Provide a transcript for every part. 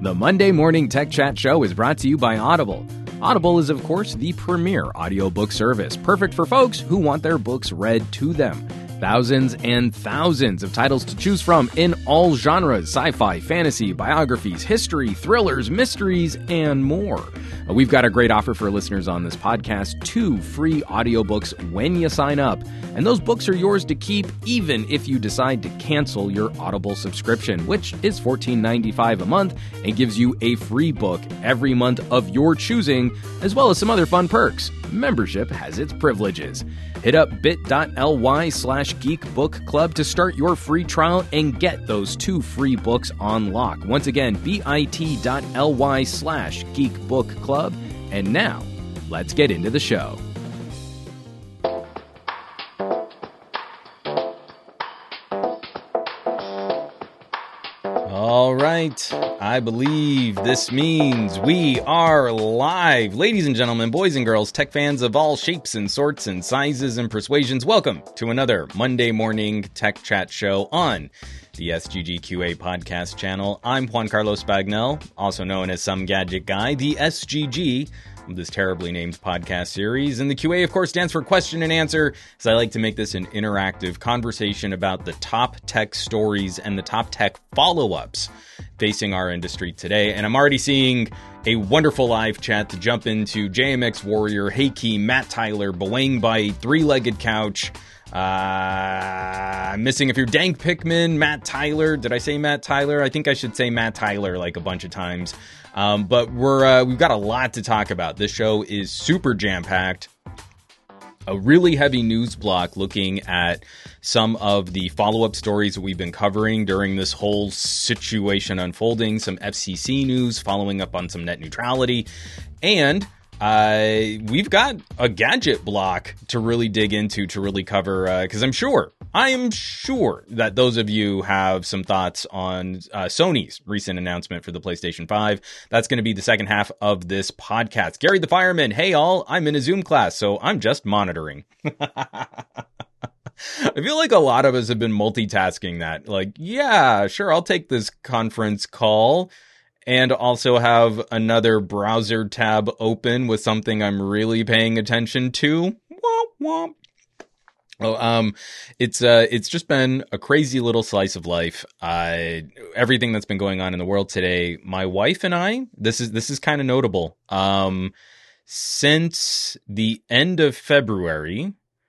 The Monday Morning Tech Chat Show is brought to you by Audible. Audible is, of course, the premier audiobook service, perfect for folks who want their books read to them. Thousands and thousands of titles to choose from in all genres: sci-fi, fantasy, biographies, history, thrillers, mysteries, and more. We've got a great offer for listeners on this podcast: 2 free audiobooks when you sign up. And those books are yours to keep even if you decide to cancel your Audible subscription, which is $14.95 a month and gives you a free book every month of your choosing, as well as some other fun perks. Membership has its privileges. Hit up bit.ly/geekbookclub to start your free trial and get those 2 free books on lock. Once again, bit.ly/geekbookclub. And now, let's get into the show. All right, I believe this means we are live. Ladies and gentlemen, boys and girls, tech fans of all shapes and sorts and sizes and persuasions, welcome to another Monday morning Tech Chat Show on the SGGQA podcast channel. I'm Juan Carlos Bagnell, also known as Some Gadget Guy, the SGG of this terribly named podcast series. And the QA, of course, stands for question and answer, as I like to make this an interactive conversation about the top tech stories and the top tech follow-ups facing our industry today. And I'm already seeing a wonderful live chat to jump into: JMX Warrior, Heikey, Matt Tyler, Boeing Bite, Three-Legged Couch, I'm missing a few: Dank Pickman, Matt Tyler. Did I say Matt Tyler? I think I should say Matt Tyler like a bunch of times. But we've got a lot to talk about. This show is super jam-packed. A really heavy news block looking at some of the follow-up stories that we've been covering during this whole situation unfolding. Some FCC news following up on some net neutrality. And we've got a gadget block to really dig into, to really cover, because I am sure that those of you have some thoughts on Sony's recent announcement for the PlayStation 5. That's going to be the second half of this podcast. Gary the Fireman, hey all, I'm in a Zoom class, so I'm just monitoring. I feel like a lot of us have been multitasking that. Like, yeah, sure, I'll take this conference call and also have another browser tab open with something I'm really paying attention to. Womp womp. Oh, it's just been a crazy little slice of life. Everything that's been going on in the world today. My wife and I, this is kind of notable. Since the end of February,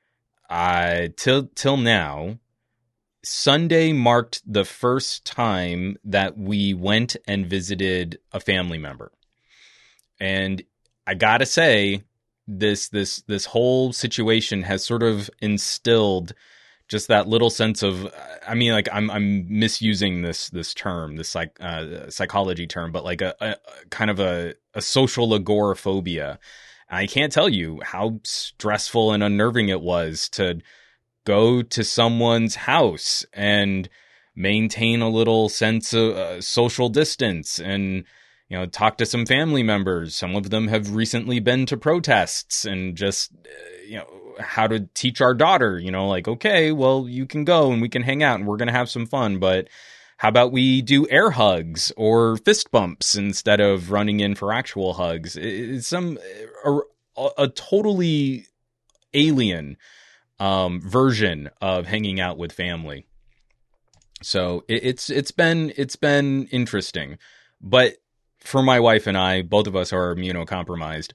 till now, Sunday marked the first time that we went and visited a family member. And I gotta say, this whole situation has sort of instilled just that little sense of, I mean, like, I'm misusing this term, this psychology term, but like a kind of a social agoraphobia. I can't tell you how stressful and unnerving it was to go to someone's house and maintain a little sense of social distance and, you know, talk to some family members. Some of them have recently been to protests, and just, how to teach our daughter, like, okay, well, you can go and we can hang out and we're going to have some fun, but how about we do air hugs or fist bumps instead of running in for actual hugs? It's a totally alien version of hanging out with family. So it's been interesting, but for my wife and I, both of us are immunocompromised.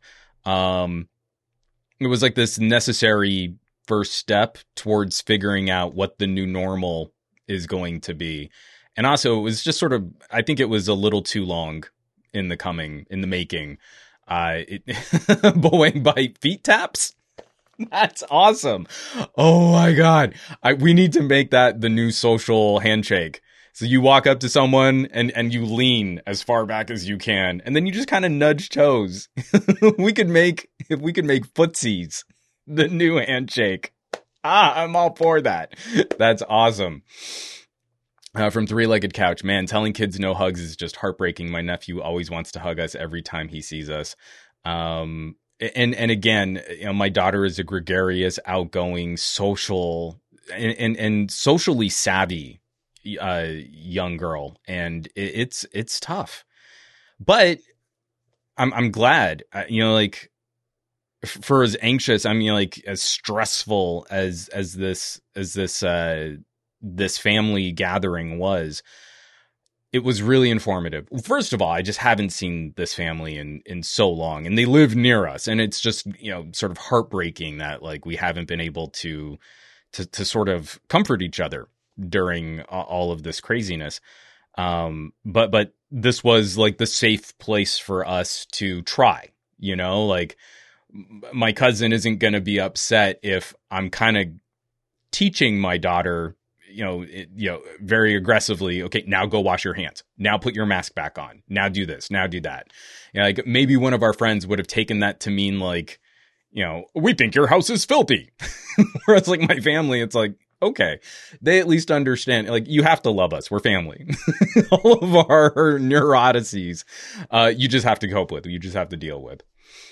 It was like this necessary first step towards figuring out what the new normal is going to be. And also, it was just sort of, I think it was a little too long in the making. Boeing Bite feet taps. That's awesome. Oh my God. We need to make that the new social handshake. So you walk up to someone and you lean as far back as you can, and then you just kind of nudge toes. If we could make footsies the new handshake. I'm all for that. That's awesome. From Three-Legged Couch, man, telling kids no hugs is just heartbreaking. My nephew always wants to hug us every time he sees us. And again, my daughter is a gregarious, outgoing, social, and socially savvy young girl, and it's tough. But I'm glad, like for as anxious, like as stressful as this family gathering was, it was really informative. First of all, I just haven't seen this family in so long, and they live near us, and it's just, sort of heartbreaking that like we haven't been able to sort of comfort each other during all of this craziness. But this was like the safe place for us to try, like my cousin isn't going to be upset if I'm kind of teaching my daughter, very aggressively, okay, now go wash your hands. Now put your mask back on. Now do this. Now do that. Like maybe one of our friends would have taken that to mean like, we think your house is filthy. Whereas like my family, it's like, okay, they at least understand, like, you have to love us. We're family. All of our neurotices, you just have to cope with. You just have to deal with.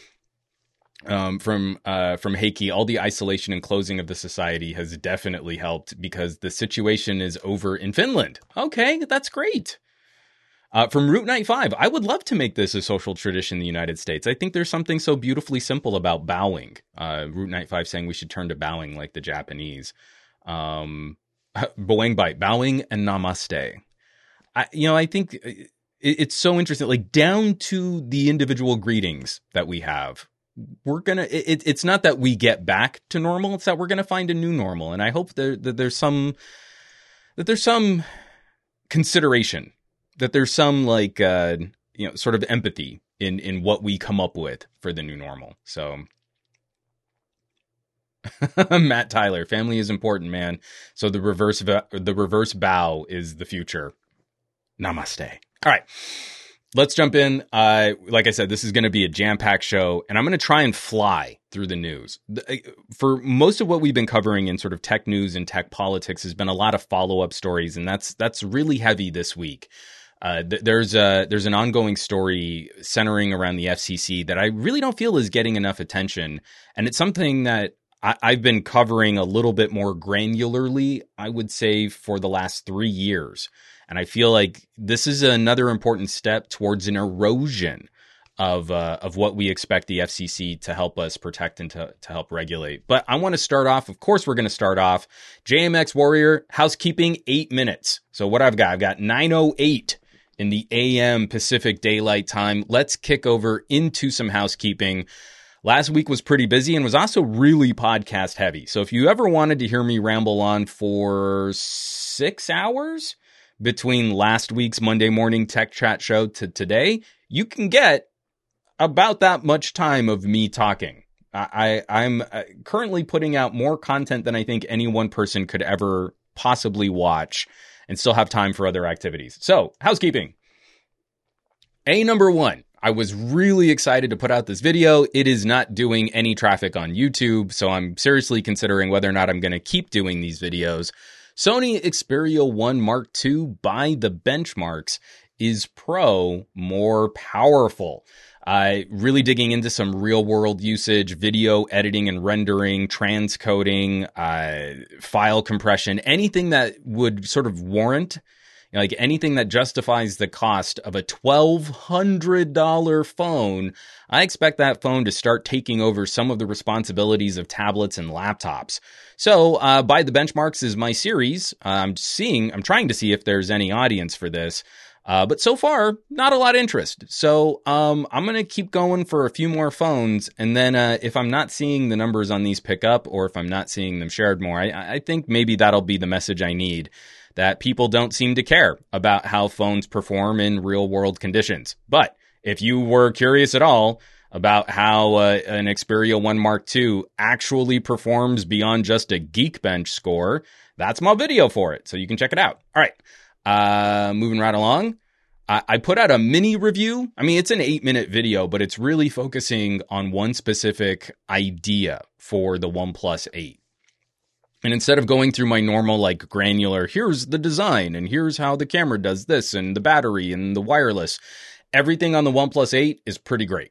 From Heikki, all the isolation and closing of the society has definitely helped because the situation is over in Finland. Okay, that's great. From Root 95, I would love to make this a social tradition in the United States. I think there's something so beautifully simple about bowing. Root 95 saying we should turn to bowing like the Japanese. Boing bite, bowing and namaste. I think it's so interesting, like down to the individual greetings that we have. We're going to, it's not that we get back to normal. It's that we're going to find a new normal. And I hope that there's some consideration, that there's some like, sort of empathy in what we come up with for the new normal. So Matt Tyler, family is important, man. So the reverse bow is the future. Namaste. All right. Let's jump in. Like I said, this is going to be a jam-packed show, and I'm going to try and fly through the news. For most of what we've been covering in sort of tech news and tech politics has been a lot of follow-up stories, and that's really heavy this week. There's an ongoing story centering around the FCC that I really don't feel is getting enough attention, and it's something that I've been covering a little bit more granularly, I would say, for the last 3 years. And I feel like this is another important step towards an erosion of what we expect the FCC to help us protect and to help regulate. But I want to start off, of course, we're going to start off JMX Warrior housekeeping 8 minutes. So what I've got 9:08 in the AM Pacific Daylight Time. Let's kick over into some housekeeping. Last week was pretty busy and was also really podcast heavy. So if you ever wanted to hear me ramble on for 6 hours between last week's Monday morning tech chat show to today, you can get about that much time of me talking. I'm currently putting out more content than I think any one person could ever possibly watch and still have time for other activities. So, housekeeping. Number one, I was really excited to put out this video. It is not doing any traffic on YouTube, so I'm seriously considering whether or not I'm going to keep doing these videos. Sony Xperia 1 Mark II by the benchmarks is more powerful. Really digging into some real world usage, video editing and rendering, transcoding, file compression, anything that would sort of warrant, like anything that justifies the cost of a $1,200 phone. I expect that phone to start taking over some of the responsibilities of tablets and laptops. So, by the benchmarks is my series. I'm trying to see if there's any audience for this. But so far, not a lot of interest. So, I'm going to keep going for a few more phones. And then, if I'm not seeing the numbers on these pick up, or if I'm not seeing them shared more, I think maybe that'll be the message I need, that people don't seem to care about how phones perform in real world conditions. But if you were curious at all about how an Xperia 1 Mark II actually performs beyond just a Geekbench score, that's my video for it. So you can check it out. All right. Moving right along. I put out a mini review. I mean, it's an 8-minute video, but it's really focusing on one specific idea for the OnePlus 8. And instead of going through my normal, like, granular, here's the design, and here's how the camera does this, and the battery, and the wireless, everything on the OnePlus 8 is pretty great.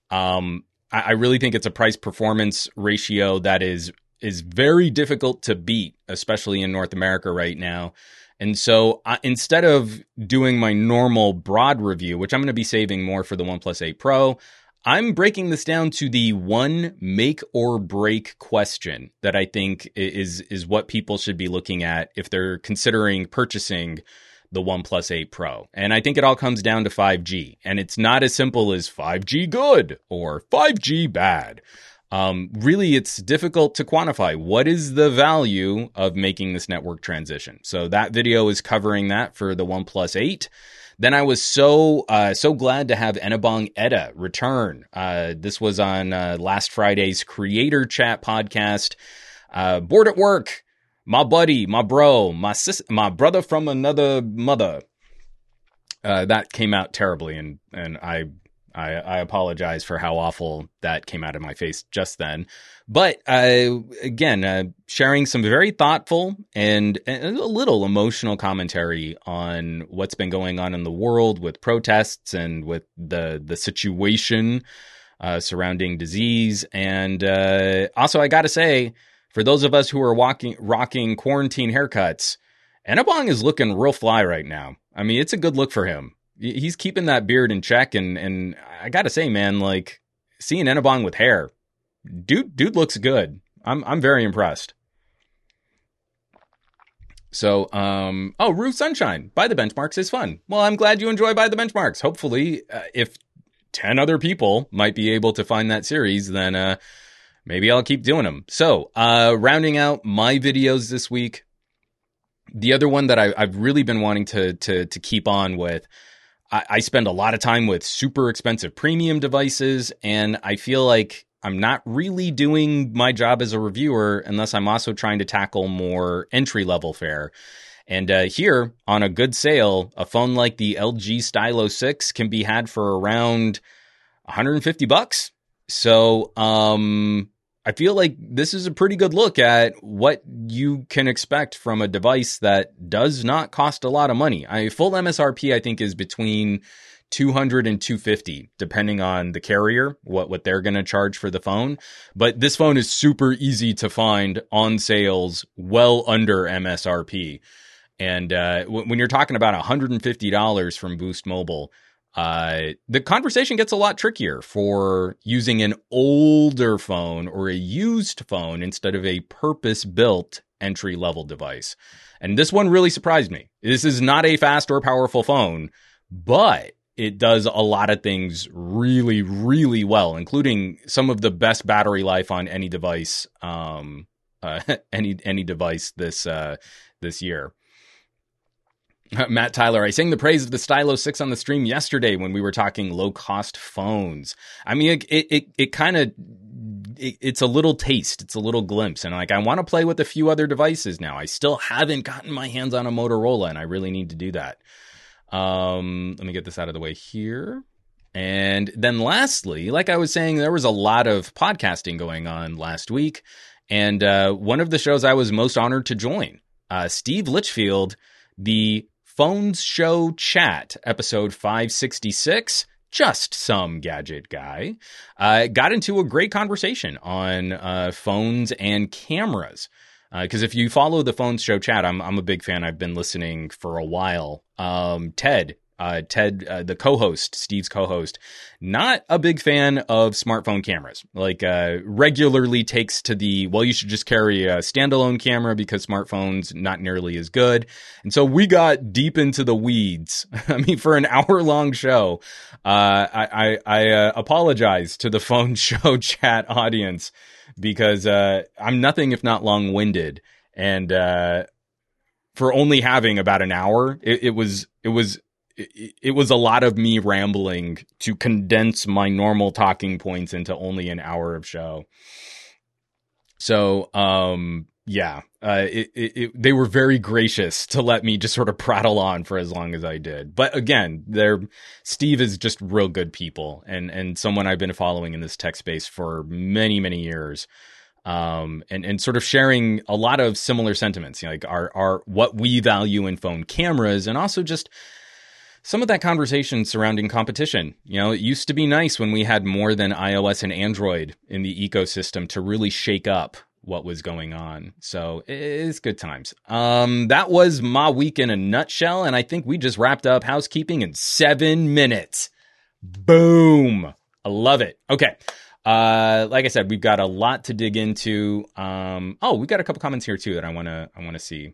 I really think it's a price-performance ratio that is very difficult to beat, especially in North America right now. And so instead of doing my normal broad review, which I'm going to be saving more for the OnePlus 8 Pro, I'm breaking this down to the one make or break question that I think is what people should be looking at if they're considering purchasing the OnePlus 8 Pro. And I think it all comes down to 5G. And it's not as simple as 5G good or 5G bad. Really, it's difficult to quantify. What is the value of making this network transition? So that video is covering that for the OnePlus 8. Then I was so glad to have Enabong Eda return. This was on last Friday's Creator Chat podcast. Bored at work, my buddy, my bro, my brother from another mother. That came out terribly, and I apologize for how awful that came out of my face just then. But again, sharing some very thoughtful and a little emotional commentary on what's been going on in the world with protests and with the situation surrounding disease. And also, I got to say, for those of us who are rocking quarantine haircuts, Enabong is looking real fly right now. I mean, it's a good look for him. He's keeping that beard in check, and I gotta say, man, like seeing Enabong with hair, dude looks good. I'm very impressed. So, Rue Sunshine, By the Benchmarks is fun. Well, I'm glad you enjoy By the Benchmarks. Hopefully, if 10 other people might be able to find that series, then maybe I'll keep doing them. So, rounding out my videos this week, the other one that I've really been wanting to keep on with. I spend a lot of time with super expensive premium devices, and I feel like I'm not really doing my job as a reviewer unless I'm also trying to tackle more entry-level fare. And here, on a good sale, a phone like the LG Stylo 6 can be had for around $150. So I feel like this is a pretty good look at what you can expect from a device that does not cost a lot of money. Full MSRP, I think, is between $200 and $250, depending on the carrier, what they're going to charge for the phone. But this phone is super easy to find on sales well under MSRP. And when you're talking about $150 from Boost Mobile, the conversation gets a lot trickier for using an older phone or a used phone instead of a purpose-built entry-level device. And this one really surprised me. This is not a fast or powerful phone, but it does a lot of things really, really well, including some of the best battery life on any device, any device this year. Matt Tyler, I sang the praise of the Stylo 6 on the stream yesterday when we were talking low-cost phones. I mean, it kind of, it's a little taste. It's a little glimpse. And like, I want to play with a few other devices now. I still haven't gotten my hands on a Motorola, and I really need to do that. Let me get this out of the way here. And then lastly, like I was saying, there was a lot of podcasting going on last week. And one of the shows I was most honored to join, Steve Litchfield, the Phones Show Chat, episode 566, just some gadget guy, got into a great conversation on phones and cameras. Because if you follow the Phones Show Chat, I'm a big fan. I've been listening for a while. Ted, the co-host, Steve's co-host, not a big fan of smartphone cameras. Like, regularly takes to well, you should just carry a standalone camera because smartphones not nearly as good. And so we got deep into the weeds. I mean, for an hour-long show, I apologize to the Phone Show Chat audience because I'm nothing if not long-winded. And for only having about an hour, it was a lot of me rambling to condense my normal talking points into only an hour of show. So, they were very gracious to let me just sort of prattle on for as long as I did. But again, Steve is just real good people and someone I've been following in this tech space for many, many years. And sort of sharing a lot of similar sentiments, like our what we value in phone cameras, and also just some of that conversation surrounding competition. You know, it used to be nice when we had more than iOS and Android in the ecosystem to really shake up what was going on. So it's good times. That was my week in a nutshell. And I think we just wrapped up housekeeping in 7 minutes. Boom. I love it. Okay. Like I said, we've got a lot to dig into. We got a couple comments here too that I want to see.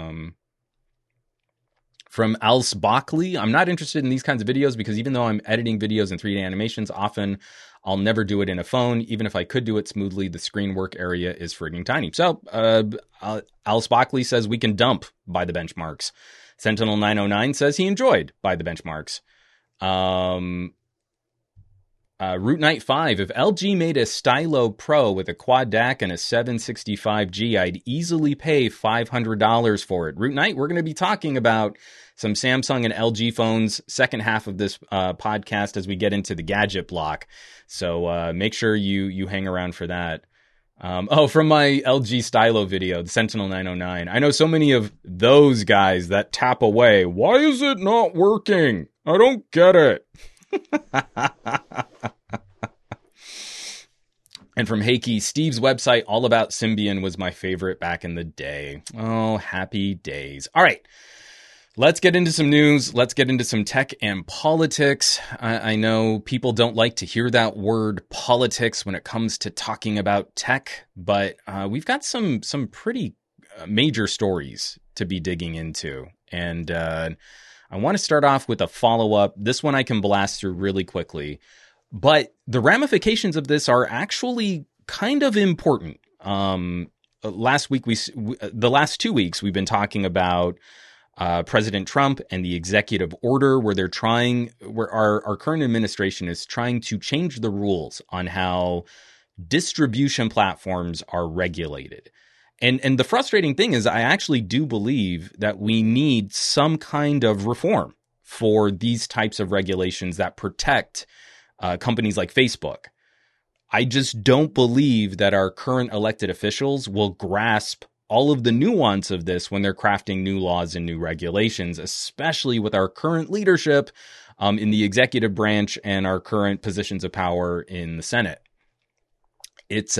From Als Bockley, I'm not interested in these kinds of videos because even though I'm editing videos in 3D animations, often I'll never do it in a phone. Even if I could do it smoothly, the screen work area is frigging tiny. So, Als Bockley says we can dump by the benchmarks. Sentinel 909 says he enjoyed by the benchmarks. Root Knight 5, if LG made a Stylo Pro with a quad DAC and a 765G, I'd easily pay $500 for it. Root Knight, we're going to be talking about some Samsung and LG phones second half of this podcast as we get into the gadget block. So make sure you hang around for that. From my LG Stylo video, the Sentinel 909. I know so many of those guys that tap away. Why is it not working? I don't get it. And from Heikki, Steve's website all about Symbian was my favorite back in the day. Oh, happy days. All right. Let's get into some news. Let's get into some tech and politics. I know people don't like to hear that word politics when it comes to talking about tech, but we've got some pretty major stories to be digging into. And I want to start off with a follow-up. This one I can blast through really quickly. But the ramifications of this are actually kind of important. The last 2 weeks, we've been talking about President Trump and the executive order where our current administration is trying to change the rules on how distribution platforms are regulated. And the frustrating thing is I actually do believe that we need some kind of reform for these types of regulations that protect companies like Facebook. I just don't believe that our current elected officials will grasp all of the nuance of this when they're crafting new laws and new regulations, especially with our current leadership in the executive branch and our current positions of power in the Senate. It's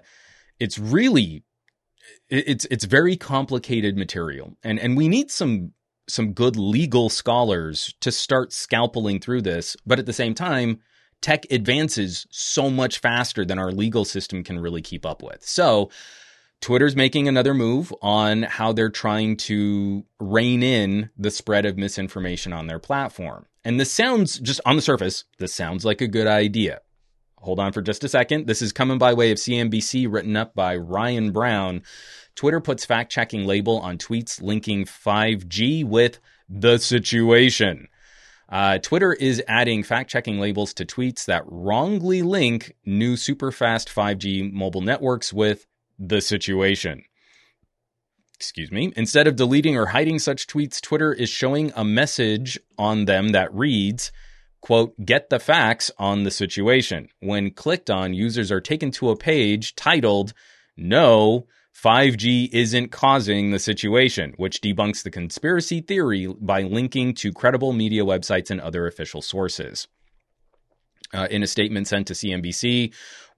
very complicated material, and we need some good legal scholars to start scalpeling through this. But at the same time, tech advances so much faster than our legal system can really keep up with. So Twitter's making another move on how they're trying to rein in the spread of misinformation on their platform. And this sounds, just on the surface, this sounds like a good idea. Hold on for just a second. This is coming by way of CNBC, written up by Ryan Brown. Twitter puts fact-checking label on tweets linking 5G with the situation. Twitter is adding fact-checking labels to tweets that wrongly link new super-fast 5G mobile networks with the situation. Excuse me. Instead of deleting or hiding such tweets, Twitter is showing a message on them that reads, quote, "Get the facts on the situation." When clicked on, users are taken to a page titled, "No, 5G isn't causing the situation," which debunks the conspiracy theory by linking to credible media websites and other official sources. In a statement sent to CNBC,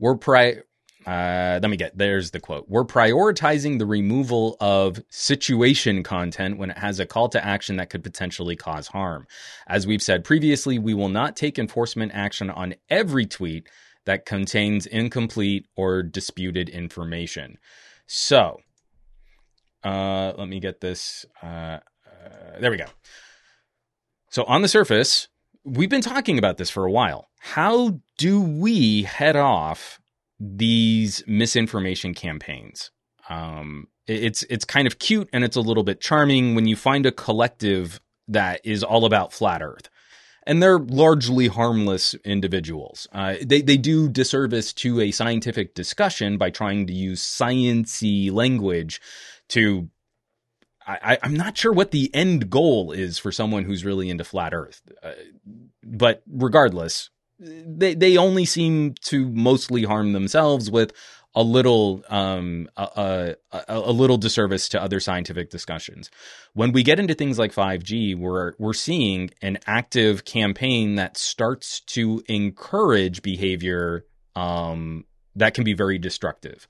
there's the quote. "We're prioritizing the removal of situation content when it has a call to action that could potentially cause harm. As we've said previously, we will not take enforcement action on every tweet that contains incomplete or disputed information." So, let me get this. There we go. So on the surface, we've been talking about this for a while. How do we head off these misinformation campaigns? It's kind of cute and it's a little bit charming when you find a collective that is all about flat Earth. And they're largely harmless individuals. They do disservice to a scientific discussion by trying to use science-y language to... I'm not sure what the end goal is for someone who's really into flat Earth. But regardless, they only seem to mostly harm themselves with a little disservice to other scientific discussions. When we get into things like 5G, we're seeing an active campaign that starts to encourage behavior that can be very destructive.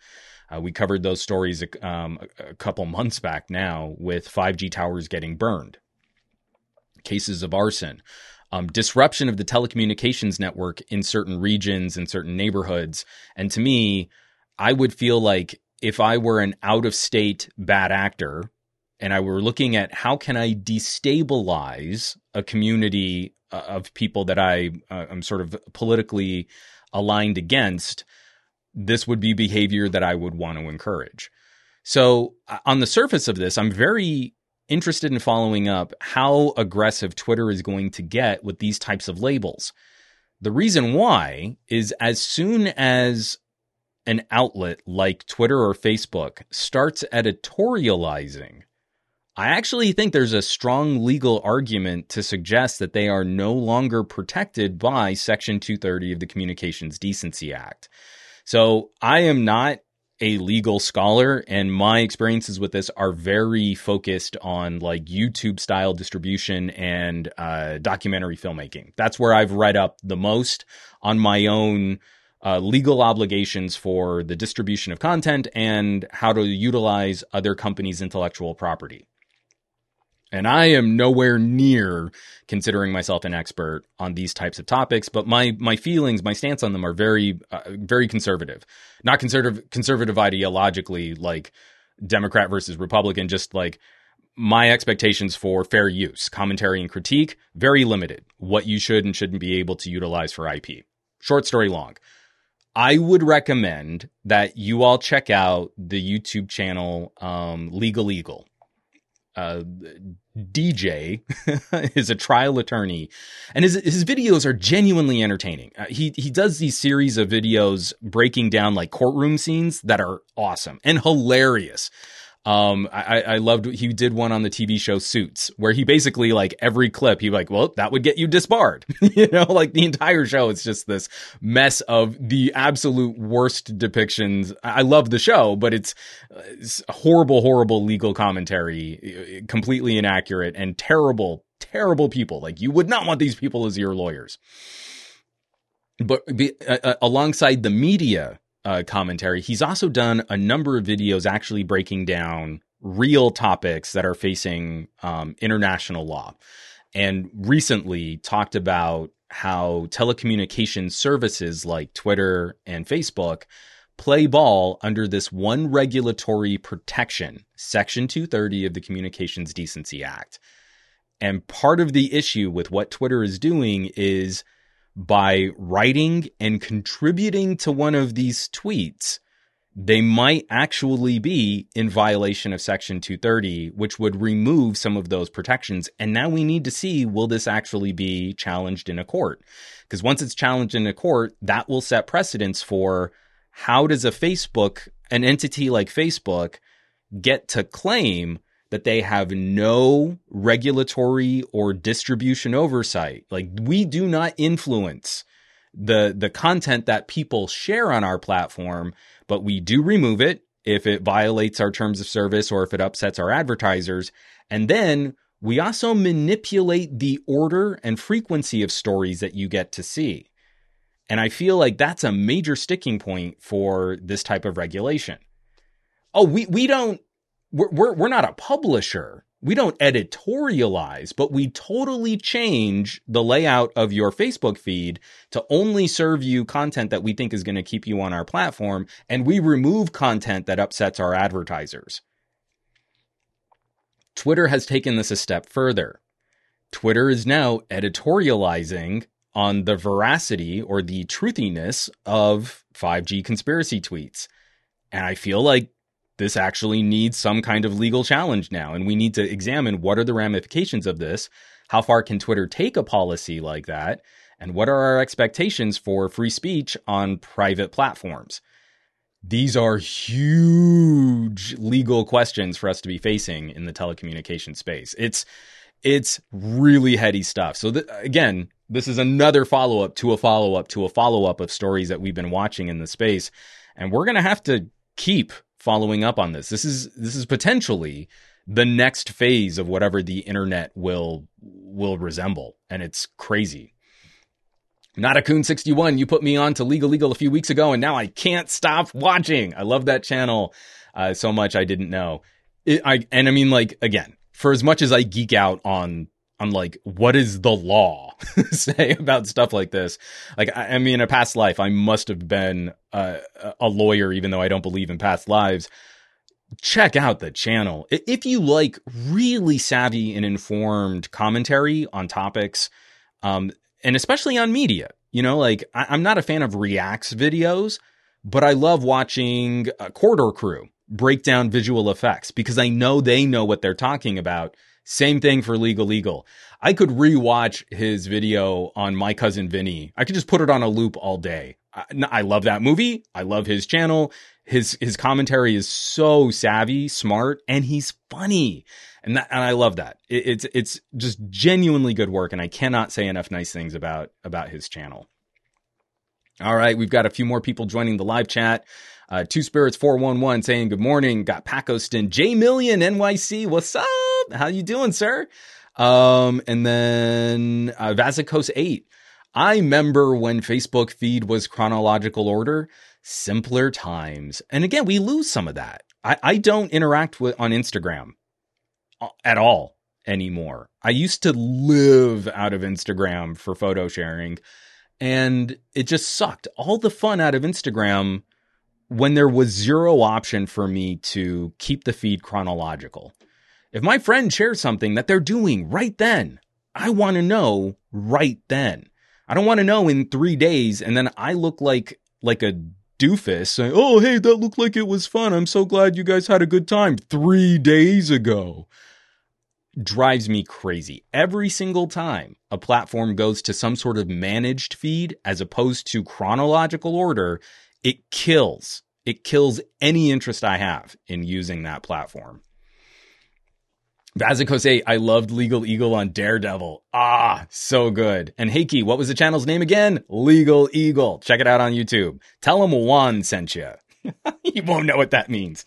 We covered those stories a couple months back now with 5G towers getting burned, cases of arson, disruption of the telecommunications network in certain regions and certain neighborhoods. And to me, I would feel like if I were an out-of-state bad actor and I were looking at how can I destabilize a community of people that I'm sort of politically aligned against, this would be behavior that I would want to encourage. So on the surface of this, I'm very interested in following up how aggressive Twitter is going to get with these types of labels. The reason why is as soon as an outlet like Twitter or Facebook starts editorializing, I actually think there's a strong legal argument to suggest that they are no longer protected by Section 230 of the Communications Decency Act. So I am not a legal scholar, and my experiences with this are very focused on like YouTube style distribution and documentary filmmaking. That's where I've read up the most on my own legal obligations for the distribution of content and how to utilize other companies' intellectual property. And I am nowhere near considering myself an expert on these types of topics, but my feelings, my stance on them are very, very conservative. Not conservative ideologically, like Democrat versus Republican, just like my expectations for fair use, commentary and critique, very limited. What you should and shouldn't be able to utilize for IP. Short story long. I would recommend that you all check out the YouTube channel Legal Eagle. DJ is a trial attorney, and his videos are genuinely entertaining. He does these series of videos breaking down like courtroom scenes that are awesome and hilarious. I loved, he did one on the TV show Suits, where he basically like every clip, he like, well, that would get you disbarred. You know, like the entire show, it's just this mess of the absolute worst depictions. I love the show, but it's horrible, horrible legal commentary, completely inaccurate and terrible, terrible people. Like you would not want these people as your lawyers. But alongside the media commentary, he's also done a number of videos actually breaking down real topics that are facing international law, and recently talked about how telecommunications services like Twitter and Facebook play ball under this one regulatory protection, Section 230 of the Communications Decency Act. And part of the issue with what Twitter is doing is by writing and contributing to one of these tweets, they might actually be in violation of Section 230, which would remove some of those protections. And now we need to see, will this actually be challenged in a court? Because once it's challenged in a court, that will set precedents for how does an entity like Facebook get to claim that they have no regulatory or distribution oversight. Like we do not influence the content that people share on our platform, but we do remove it if it violates our terms of service or if it upsets our advertisers. And then we also manipulate the order and frequency of stories that you get to see. And I feel like that's a major sticking point for this type of regulation. Oh, we're not a publisher. We don't editorialize, but we totally change the layout of your Facebook feed to only serve you content that we think is going to keep you on our platform. And we remove content that upsets our advertisers. Twitter has taken this a step further. Twitter is now editorializing on the veracity or the truthiness of 5G conspiracy tweets. And I feel like this actually needs some kind of legal challenge now. And we need to examine what are the ramifications of this? How far can Twitter take a policy like that? And what are our expectations for free speech on private platforms? These are huge legal questions for us to be facing in the telecommunications space. It's really heady stuff. So again, this is another follow-up to a follow-up to a follow-up of stories that we've been watching in the space. And we're going to have to keep following up on this. This is potentially the next phase of whatever the internet will resemble. And it's crazy. Not a Coon 61. You put me on to Legal Eagle a few weeks ago, and now I can't stop watching. I love that channel so much. I didn't know. I mean, like, again, for as much as I geek out on like, what is the law say about stuff like this? Like, I mean, in a past life, I must have been a lawyer, even though I don't believe in past lives. Check out the channel. If you like really savvy and informed commentary on topics, and especially on media, you know, like I'm not a fan of Reacts videos, but I love watching Corridor Crew break down visual effects because I know they know what they're talking about. Same thing for Legal Eagle. I could rewatch his video on My Cousin Vinny. I could just put it on a loop all day. I love that movie. I love his channel. His commentary is so savvy, smart, and he's funny. And I love that. It's just genuinely good work, and I cannot say enough nice things about his channel. All right, we've got a few more people joining the live chat. Two Spirits 411 saying good morning. Got Pacoston, J Million NYC. What's up? How you doing, sir? And then Vasicos 8. I remember when Facebook feed was chronological order, simpler times. And again, we lose some of that. I don't interact on Instagram at all anymore. I used to live out of Instagram for photo sharing, and it just sucked all the fun out of Instagram when there was zero option for me to keep the feed chronological. If my friend shares something that they're doing right then, I want to know right then. I don't want to know in 3 days and then I look like a doofus saying, oh, hey, that looked like it was fun. I'm so glad you guys had a good time 3 days ago. Drives me crazy. Every single time a platform goes to some sort of managed feed as opposed to chronological order, it kills any interest I have in using that platform. Vasicos 8, I loved Legal Eagle on Daredevil. Ah, so good. And Heiki, what was the channel's name again? Legal Eagle. Check it out on YouTube. Tell him Juan sent you. You won't know what that means.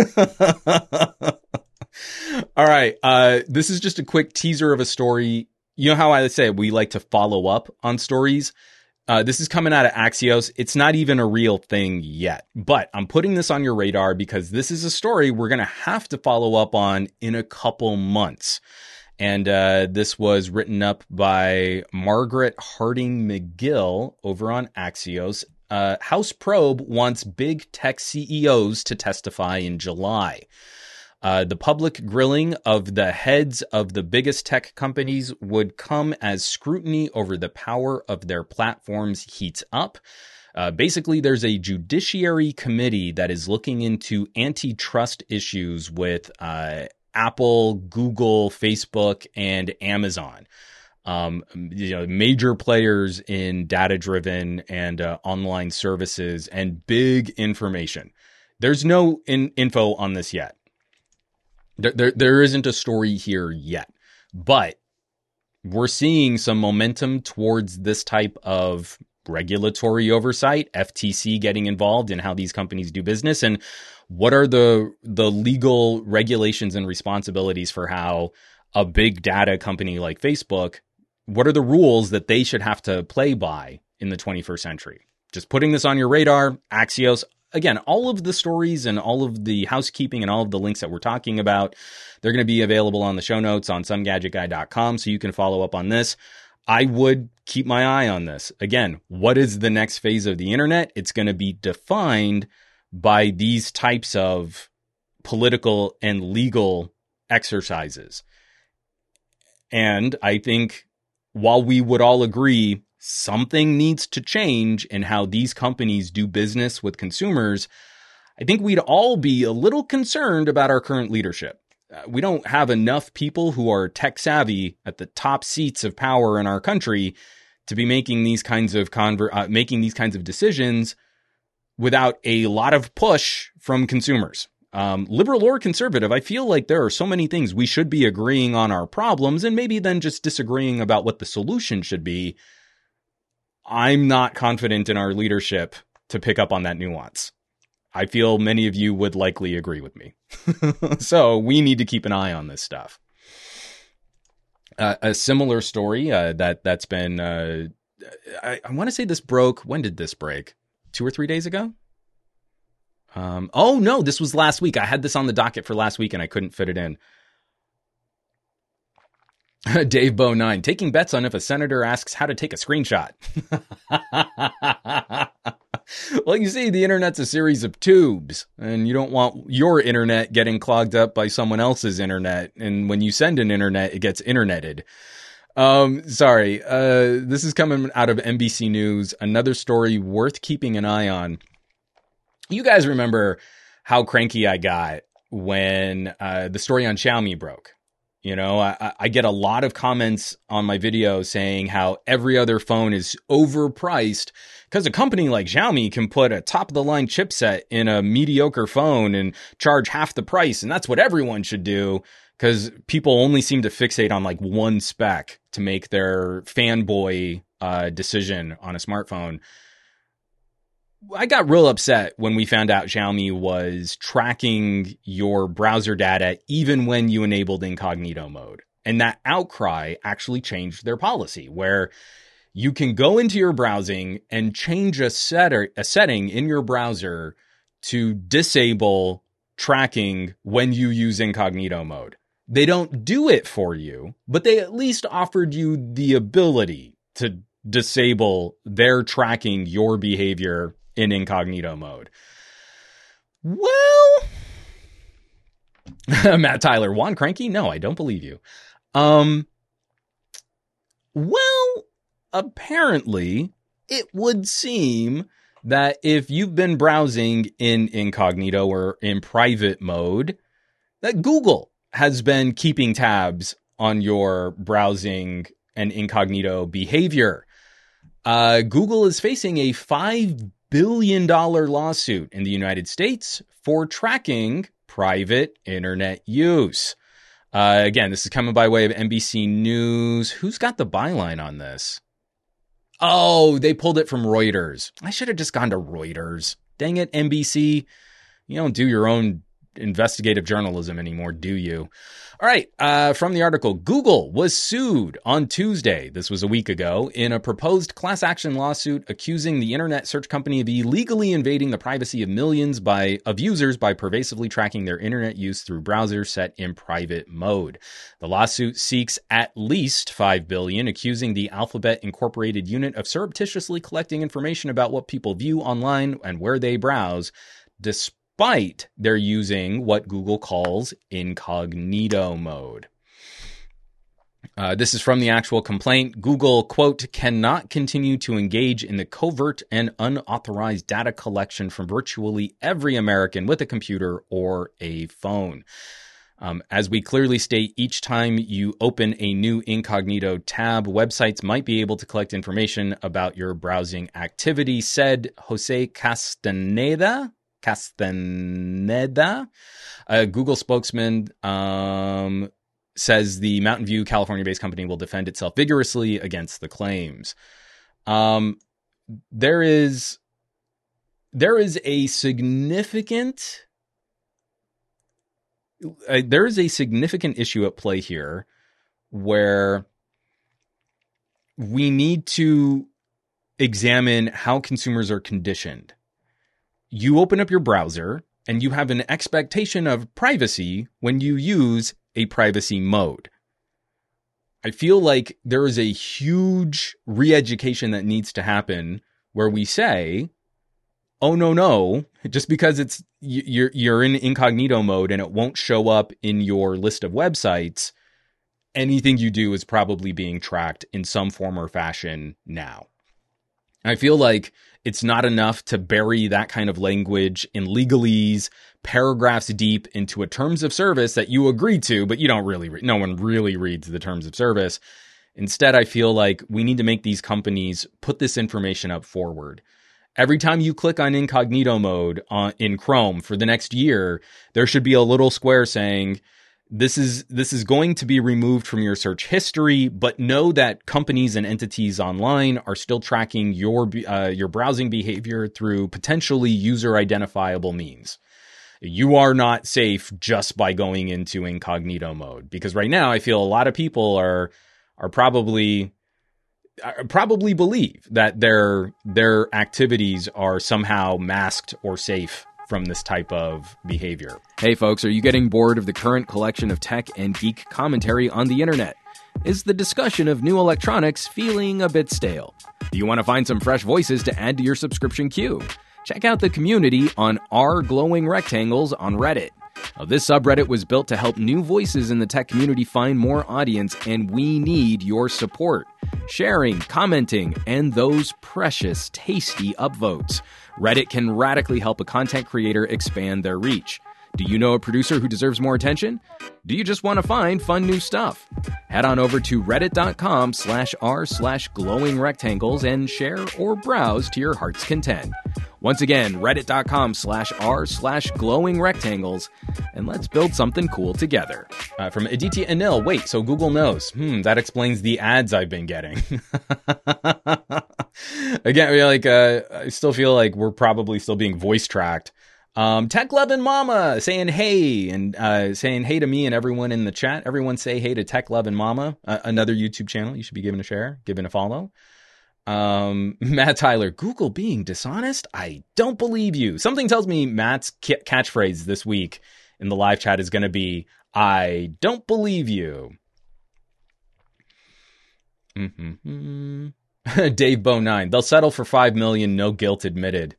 All right. This is just a quick teaser of a story. You know how I say we like to follow up on stories? This is coming out of Axios. It's not even a real thing yet, but I'm putting this on your radar because this is a story we're going to have to follow up on in a couple months. And this was written up by Margaret Harding McGill over on Axios. House Probe wants big tech CEOs to testify in July. The public grilling of the heads of the biggest tech companies would come as scrutiny over the power of their platforms heats up. Basically, there's a judiciary committee that is looking into antitrust issues with Apple, Google, Facebook, and Amazon. Major players in data-driven and online services and big information. There's no info on this yet. There isn't a story here yet, but we're seeing some momentum towards this type of regulatory oversight, FTC getting involved in how these companies do business, and what are the legal regulations and responsibilities for how a big data company like Facebook, what are the rules that they should have to play by in the 21st century? Just putting this on your radar, Axios. Again, all of the stories and all of the housekeeping and all of the links that we're talking about, they're going to be available on the show notes on somegadgetguy.com, so you can follow up on this. I would keep my eye on this. Again, what is the next phase of the internet? It's going to be defined by these types of political and legal exercises. And I think while we would all agree something needs to change in how these companies do business with consumers, I think we'd all be a little concerned about our current leadership. We don't have enough people who are tech savvy at the top seats of power in our country to be making these kinds of decisions without a lot of push from consumers. Liberal or conservative, I feel like there are so many things we should be agreeing on our problems and maybe then just disagreeing about what the solution should be. I'm not confident in our leadership to pick up on that nuance. I feel many of you would likely agree with me. So we need to keep an eye on this stuff. A similar story that's been I want to say this broke. When did this break? 2 or 3 days ago? Oh no, this was last week. I had this on the docket for last week and I couldn't fit it in. Dave Bow 9, taking bets on if a senator asks how to take a screenshot. Well, you see, the internet's a series of tubes, and you don't want your internet getting clogged up by someone else's internet. And when you send an internet, it gets interneted. Sorry. This is coming out of NBC News. Another story worth keeping an eye on. You guys remember how cranky I got when the story on Xiaomi broke. You know, I get a lot of comments on my video saying how every other phone is overpriced because a company like Xiaomi can put a top-of-the-line chipset in a mediocre phone and charge half the price, and that's what everyone should do because people only seem to fixate on like one spec to make their fanboy decision on a smartphone. I got real upset when we found out Xiaomi was tracking your browser data even when you enabled incognito mode. And that outcry actually changed their policy where you can go into your browsing and change a setting in your browser to disable tracking when you use incognito mode. They don't do it for you, but they at least offered you the ability to disable their tracking your behavior in incognito mode. Well, Matt Tyler, Juan cranky? No, I don't believe you. Well, apparently it would seem that if you've been browsing in incognito or in private mode, that Google has been keeping tabs on your browsing and incognito behavior. Google is facing a $5 billion lawsuit in the United States for tracking private internet use. Again, this is coming by way of NBC News. Who's got the byline on this? Oh, they pulled it from Reuters. I should have just gone to Reuters. Dang it, NBC. You don't do your own investigative journalism anymore, do you? All right, from the article, Google was sued on Tuesday, this was a week ago, in a proposed class action lawsuit accusing the internet search company of illegally invading the privacy of millions of users by pervasively tracking their internet use through browsers set in private mode. The lawsuit seeks at least $5 billion, accusing the Alphabet Incorporated unit of surreptitiously collecting information about what people view online and where they browse, despite they're using what Google calls incognito mode. This is from the actual complaint. Google, quote, cannot continue to engage in the covert and unauthorized data collection from virtually every American with a computer or a phone. As we clearly state, each time you open a new incognito tab, websites might be able to collect information about your browsing activity, said Jose Castaneda, a Google spokesman, says the Mountain View, California-based company will defend itself vigorously against the claims. There is a significant issue at play here where we need to examine how consumers are conditioned. You open up your browser and you have an expectation of privacy when you use a privacy mode. I feel like there is a huge re-education that needs to happen where we say, oh, no, just because you're in incognito mode and it won't show up in your list of websites, anything you do is probably being tracked in some form or fashion now. I feel like it's not enough to bury that kind of language in legalese, paragraphs deep into a terms of service that you agree to, but you don't really no one really reads the terms of service. Instead, I feel like we need to make these companies put this information up forward. Every time you click on incognito mode in Chrome for the next year, there should be a little square saying, this is going to be removed from your search history, but know that companies and entities online are still tracking your browsing behavior through potentially user identifiable means. You are not safe just by going into incognito mode, because right now I feel a lot of people are probably probably believe that their activities are somehow masked or safe from this type of behavior. Hey folks, are you getting bored of the current collection of tech and geek commentary on the internet? Is the discussion of new electronics feeling a bit stale? Do you want to find some fresh voices to add to your subscription queue? Check out the community on r glowing rectangles on Reddit. Now, this subreddit was built to help new voices in the tech community find more audience, and we need your support. Sharing, commenting, and those precious, tasty upvotes. Reddit can radically help a content creator expand their reach. Do you know a producer who deserves more attention? Do you just want to find fun new stuff? Head on over to reddit.com/r/glowing rectangles and share or browse to your heart's content. Once again, reddit.com/r/glowing rectangles, and let's build something cool together. From Aditya Anil, wait, so Google knows. That explains the ads I've been getting. Again, I still feel like we're probably still being voice tracked. Tech Lovin' Mama saying hey, and saying hey to me and everyone in the chat. Everyone say hey to Tech Lovin' Mama, another YouTube channel you should be giving a share, giving a follow. Matt Tyler, Google being dishonest? I don't believe you. Something tells me Matt's catchphrase this week in the live chat is going to be, I don't believe you. Dave Bow9, they'll settle for $5 million, no guilt admitted.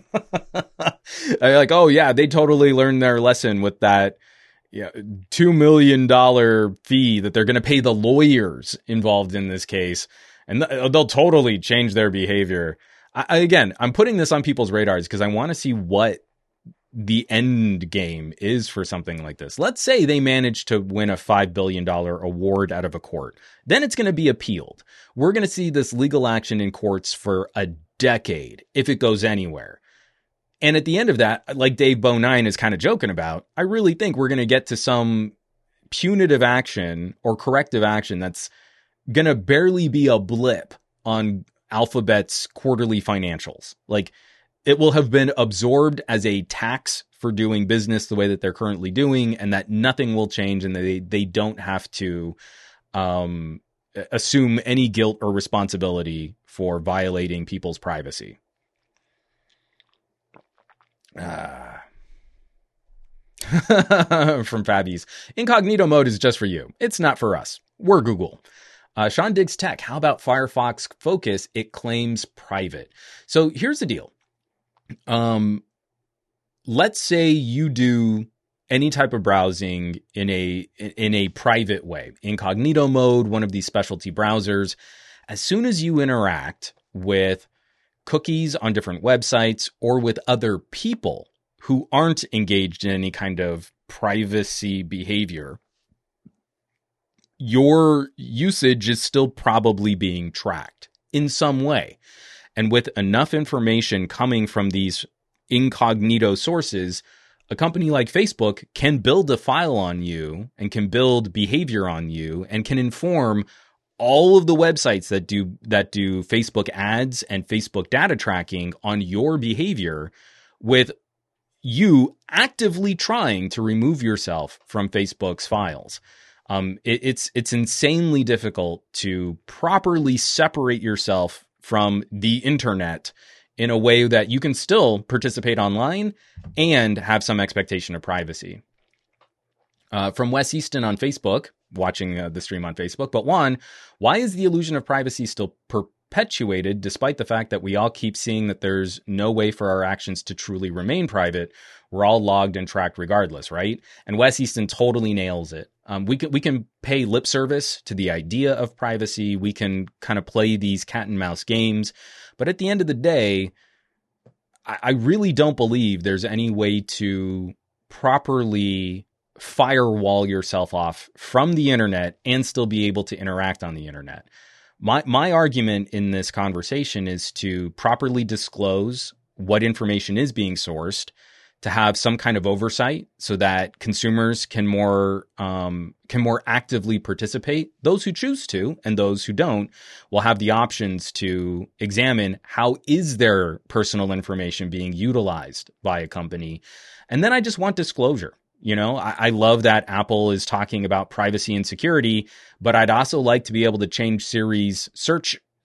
Like, oh yeah, they totally learned their lesson with that $2 million fee that they're going to pay the lawyers involved in this case. And they'll totally change their behavior. Again, I'm putting this on people's radars because I want to see what the end game is for something like this. Let's say they manage to win a $5 billion award out of a court. Then it's going to be appealed. We're going to see this legal action in courts for a decade if it goes anywhere. And at the end of that, like Dave Bow9 is kind of joking about, I really think we're going to get to some punitive action or corrective action that's going to barely be a blip on Alphabet's quarterly financials. Like, it will have been absorbed as a tax for doing business the way that they're currently doing, and that nothing will change, and they don't have to assume any guilt or responsibility for violating people's privacy. From Fabies, incognito mode is just for you. It's not for us. We're Google. Sean Diggs Tech, how about Firefox Focus? It claims private. So here's the deal. Let's say you do any type of browsing in a private way, incognito mode, one of these specialty browsers. As soon as you interact with cookies on different websites or with other people who aren't engaged in any kind of privacy behavior, your usage is still probably being tracked in some way. And with enough information coming from these incognito sources, a company like Facebook can build a file on you and can build behavior on you and can inform all of the websites that do Facebook ads and Facebook data tracking on your behavior, with you actively trying to remove yourself from Facebook's files. It's insanely difficult to properly separate yourself from the internet in a way that you can still participate online and have some expectation of privacy. From Wes Easton on Facebook, watching the stream on Facebook. But one, why is the illusion of privacy still perpetuated despite the fact that we all keep seeing that there's no way for our actions to truly remain private? We're all logged and tracked regardless, right? And Wes Easton totally nails it. We can pay lip service to the idea of privacy. We can kind of play these cat and mouse games. But at the end of the day, I really don't believe there's any way to properly firewall yourself off from the internet and still be able to interact on the internet. My argument in this conversation is to properly disclose what information is being sourced, to have some kind of oversight so that consumers can more actively participate. Those who choose to, and those who don't, will have the options to examine how is their personal information being utilized by a company. And then I just want disclosure. You know, I love that Apple is talking about privacy and security, but I'd also like to be able to change Siri's search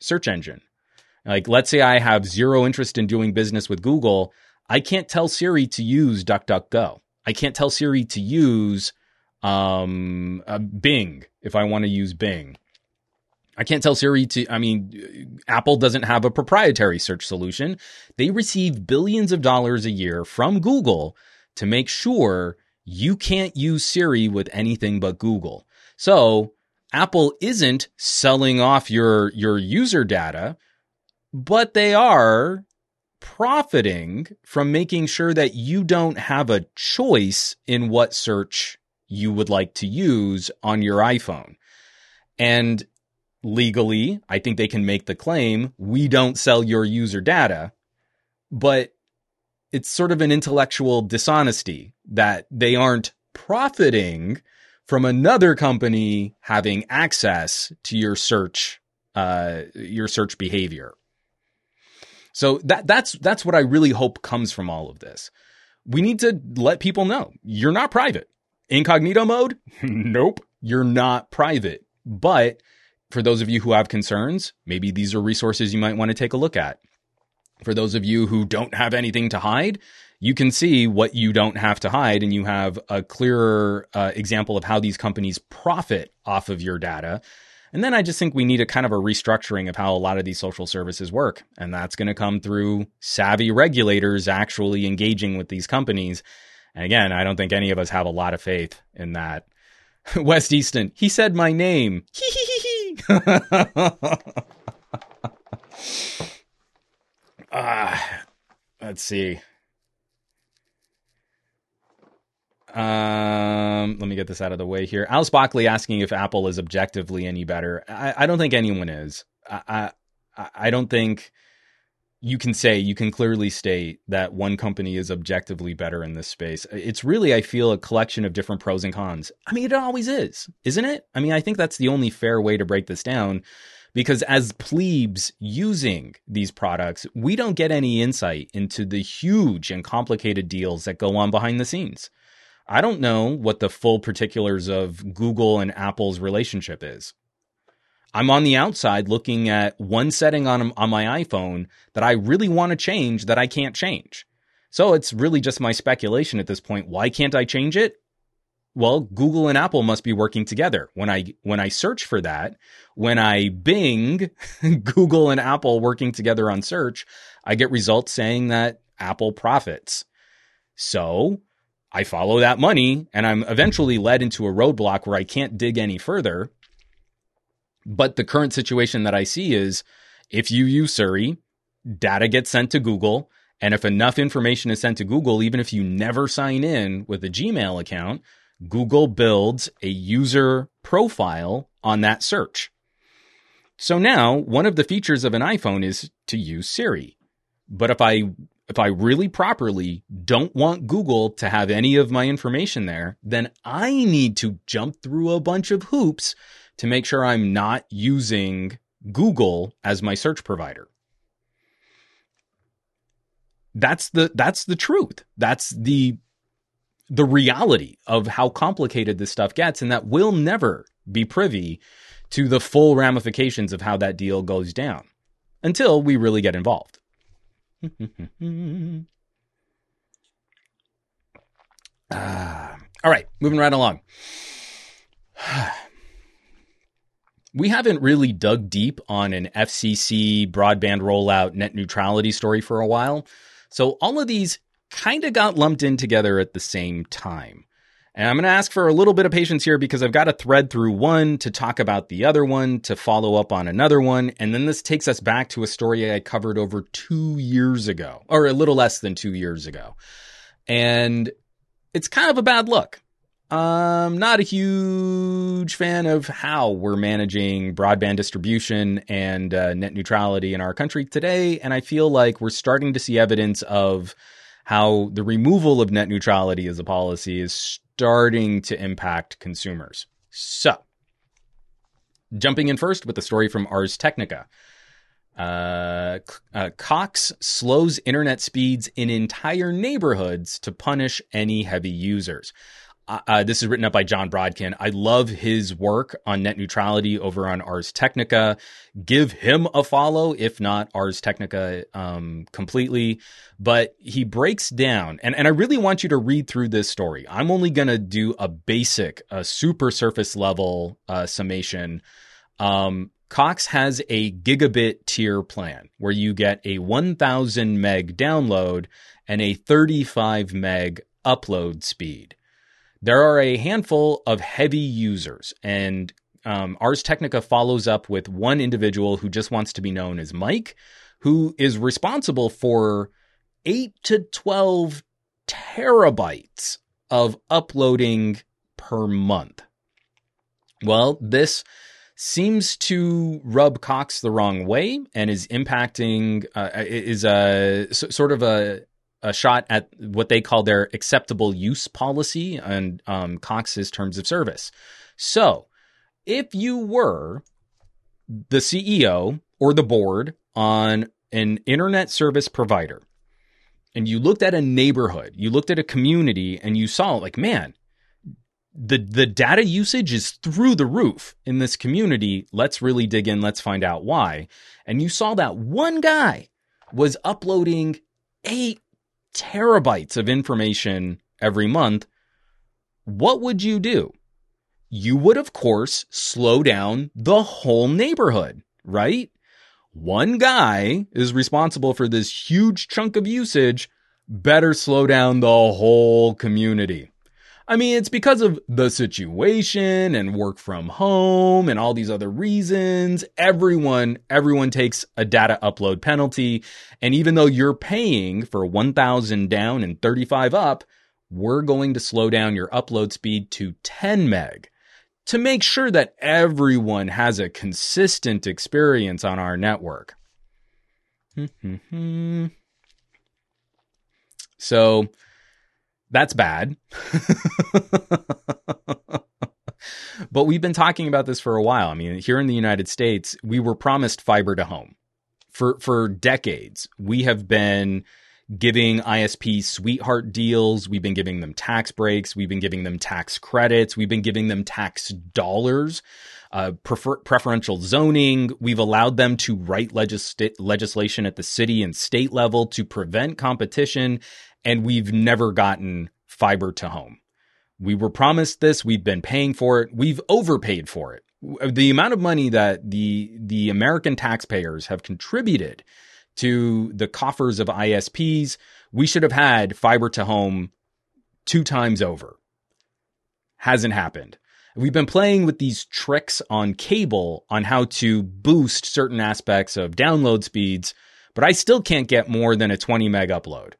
search engine. Like, let's say I have zero interest in doing business with Google. I can't tell Siri to use DuckDuckGo. I can't tell Siri to use Bing if I want to use Bing. I can't tell Siri Apple doesn't have a proprietary search solution. They receive billions of dollars a year from Google to make sure you can't use Siri with anything but Google. So Apple isn't selling off your user data, but they are profiting from making sure that you don't have a choice in what search you would like to use on your iPhone. And legally, I think they can make the claim, we don't sell your user data, but it's sort of an intellectual dishonesty that they aren't profiting from another company having access to your search behavior. So that's what I really hope comes from all of this. We need to let people know you're not private. Incognito mode? Nope, you're not private. But for those of you who have concerns, maybe these are resources you might want to take a look at. For those of you who don't have anything to hide, you can see what you don't have to hide, and you have a clearer example of how these companies profit off of your data. And then I just think we need a kind of a restructuring of how a lot of these social services work. And that's going to come through savvy regulators actually engaging with these companies. And again, I don't think any of us have a lot of faith in that. West Easton, he said my name. Let's see. Let me get this out of the way here. Alice Bockley asking if Apple is objectively any better. I don't think anyone is. I don't think you can clearly state that one company is objectively better in this space. It's really, I feel, a collection of different pros and cons. I mean, it always is, isn't it? I mean, I think that's the only fair way to break this down, because as plebes using these products, we don't get any insight into the huge and complicated deals that go on behind the scenes. I don't know what the full particulars of Google and Apple's relationship is. I'm on the outside looking at one setting on my iPhone that I really want to change that I can't change. So it's really just my speculation at this point. Why can't I change it? Well, Google and Apple must be working together. When I search for that, when I Bing Google and Apple working together on search, I get results saying that Apple profits. So I follow that money, and I'm eventually led into a roadblock where I can't dig any further. But the current situation that I see is, if you use Siri, data gets sent to Google. And if enough information is sent to Google, even if you never sign in with a Gmail account, Google builds a user profile on that search. So now one of the features of an iPhone is to use Siri. But if I really properly don't want Google to have any of my information there, then I need to jump through a bunch of hoops to make sure I'm not using Google as my search provider. That's the truth. That's the reality of how complicated this stuff gets, and that we'll never be privy to the full ramifications of how that deal goes down until we really get involved. All right, moving right along. We haven't really dug deep on an FCC broadband rollout net neutrality story for a while. So all of these kind of got lumped in together at the same time. And I'm going to ask for a little bit of patience here, because I've got to thread through one to talk about the other one, to follow up on another one. And then this takes us back to a story I covered over 2 years ago, or a little less than 2 years ago. And it's kind of a bad look. I'm not a huge fan of how we're managing broadband distribution and net neutrality in our country today. And I feel like we're starting to see evidence of how the removal of net neutrality as a policy is starting to impact consumers. So, jumping in first with the story from Ars Technica. Cox slows internet speeds in entire neighborhoods to punish any heavy users. This is written up by John Brodkin. I love his work on net neutrality over on Ars Technica. Give him a follow, if not Ars Technica completely. But he breaks down, and I really want you to read through this story. I'm only going to do a super surface level summation. Cox has a gigabit tier plan where you get a 1,000 meg download and a 35 meg upload speed. There are a handful of heavy users, and Ars Technica follows up with one individual who just wants to be known as Mike, who is responsible for 8 to 12 terabytes of uploading per month. Well, this seems to rub Cox the wrong way and is impacting, is sort of a shot at what they call their acceptable use policy and Cox's terms of service. So if you were the CEO or the board on an internet service provider and you looked at a neighborhood, you looked at a community and you saw like, man, the data usage is through the roof in this community. Let's really dig in. Let's find out why. And you saw that one guy was uploading 8 terabytes of information every month. What would you do? You would, of course, slow down the whole neighborhood, right? One guy is responsible for this huge chunk of usage. Better slow down the whole community. I mean, it's because of the situation and work from home and all these other reasons. Everyone takes a data upload penalty. And even though you're paying for 1,000 down and 35 up, we're going to slow down your upload speed to 10 meg to make sure that everyone has a consistent experience on our network. So that's bad. But we've been talking about this for a while. I mean, here in the United States, we were promised fiber to home. For decades, we have been giving ISPs sweetheart deals. We've been giving them tax breaks. We've been giving them tax credits. We've been giving them tax dollars, preferential zoning. We've allowed them to write legislation at the city and state level to prevent competition. And we've never gotten fiber to home. We were promised this. We've been paying for it. We've overpaid for it. The amount of money that the American taxpayers have contributed to the coffers of ISPs, we should have had fiber to home 2 times over. Hasn't happened. We've been playing with these tricks on cable on how to boost certain aspects of download speeds, but I still can't get more than a 20 meg upload.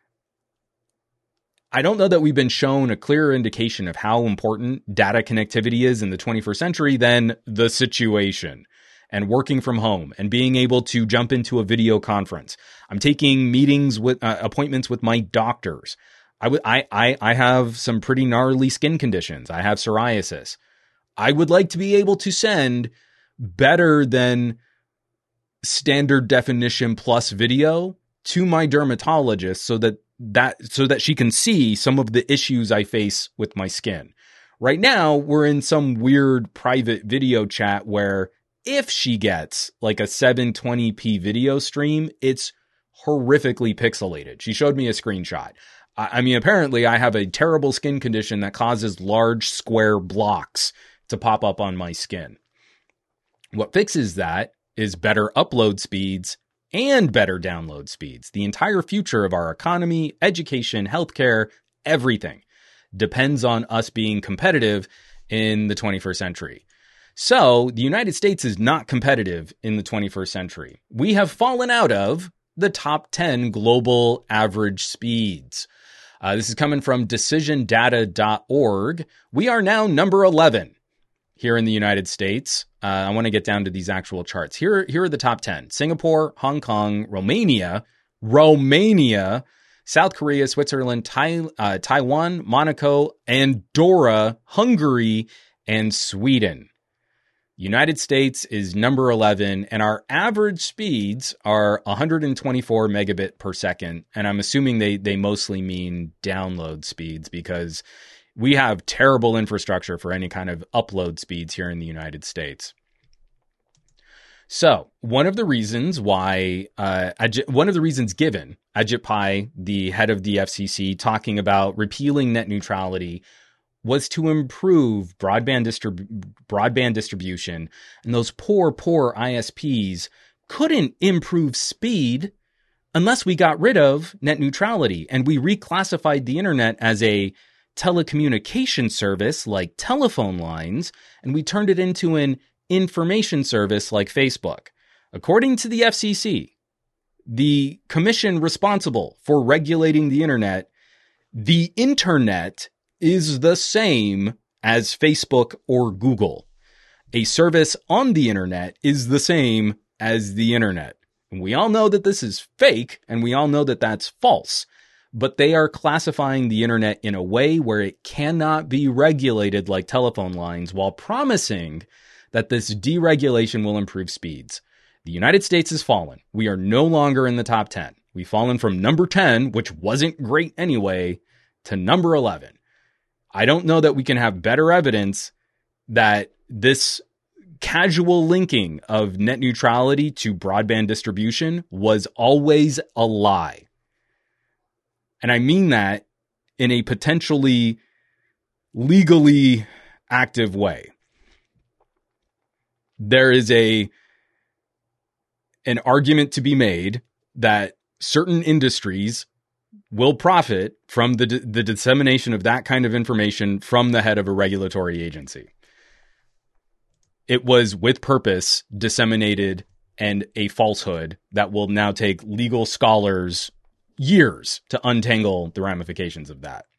I don't know that we've been shown a clearer indication of how important data connectivity is in the 21st century than the situation and working from home and being able to jump into a video conference. I'm taking meetings with appointments with my doctors. I have some pretty gnarly skin conditions. I have psoriasis. I would like to be able to send better than standard definition plus video to my dermatologist so that she can see some of the issues I face with my skin. Right now, we're in some weird private video chat where if she gets like a 720p video stream, it's horrifically pixelated. She showed me a screenshot. I mean, apparently I have a terrible skin condition that causes large square blocks to pop up on my skin. What fixes that is better upload speeds and better download speeds. The entire future of our economy, education, healthcare, everything depends on us being competitive in the 21st century. So the United States is not competitive in the 21st century. We have fallen out of the top 10 global average speeds. This is coming from decisiondata.org. We are now number 11 here in the United States. I want to get down to these actual charts. Here are the top 10. Singapore, Hong Kong, Romania, South Korea, Switzerland, Taiwan, Monaco, Andorra, Hungary, and Sweden. United States is number 11, and our average speeds are 124 megabit per second. And I'm assuming they mostly mean download speeds because We have terrible infrastructure for any kind of upload speeds here in the United States. So one of the reasons given, Ajit Pai, the head of the FCC, talking about repealing net neutrality, was to improve broadband distribution, and those poor ISPs couldn't improve speed unless we got rid of net neutrality and we reclassified the internet as a telecommunication service like telephone lines, and we turned it into an information service like Facebook. According to the FCC, the commission responsible for regulating the internet is the same as Facebook or Google. A service on the internet is the same as the internet. And we all know that this is fake, and we all know that that's false. But they are classifying the internet in a way where it cannot be regulated like telephone lines, while promising that this deregulation will improve speeds. The United States has fallen. We are no longer in the top 10. We've fallen from number 10, which wasn't great anyway, to number 11. I don't know that we can have better evidence that this casual linking of net neutrality to broadband distribution was always a lie. And I mean that in a potentially legally active way. There is an argument to be made that certain industries will profit from the dissemination of that kind of information from the head of a regulatory agency. It was with purpose disseminated, and a falsehood that will now take legal scholars years to untangle the ramifications of that.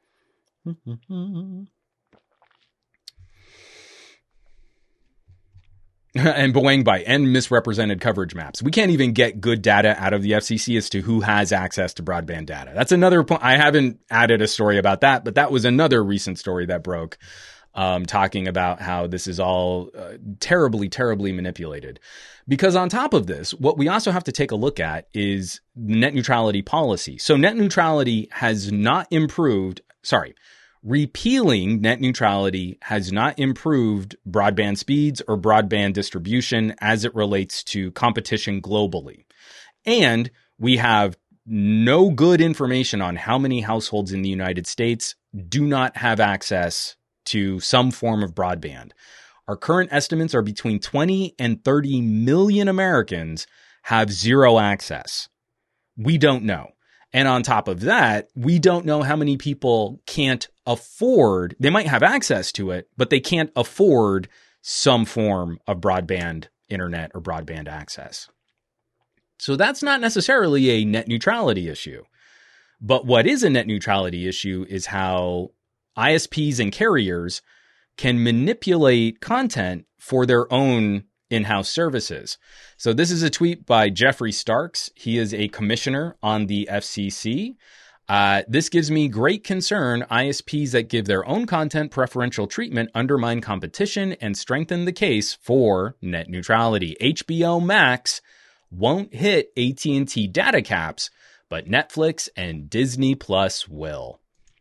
And Boeing by and misrepresented coverage maps. We can't even get good data out of the FCC as to who has access to broadband data. That's another point. I haven't added a story about that, but that was another recent story that broke, talking about how this is all terribly, terribly manipulated. Because on top of this, what we also have to take a look at is net neutrality policy. So net neutrality has not improved. Repealing net neutrality has not improved broadband speeds or broadband distribution as it relates to competition globally. And we have no good information on how many households in the United States do not have access to some form of broadband. Our current estimates are between 20 and 30 million Americans have zero access. We don't know. And on top of that, we don't know how many people can't afford, they might have access to it, but they can't afford some form of broadband internet or broadband access. So that's not necessarily a net neutrality issue. But what is a net neutrality issue is how ISPs and carriers can manipulate content for their own in-house services. So this is a tweet by Jeffrey Starks. He is a commissioner on the FCC. This gives me great concern. ISPs that give their own content preferential treatment undermine competition and strengthen the case for net neutrality. HBO Max won't hit AT&T data caps, but Netflix and Disney Plus will.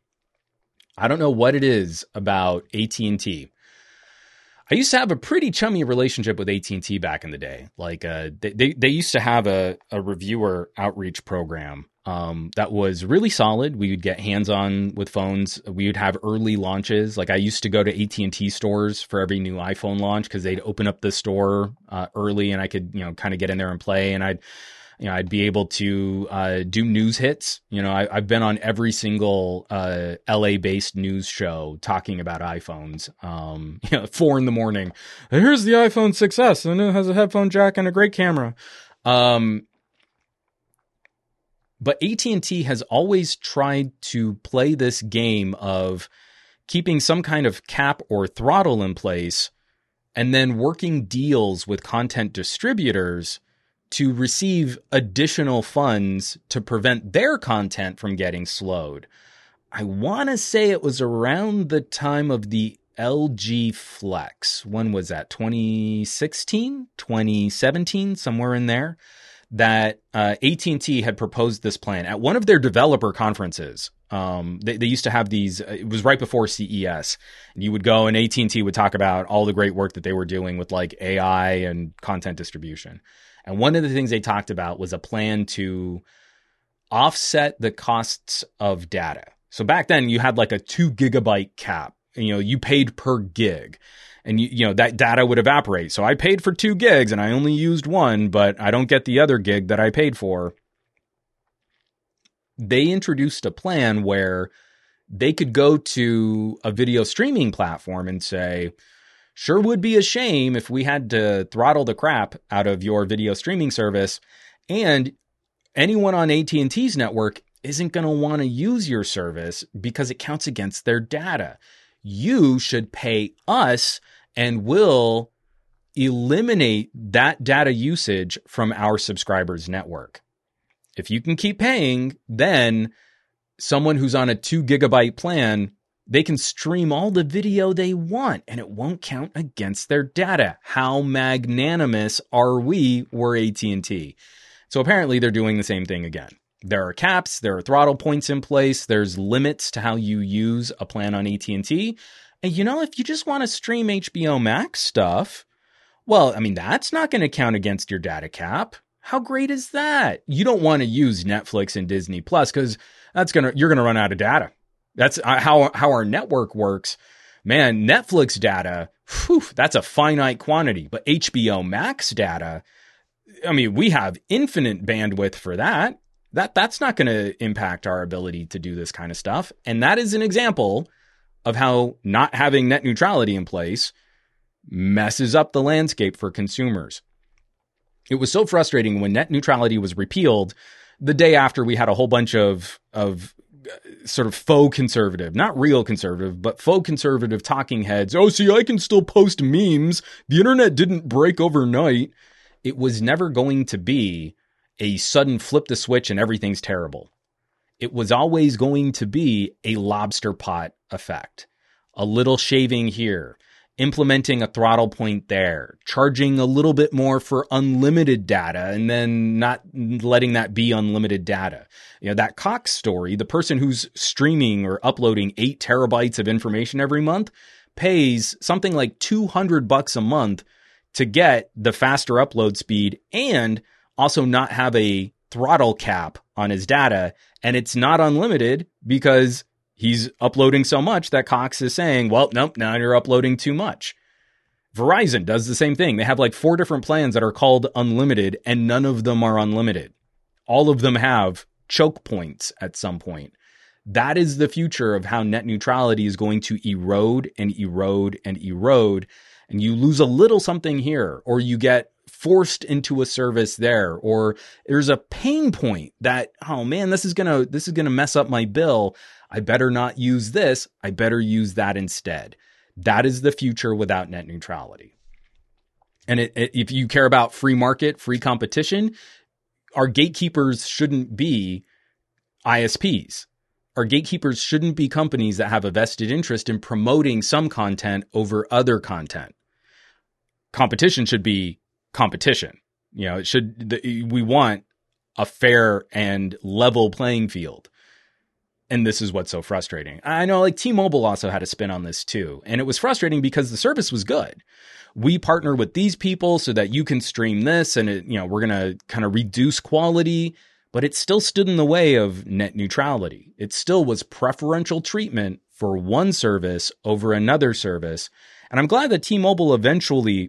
I don't know what it is about AT&T. I used to have a pretty chummy relationship with AT&T back in the day. Like they used to have a reviewer outreach program that was really solid. We would get hands-on with phones. We would have early launches. Like I used to go to AT&T stores for every new iPhone launch because they'd open up the store early, and I could kind of get in there and play. And I'd be able to do news hits. I've been on every single LA-based news show talking about iPhones. 4 a.m. Here's the iPhone 6S, and it has a headphone jack and a great camera. But AT&T has always tried to play this game of keeping some kind of cap or throttle in place, and then working deals with content distributors to receive additional funds to prevent their content from getting slowed. I want to say it was around the time of the LG Flex. When was that? 2016, 2017, somewhere in there. that AT&T had proposed this plan at one of their developer conferences. They used to have these, it was right before CES, and you would go and AT&T would talk about all the great work that they were doing with like AI and content distribution. And one of the things they talked about was a plan to offset the costs of data. So back then you had like a 2 gigabyte cap, you paid per gig. And that data would evaporate. So I paid for 2 gigs and I only used 1, but I don't get the other gig that I paid for. They introduced a plan where they could go to a video streaming platform and say, sure would be a shame if we had to throttle the crap out of your video streaming service, and anyone on AT&T's network isn't going to want to use your service because it counts against their data. You should pay us and we'll eliminate that data usage from our subscribers' network. If you can keep paying, then someone who's on a 2 gigabyte plan, they can stream all the video they want and it won't count against their data. How magnanimous are we? We're AT&T. So apparently they're doing the same thing again. There are caps, there are throttle points in place, there's limits to how you use a plan on AT&T. And if you just want to stream HBO Max stuff, well, that's not going to count against your data cap. How great is that? You don't want to use Netflix and Disney Plus because you're going to run out of data. That's how our network works. Man, Netflix data, that's a finite quantity. But HBO Max data, we have infinite bandwidth for that. That's not going to impact our ability to do this kind of stuff. And that is an example of how not having net neutrality in place messes up the landscape for consumers. It was so frustrating when net neutrality was repealed the day after we had a whole bunch of sort of faux conservative, not real conservative, but faux conservative talking heads. Oh, see, I can still post memes. The internet didn't break overnight. It was never going to be a sudden flip the switch and everything's terrible. It was always going to be a lobster pot effect. A little shaving here, implementing a throttle point there, charging a little bit more for unlimited data, and then not letting that be unlimited data. That Cox story, the person who's streaming or uploading 8 terabytes of information every month pays something like $200 a month to get the faster upload speed and also not have a throttle cap on his data. And it's not unlimited because he's uploading so much that Cox is saying, well, nope, now you're uploading too much. Verizon does the same thing. They have like 4 different plans that are called unlimited, and none of them are unlimited. All of them have choke points at some point. That is the future of how net neutrality is going to erode and erode and erode. And you lose a little something here, or you get forced into a service there, or there's a pain point that, oh man, this is gonna mess up my bill. I better not use this. I better use that instead. That is the future without net neutrality. And if you care about free market, free competition, our gatekeepers shouldn't be ISPs. Our gatekeepers shouldn't be companies that have a vested interest in promoting some content over other content. Competition should be competition. We want a fair and level playing field. And this is what's so frustrating. I know like T-Mobile also had a spin on this too. And it was frustrating because the service was good. We partner with these people so that you can stream this, and we're going to kind of reduce quality, but it still stood in the way of net neutrality. It still was preferential treatment for one service over another service. And I'm glad that T-Mobile eventually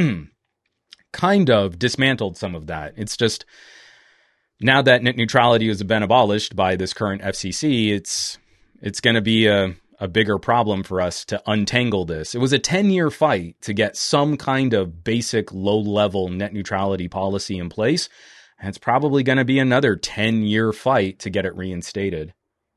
kind of dismantled some of that. It's just, now that net neutrality has been abolished by this current FCC, it's going to be a bigger problem for us to untangle this. It was a 10-year fight to get some kind of basic low-level net neutrality policy in place, and it's probably going to be another 10-year fight to get it reinstated.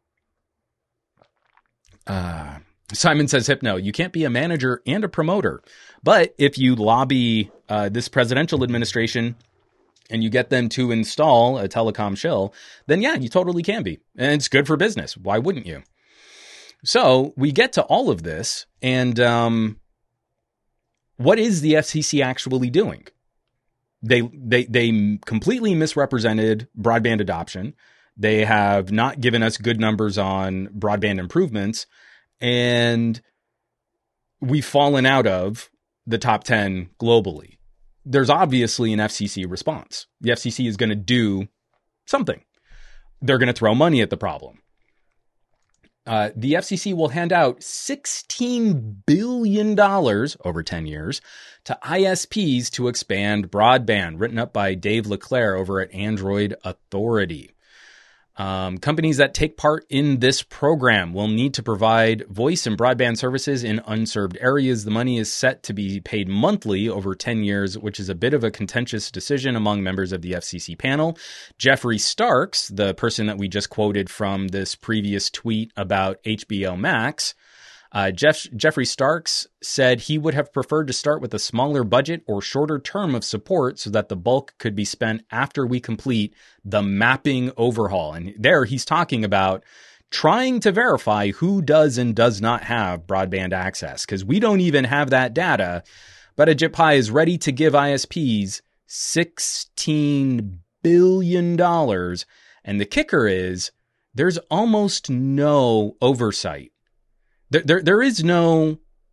Simon says, Hypno, you can't be a manager and a promoter, but if you lobby this presidential administration and you get them to install a telecom shill, then yeah, you totally can be. And it's good for business. Why wouldn't you? So we get to all of this, and what is the FCC actually doing? They completely misrepresented broadband adoption. They have not given us good numbers on broadband improvements, and we've fallen out of the top 10 globally. There's obviously an FCC response. The FCC is going to do something. They're going to throw money at the problem. The FCC will hand out $16 billion over 10 years to ISPs to expand broadband, written up by Dave LeClaire over at Android Authority. Companies that take part in this program will need to provide voice and broadband services in unserved areas. The money is set to be paid monthly over 10 years, which is a bit of a contentious decision among members of the FCC panel. Jeffrey Starks, the person that we just quoted from this previous tweet about HBO Max, Jeffrey Starks said he would have preferred to start with a smaller budget or shorter term of support so that the bulk could be spent after we complete the mapping overhaul. And there he's talking about trying to verify who does and does not have broadband access, because we don't even have that data. But Ajit Pai is ready to give ISPs $16 billion. And the kicker is there's almost no oversight. There is no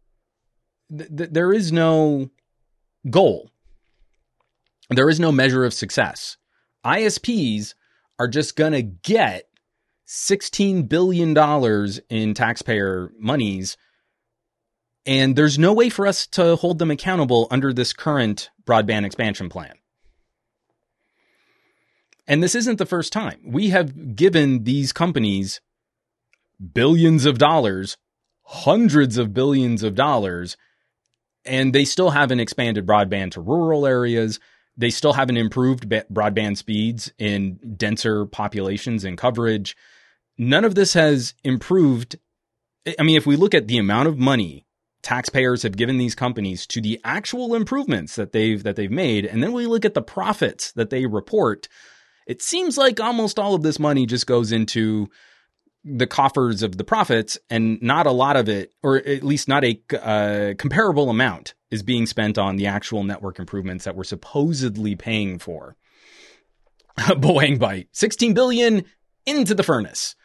goal. There is no measure of success. ISPs are just going to get $16 billion in taxpayer monies, and there's no way for us to hold them accountable under this current broadband expansion plan. And this isn't the first time. We have given these companies billions of dollars, hundreds of billions of dollars, and they still haven't expanded broadband to rural areas. They still haven't improved broadband speeds in denser populations and coverage. None of this has improved. I mean, if we look at the amount of money taxpayers have given these companies to the actual improvements that they've made, and then we look at the profits that they report, it seems like almost all of this money just goes into the coffers of the profits, and not a lot of it, or at least not a comparable amount, is being spent on the actual network improvements that we're supposedly paying for. Boeing bite, $16 billion into the furnace.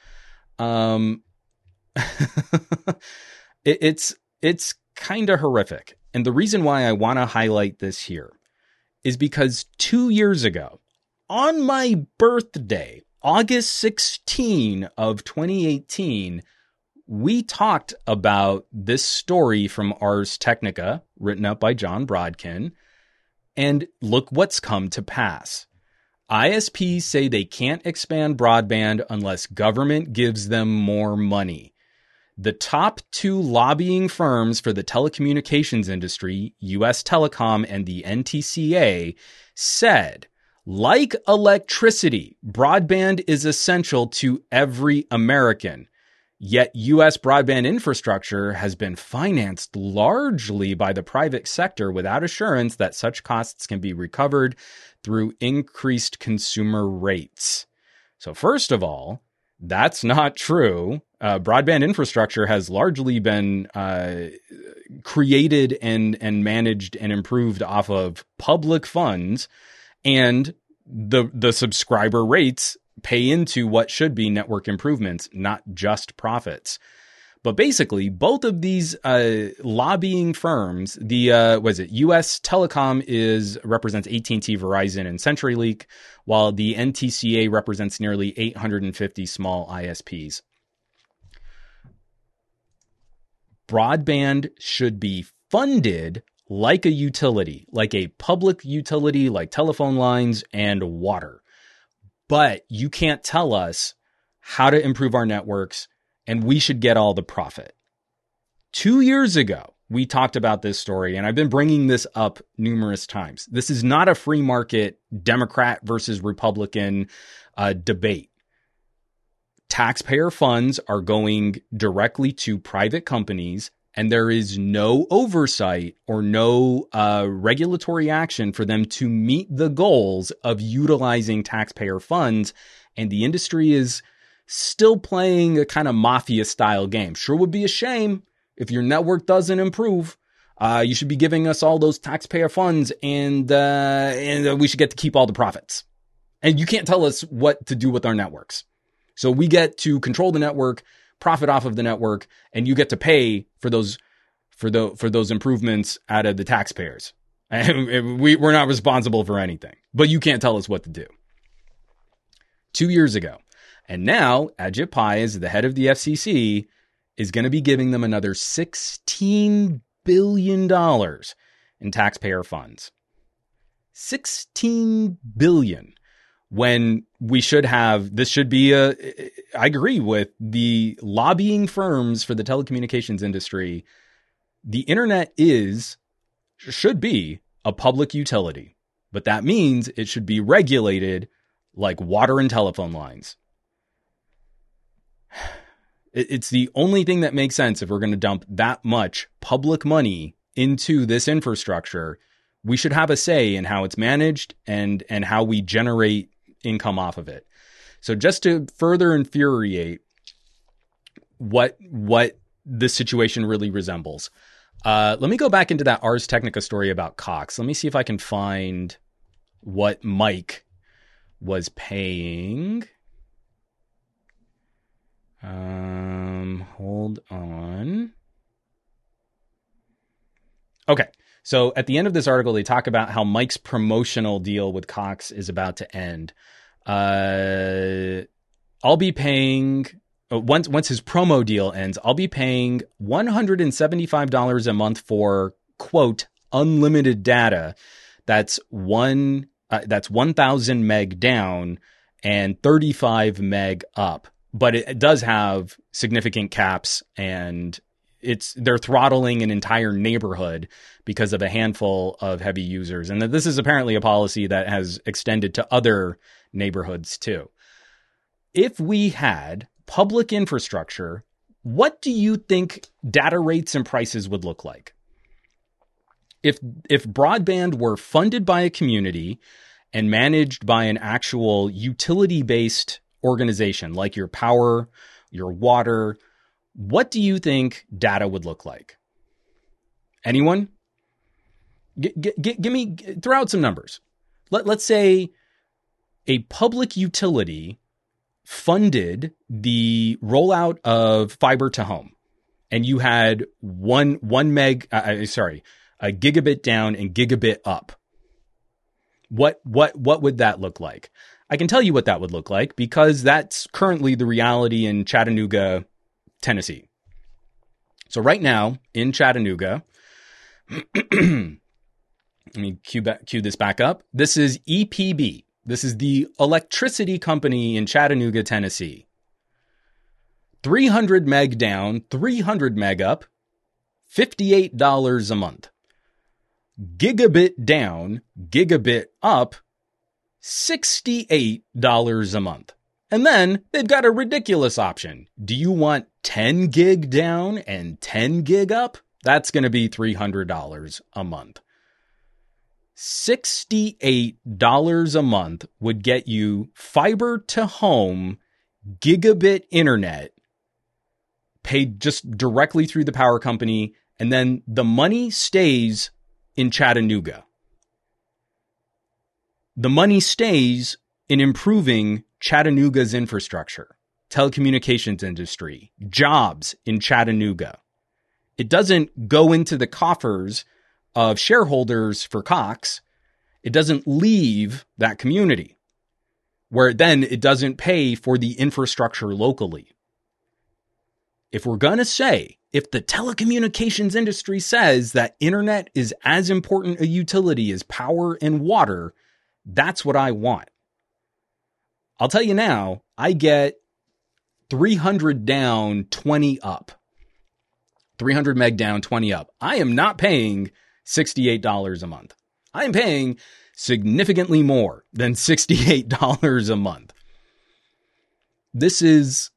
It's kind of horrific. And the reason why I want to highlight this here is because 2 years ago, on my birthday, August 16 of 2018, we talked about this story from Ars Technica, written up by John Brodkin, and look what's come to pass. ISPs say they can't expand broadband unless government gives them more money. The top two lobbying firms for the telecommunications industry, US Telecom and the NTCA, said, like electricity, broadband is essential to every American. Yet U.S. broadband infrastructure has been financed largely by the private sector without assurance that such costs can be recovered through increased consumer rates. So first of all, that's not true. Broadband infrastructure has largely been created and managed and improved off of public funds, and the subscriber rates pay into what should be network improvements, not just profits. But basically, both of these lobbying firms, US Telecom represents AT&T, Verizon, and CenturyLink, while the NTCA represents nearly 850 small ISPs. Broadband should be funded like a utility, like a public utility, like telephone lines and water. But you can't tell us how to improve our networks, and we should get all the profit. 2 years ago, we talked about this story, and I've been bringing this up numerous times. This is not a free market Democrat versus Republican debate. Taxpayer funds are going directly to private companies, and there is no oversight or no regulatory action for them to meet the goals of utilizing taxpayer funds. And the industry is still playing a kind of mafia style game. Sure would be a shame if your network doesn't improve. You should be giving us all those taxpayer funds, and we should get to keep all the profits. And you can't tell us what to do with our networks. So we get to control the network, profit off of the network, and you get to pay for those improvements out of the taxpayers. And we're not responsible for anything, but you can't tell us what to do. 2 years ago. And now Ajit Pai, as the head of the FCC, is going to be giving them another $16 billion in taxpayer funds. $16 billion. When we should have, this should be I agree with the lobbying firms for the telecommunications industry. The internet should be a public utility, but that means it should be regulated like water and telephone lines. It's the only thing that makes sense if we're going to dump that much public money into this infrastructure. We should have a say in how it's managed and how we generate income off of it. So just to further infuriate what this situation really resembles, let me go back into that Ars Technica story about Cox. Let me see if I can find what Mike was paying. Hold on. Okay. So at the end of this article, they talk about how Mike's promotional deal with Cox is about to end. I'll be paying once his promo deal ends, I'll be paying $175 a month for, quote, unlimited data. That's 1,000 meg down and 35 meg up. But it does have significant caps, and they're throttling an entire neighborhood because of a handful of heavy users. And this is apparently a policy that has extended to other neighborhoods too. If we had public infrastructure, what do you think data rates and prices would look like? If broadband were funded by a community and managed by an actual utility-based organization like your power, your water, what do you think data would look like? Anyone? Throw out some numbers. Let's say a public utility funded the rollout of fiber to home, and you had a gigabit down and gigabit up. What would that look like? I can tell you what that would look like because that's currently the reality in Chattanooga, Tennessee. So right now in Chattanooga, let me cue this back up. This is EPB. This is the electricity company in Chattanooga, Tennessee. 300 meg down, 300 meg up, $58 a month. Gigabit down, gigabit up, $68 a month. And then they've got a ridiculous option. Do you want 10 gig down and 10 gig up? That's going to be $300 a month. $68 a month would get you fiber to home, gigabit internet, paid just directly through the power company, and then the money stays in Chattanooga. The money stays in improving Chattanooga's infrastructure, telecommunications industry, jobs in Chattanooga. It doesn't go into the coffers of shareholders for Cox. It doesn't leave that community, where then it doesn't pay for the infrastructure locally. If we're going to say, if the telecommunications industry says that internet is as important a utility as power and water, that's what I want. I'll tell you now, I get 300 down, 20 up. 300 meg down, 20 up. I am not paying $68 a month. I am paying significantly more than $68 a month. This is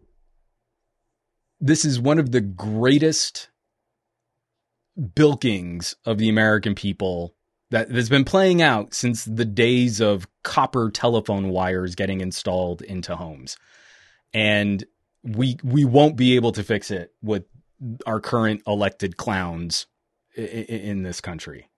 one of the greatest bilkings of the American people that has been playing out since the days of copper telephone wires getting installed into homes. And we won't be able to fix it with our current elected clowns in this country.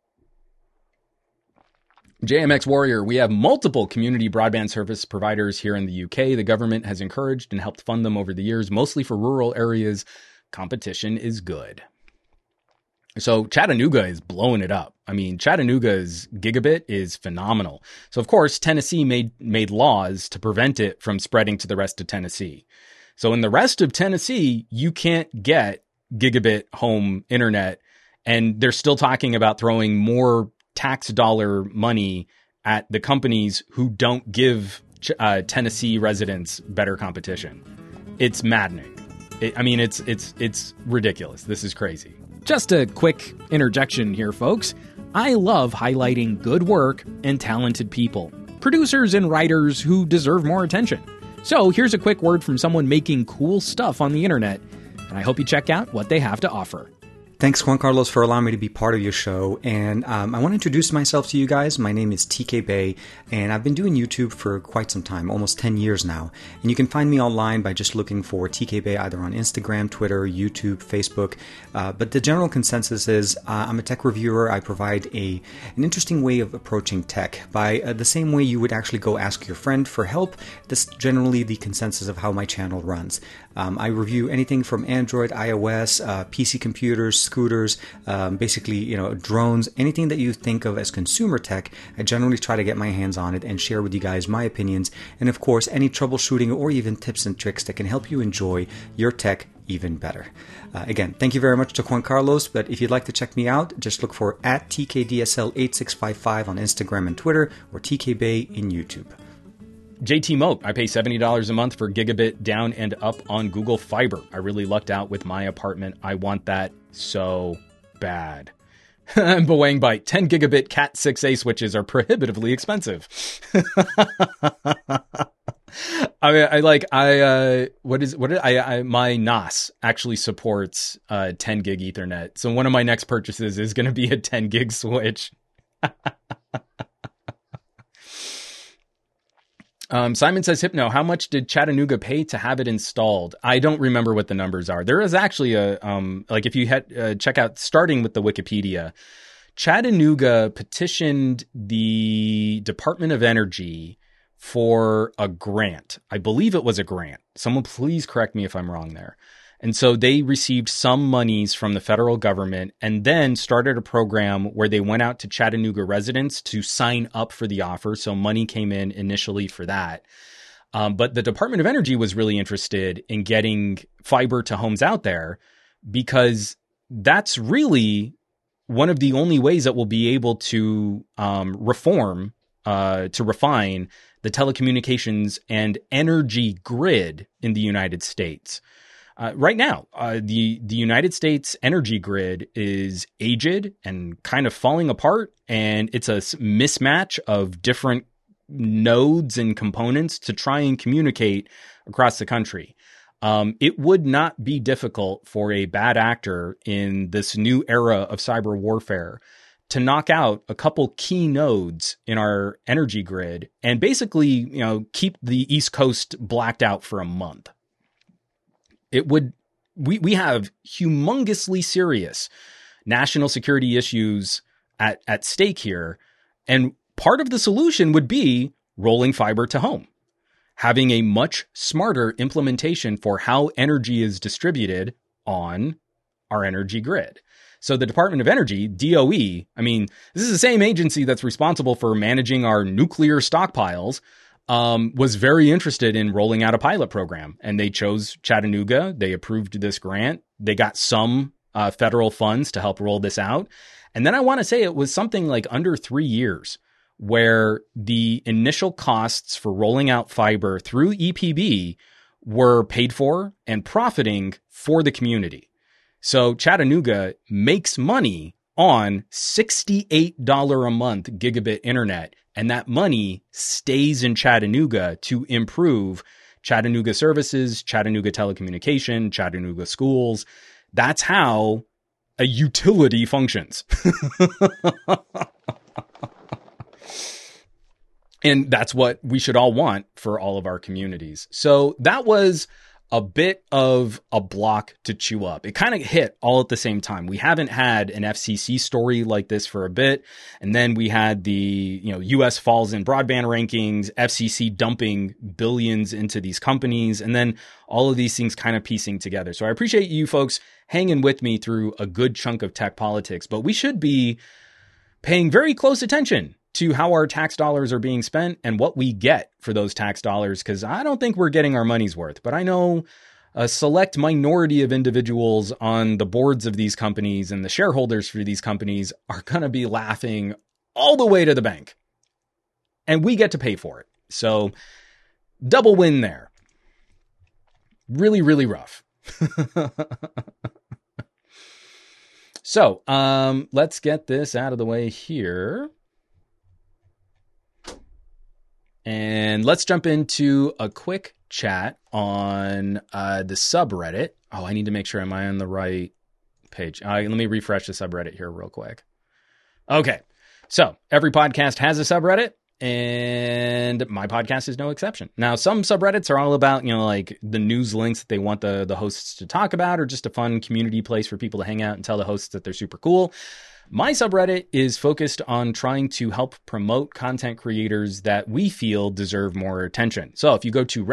JMX Warrior, we have multiple community broadband service providers here in the UK. The government has encouraged and helped fund them over the years, mostly for rural areas. Competition is good. So Chattanooga is blowing it up. I mean, Chattanooga's gigabit is phenomenal. So of course, Tennessee made laws to prevent it from spreading to the rest of Tennessee. So in the rest of Tennessee, you can't get gigabit home internet, and they're still talking about throwing more tax dollar money at the companies who don't give Tennessee residents better competition. It's maddening. It's ridiculous. This is crazy. Just a quick interjection here, folks. I love highlighting good work and talented people, producers and writers who deserve more attention. So here's a quick word from someone making cool stuff on the internet, and I hope you check out what they have to offer. Thanks, Juan Carlos, for allowing me to be part of your show. And I want to introduce myself to you guys. My name is TK Bay, and I've been doing YouTube for quite some time, almost 10 years now. And you can find me online by just looking for TK Bay either on Instagram, Twitter, YouTube, Facebook. But the general consensus is I'm a tech reviewer. I provide an interesting way of approaching tech by the same way you would actually go ask your friend for help. That's generally the consensus of how my channel runs. I review anything from Android, iOS, PC computers, scooters, basically, drones, anything that you think of as consumer tech. I generally try to get my hands on it and share with you guys my opinions. And of course, any troubleshooting or even tips and tricks that can help you enjoy your tech even better. Again, thank you very much to Juan Carlos, but if you'd like to check me out, just look for @TKDSL8655 on Instagram and Twitter, or TK Bay in YouTube. JT Moat, I pay $70 a month for gigabit down and up on Google Fiber. I really lucked out with my apartment. I want that so bad. Boeing Byte, 10 gigabit Cat 6A switches are prohibitively expensive. My NAS actually supports 10 gig Ethernet. So one of my next purchases is going to be a 10 gig switch. Simon says, Hypno, how much did Chattanooga pay to have it installed? I don't remember what the numbers are. There is actually if you check out, starting with the Wikipedia, Chattanooga petitioned the Department of Energy for a grant. I believe it was a grant. Someone please correct me if I'm wrong there. And so they received some monies from the federal government and then started a program where they went out to Chattanooga residents to sign up for the offer. So money came in initially for that. But the Department of Energy was really interested in getting fiber to homes out there because that's really one of the only ways that we'll be able to refine the telecommunications and energy grid in the United States. Right now, the United States energy grid is aged and kind of falling apart, and it's a mismatch of different nodes and components to try and communicate across the country. It would not be difficult for a bad actor in this new era of cyber warfare to knock out a couple key nodes in our energy grid and basically, keep the East Coast blacked out for a month. We have humongously serious national security issues at stake here. And part of the solution would be rolling fiber to home, having a much smarter implementation for how energy is distributed on our energy grid. So the Department of Energy, DOE, this is the same agency that's responsible for managing our nuclear stockpiles, was very interested in rolling out a pilot program, and they chose Chattanooga. They approved this grant. They got some federal funds to help roll this out. And then I want to say it was something like under 3 years where the initial costs for rolling out fiber through EPB were paid for and profiting for the community. So Chattanooga makes money on $68 a month gigabit internet, and that money stays in Chattanooga to improve Chattanooga services, Chattanooga telecommunication, Chattanooga schools. That's how a utility functions. And that's what we should all want for all of our communities. So that was a bit of a block to chew up. It kind of hit all at the same time. We haven't had an FCC story like this for a bit. And then we had the, US falls in broadband rankings, FCC dumping billions into these companies, and then all of these things kind of piecing together. So I appreciate you folks hanging with me through a good chunk of tech politics, but we should be paying very close attention to how our tax dollars are being spent and what we get for those tax dollars, because I don't think we're getting our money's worth. But I know a select minority of individuals on the boards of these companies and the shareholders for these companies are going to be laughing all the way to the bank. And we get to pay for it. So double win there. Really, really rough. So let's get this out of the way here. And let's jump into a quick chat on the subreddit. Oh, I need to make sure am I on the right page. Let me refresh the subreddit here real quick. Okay, so every podcast has a subreddit, and my podcast is no exception. Now, some subreddits are all about, like the news links that they want the hosts to talk about, or just a fun community place for people to hang out and tell the hosts that they're super cool. My subreddit is focused on trying to help promote content creators that we feel deserve more attention. So if you go to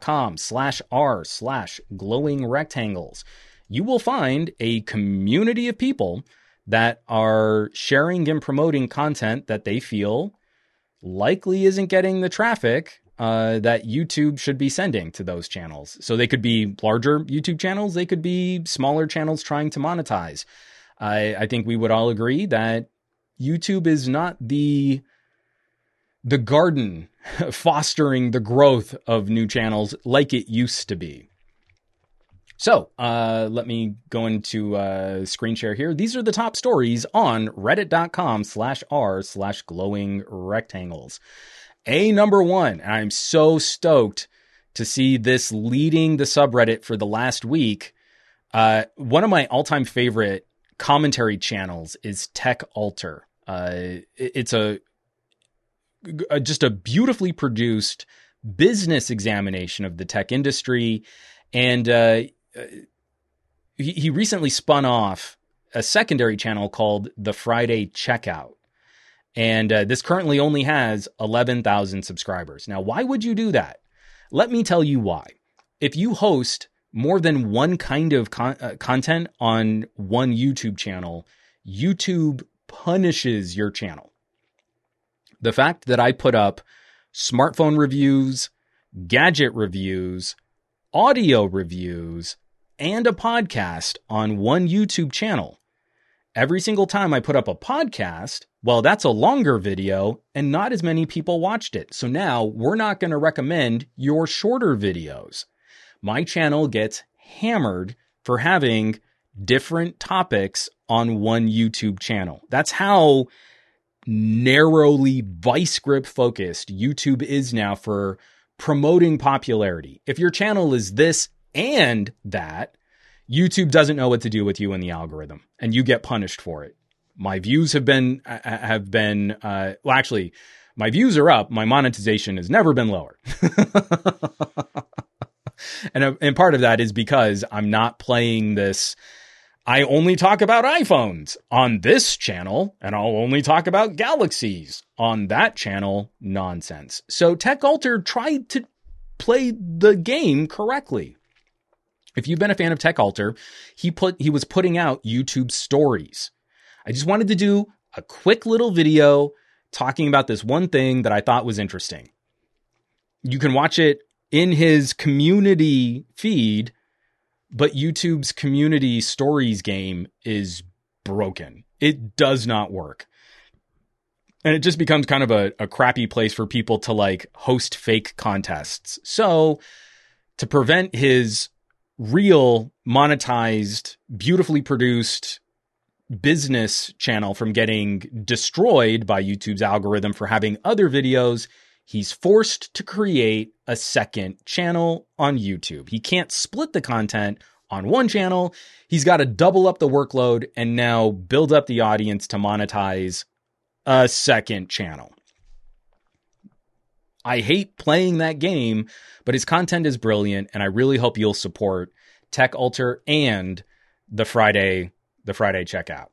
reddit.com/r/glowingrectangles, you will find a community of people that are sharing and promoting content that they feel likely isn't getting the traffic that YouTube should be sending to those channels. So they could be larger YouTube channels. They could be smaller channels trying to monetize. I think we would all agree that YouTube is not the garden fostering the growth of new channels like it used to be. So let me go into screen share here. These are the top stories on reddit.com/r/glowingrectangles. Number one, and I'm so stoked to see this leading the subreddit for the last week. One of my all-time favorite commentary channels is Tech Alter. It's just a beautifully produced business examination of the tech industry. And he recently spun off a secondary channel called The Friday Checkout. And this currently only has 11,000 subscribers. Now, why would you do that? Let me tell you why. If you host more than one kind of content on one YouTube channel, YouTube punishes your channel. The fact that I put up smartphone reviews, gadget reviews, audio reviews, and a podcast on one YouTube channel, every single time I put up a podcast, well, that's a longer video and not as many people watched it. So now we're not going to recommend your shorter videos. My channel gets hammered for having different topics on one YouTube channel. That's how narrowly vice grip focused YouTube is now for promoting popularity. If your channel is this and that, YouTube doesn't know what to do with you in the algorithm, and you get punished for it. My views have been well, actually, my views are up. My monetization has never been lower. And part of that is because I'm not playing this. I only talk about iPhones on this channel, and I'll only talk about Galaxies on that channel nonsense. So Tech Alter tried to play the game correctly. If you've been a fan of Tech Alter, he was putting out YouTube stories. I just wanted to do a quick little video talking about this one thing that I thought was interesting. You can watch it in his community feed, but YouTube's community stories game is broken. It does not work. And it just becomes kind of a crappy place for people to like host fake contests. So to prevent his real monetized, beautifully produced business channel from getting destroyed by YouTube's algorithm for having other videos, he's forced to create a second channel on YouTube. He can't split the content on one channel. He's got to double up the workload and now build up the audience to monetize a second channel. I hate playing that game, but his content is brilliant, and I really hope you'll support TechAltar and the Friday checkout.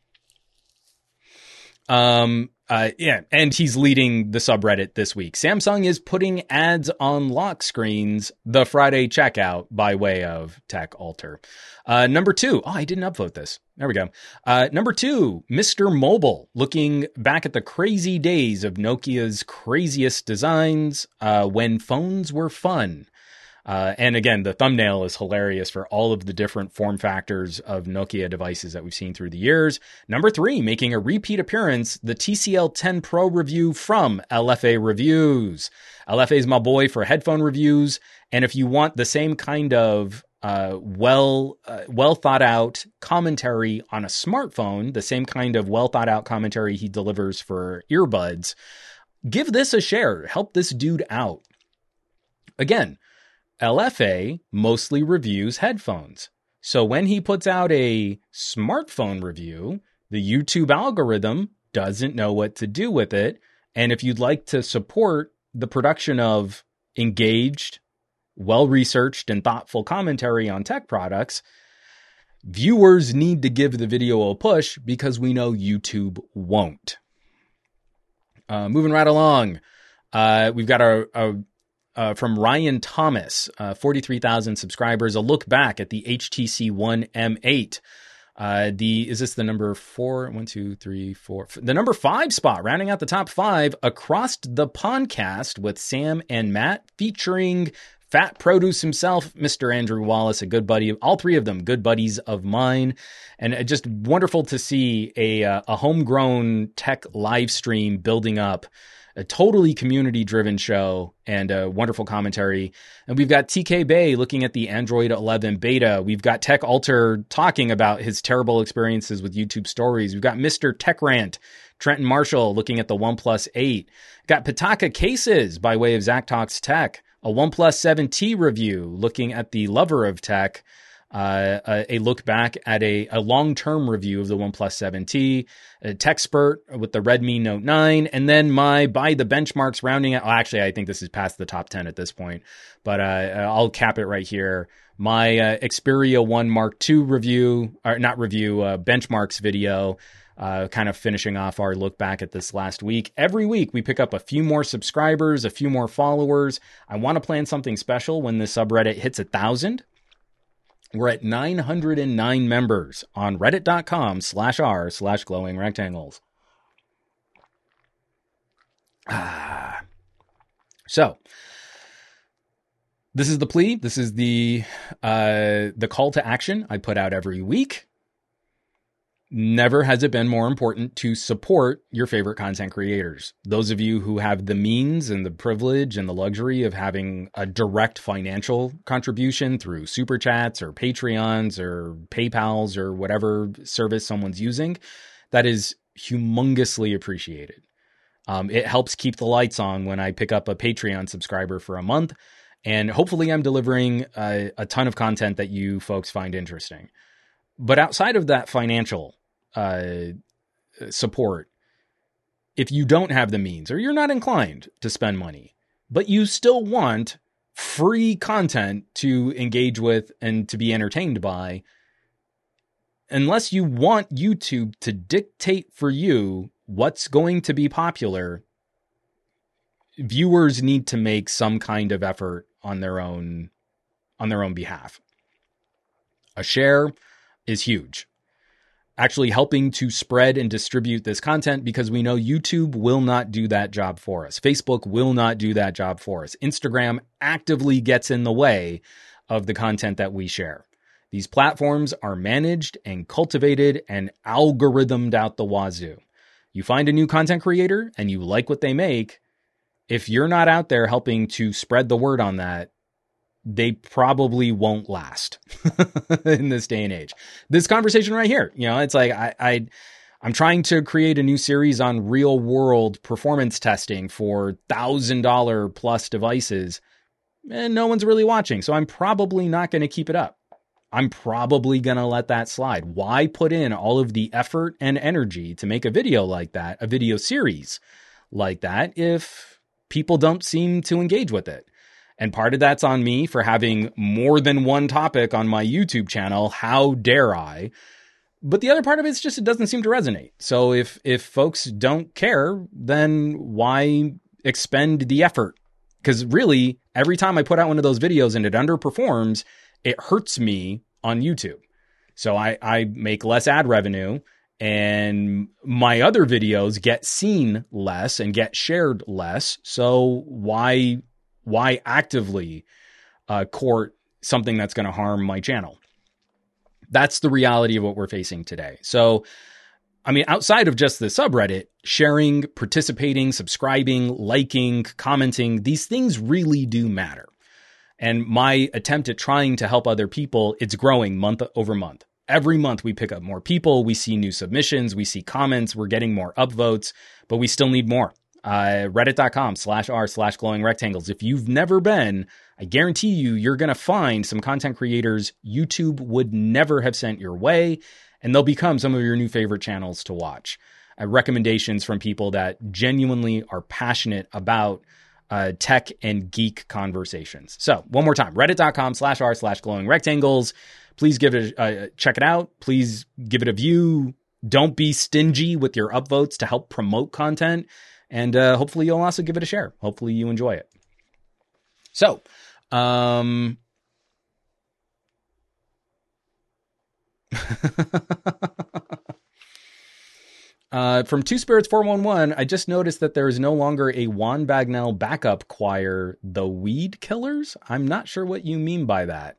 And he's leading the subreddit this week. Samsung is putting ads on lock screens, the Friday checkout, by way of TechAltar. Number 2. Oh, I didn't upvote this. There we go. Number 2, Mr. Mobile, looking back at the crazy days of Nokia's craziest designs, when phones were fun. And again, the thumbnail is hilarious for all of the different form factors of Nokia devices that we've seen through the years. Number 3, making a repeat appearance, the TCL 10 Pro review from LFA Reviews. LFA is my boy for headphone reviews. And if you want the same kind of well thought out commentary on a smartphone, the same kind of well thought out commentary he delivers for earbuds, give this a share. Help this dude out. Again, LFA mostly reviews headphones. So when he puts out a smartphone review, the YouTube algorithm doesn't know what to do with it. And if you'd like to support the production of engaged, well-researched, and thoughtful commentary on tech products, viewers need to give the video a push because we know YouTube won't. Moving right along, we've got from Ryan Thomas, 43,000 subscribers, a look back at the HTC One M8. Is this the number 4? 1, 2, 3, 4. The number 5 spot, rounding out the top 5, Across the Podcast with Sam and Matt, featuring Fat Produce himself, Mr. Andrew Wallace, a good buddy, all 3 of them good buddies of mine. And just wonderful to see a homegrown tech live stream building up. A totally community-driven show and a wonderful commentary. And we've got TK Bay looking at the Android 11 beta. We've got TechAltar talking about his terrible experiences with YouTube stories. We've got Mr. Tech Rant, Trenton Marshall, looking at the OnePlus 8. Got Pataka Cases by way of Zach Talks Tech. A OnePlus 7T review looking at the lover of tech. A look back at a long-term review of the OnePlus 7T, a TechSpurt with the Redmi Note 9, and then my by the benchmarks rounding out. Actually, I think this is past the top 10 at this point, but I'll cap it right here. My Xperia 1 Mark II review, or not review, benchmarks video, kind of finishing off our look back at this last week. Every week we pick up a few more subscribers, a few more followers. I want to plan something special when the subreddit hits 1,000. We're at 909 members on reddit.com/r/glowing rectangles. So this is the plea. This is the call to action I put out every week. Never has it been more important to support your favorite content creators. Those of you who have the means and the privilege and the luxury of having a direct financial contribution through Super Chats or Patreons or PayPals or whatever service someone's using, that is humongously appreciated. It helps keep the lights on when I pick up a Patreon subscriber for a month. And hopefully I'm delivering a ton of content that you folks find interesting. But outside of that financial support, if you don't have the means or you're not inclined to spend money, but you still want free content to engage with and to be entertained by, unless you want YouTube to dictate for you what's going to be popular, viewers need to make some kind of effort on their own behalf. A share is huge. Actually helping to spread and distribute this content, because we know YouTube will not do that job for us. Facebook will not do that job for us. Instagram actively gets in the way of the content that we share. These platforms are managed and cultivated and algorithmed out the wazoo. You find a new content creator and you like what they make. If you're not out there helping to spread the word on that, they probably won't last in this day and age. This conversation right here, it's like I'm trying to create a new series on real world performance testing for $1,000 plus devices, and no one's really watching. So I'm probably not going to keep it up. I'm probably going to let that slide. Why put in all of the effort and energy to make a video like that, a video series like that, if people don't seem to engage with it. And part of that's on me for having more than one topic on my YouTube channel. How dare I? But the other part of it is just it doesn't seem to resonate. So if folks don't care, then why expend the effort? Because really, every time I put out one of those videos and it underperforms, it hurts me on YouTube. So I make less ad revenue, and my other videos get seen less and get shared less. So why actively court something that's going to harm my channel? That's the reality of what we're facing today. So, I mean, outside of just the subreddit, sharing, participating, subscribing, liking, commenting, these things really do matter. And my attempt at trying to help other people, it's growing month over month. Every month we pick up more people, we see new submissions, we see comments, we're getting more upvotes, but we still need more. Reddit.com/r/glowing rectangles. If you've never been, I guarantee you're going to find some content creators YouTube would never have sent your way, and they'll become some of your new favorite channels to watch. Recommendations from people that genuinely are passionate about tech and geek conversations. So one more time, reddit.com/r/glowing rectangles. Please give it check it out. Please give it a view. Don't be stingy with your upvotes to help promote content. And hopefully you'll also give it a share. Hopefully you enjoy it. So, from Two Spirits 411, I just noticed that there is no longer a Juan Bagnell backup choir, the Weed Killers. I'm not sure what you mean by that.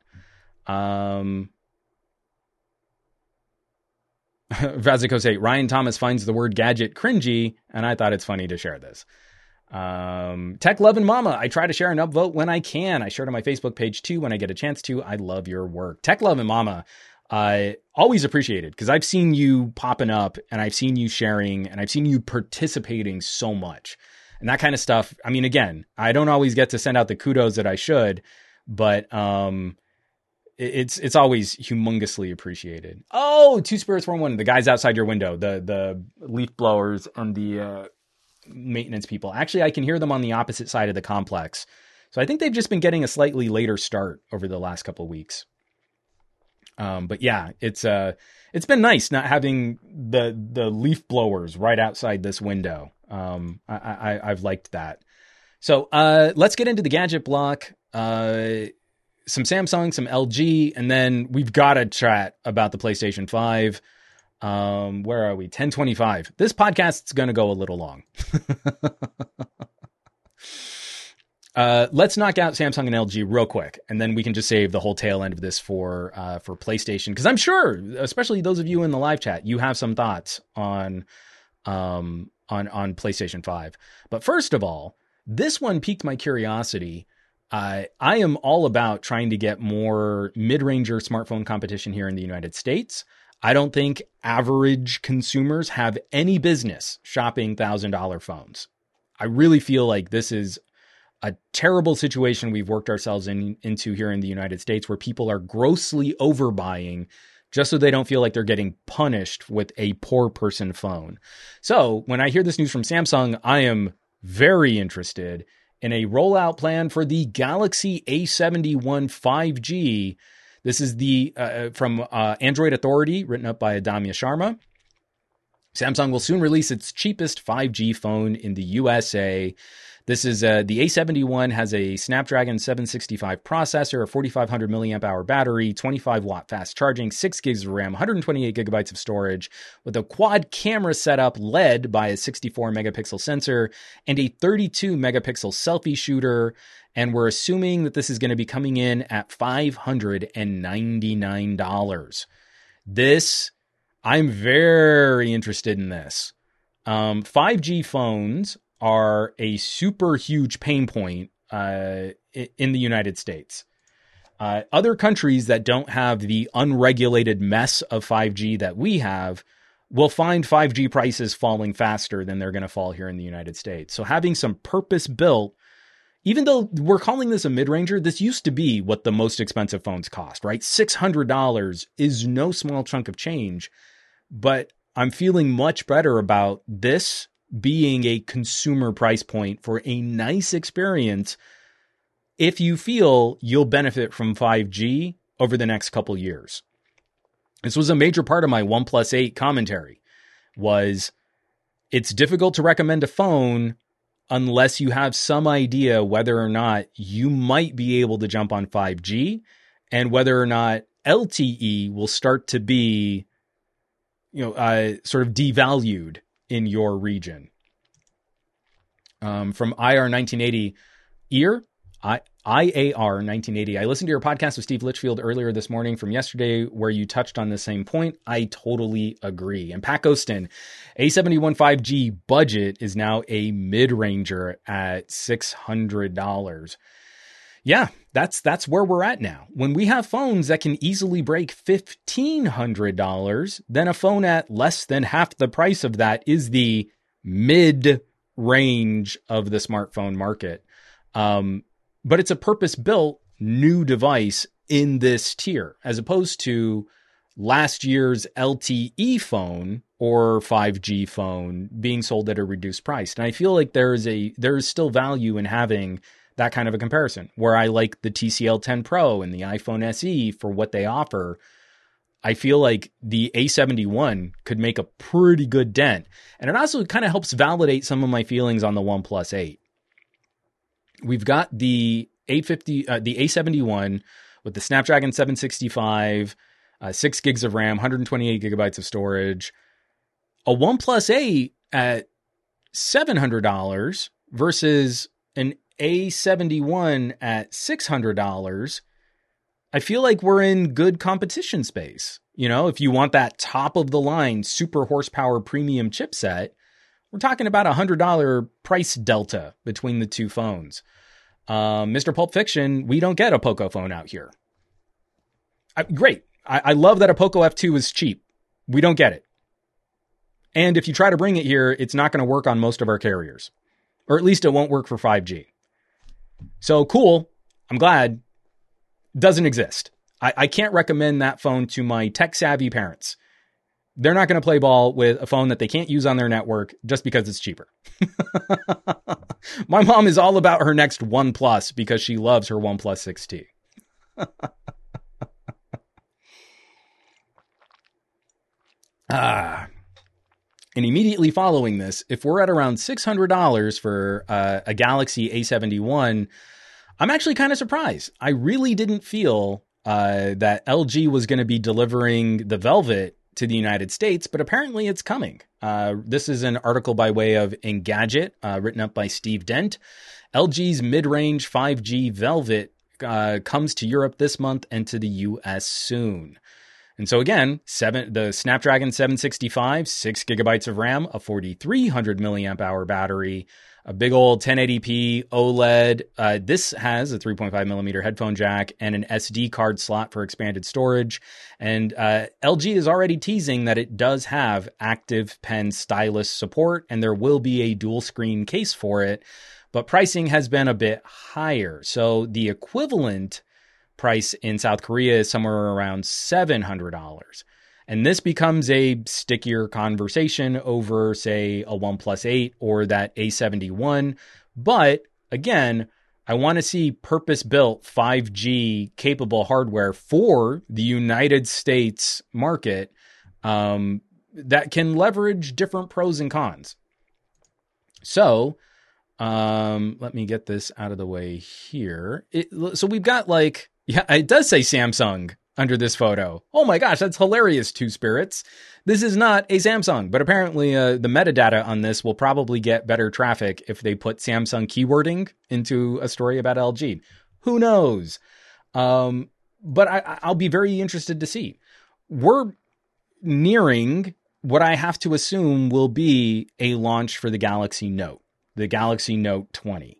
Vazikos 8, Ryan Thomas finds the word gadget cringy, and I thought it's funny to share this. Tech Love and Mama, I try to share an upvote when I can. I share it on my Facebook page too when I get a chance to. I love your work. Tech Love and Mama, always appreciated, because I've seen you popping up and I've seen you sharing and I've seen you participating so much. And that kind of stuff, I mean, again, I don't always get to send out the kudos that I should, but it's always humongously appreciated. Oh, Two Spirits 411, the guys outside your window, the leaf blowers and the maintenance people. Actually, I can hear them on the opposite side of the complex. So I think they've just been getting a slightly later start over the last couple of weeks. But yeah, it's been nice not having the leaf blowers right outside this window. I've liked that. So let's get into the gadget block. Some Samsung, some LG, and then we've got to chat about the PlayStation 5. Where are we? 10:25. This podcast's going to go a little long. Let's knock out Samsung and LG real quick, and then we can just save the whole tail end of this for PlayStation, because I'm sure, especially those of you in the live chat, you have some thoughts on PlayStation 5. But first of all, this one piqued my curiosity. I am all about trying to get more mid-ranger smartphone competition here in the United States. I don't think average consumers have any business shopping $1,000 phones. I really feel like this is a terrible situation we've worked ourselves into here in the United States, where people are grossly overbuying just so they don't feel like they're getting punished with a poor person phone. So when I hear this news from Samsung, I am very interested in a rollout plan for the Galaxy A71 5G. This is the from Android Authority, written up by Adamya Sharma. Samsung will soon release its cheapest 5G phone in the USA. This is the A71 has a Snapdragon 765 processor, a 4,500 milliamp hour battery, 25 watt fast charging, 6 gigs of RAM, 128 gigabytes of storage, with a quad camera setup led by a 64 megapixel sensor and a 32 megapixel selfie shooter. And we're assuming that this is going to be coming in at $599. I'm very interested in this. 5G phones are a super huge pain point in the United States. Other countries that don't have the unregulated mess of 5G that we have will find 5G prices falling faster than they're going to fall here in the United States. So having some purpose-built, even though we're calling this a mid-ranger, this used to be what the most expensive phones cost, right? $600 is no small chunk of change, but I'm feeling much better about this being a consumer price point for a nice experience if you feel you'll benefit from 5G over the next couple years. This was a major part of my OnePlus 8 commentary, was it's difficult to recommend a phone unless you have some idea whether or not you might be able to jump on 5G and whether or not LTE will start to be, sort of devalued in your region. From IR 1980, IAR 1980. I listened to your podcast with Steve Litchfield earlier this morning from yesterday where you touched on the same point. I totally agree. And Pat Gostin, A71 5G budget is now a mid-ranger at $600. Yeah, that's where we're at now. When we have phones that can easily break $1,500, then a phone at less than half the price of that is the mid-range of the smartphone market. But it's a purpose-built new device in this tier, as opposed to last year's LTE phone or 5G phone being sold at a reduced price. And I feel like there is still value in having that kind of a comparison, where I like the TCL 10 Pro and the iPhone SE for what they offer. I feel like the A71 could make a pretty good dent. And it also kind of helps validate some of my feelings on the OnePlus 8. We've got the A71 with the Snapdragon 765, 6 gigs of RAM, 128 gigabytes of storage. A OnePlus 8 at $700 versus an A71 at $600. I feel like we're in good competition space. If you want that top of the line super horsepower premium chipset, we're talking about $100 price delta between the two phones. Mr. Pulp Fiction, we don't get a Poco phone out here. Great. I love that a Poco F2 is cheap. We don't get it. And if you try to bring it here, it's not going to work on most of our carriers. Or at least it won't work for 5G. So cool. I'm glad. Doesn't exist. I can't recommend that phone to my tech-savvy parents. They're not going to play ball with a phone that they can't use on their network just because it's cheaper. My mom is all about her next OnePlus because she loves her OnePlus 6T. And immediately following this, if we're at around $600 for a Galaxy A71, I'm actually kind of surprised. I really didn't feel that LG was going to be delivering the Velvet to the United States, but apparently it's coming. This is an article by way of Engadget, written up by Steve Dent. LG's mid-range 5G Velvet comes to Europe this month and to the US soon. And so again, the Snapdragon 765, 6 gigabytes of RAM, a 4,300 milliamp hour battery, a big old 1080p OLED. This has a 3.5 millimeter headphone jack and an SD card slot for expanded storage. And LG is already teasing that it does have active pen stylus support, and there will be a dual screen case for it. But pricing has been a bit higher. So the equivalent price in South Korea is somewhere around $700. And this becomes a stickier conversation over, say, a OnePlus 8 or that A71. But again, I want to see purpose-built 5G capable hardware for the United States market that can leverage different pros and cons. So let me get this out of the way here. So we've got it does say Samsung under this photo. Oh my gosh, that's hilarious, Two Spirits. This is not a Samsung, but apparently the metadata on this will probably get better traffic if they put Samsung keywording into a story about LG. Who knows? But I'll be very interested to see. We're nearing what I have to assume will be a launch for the Galaxy Note, the Galaxy Note 20.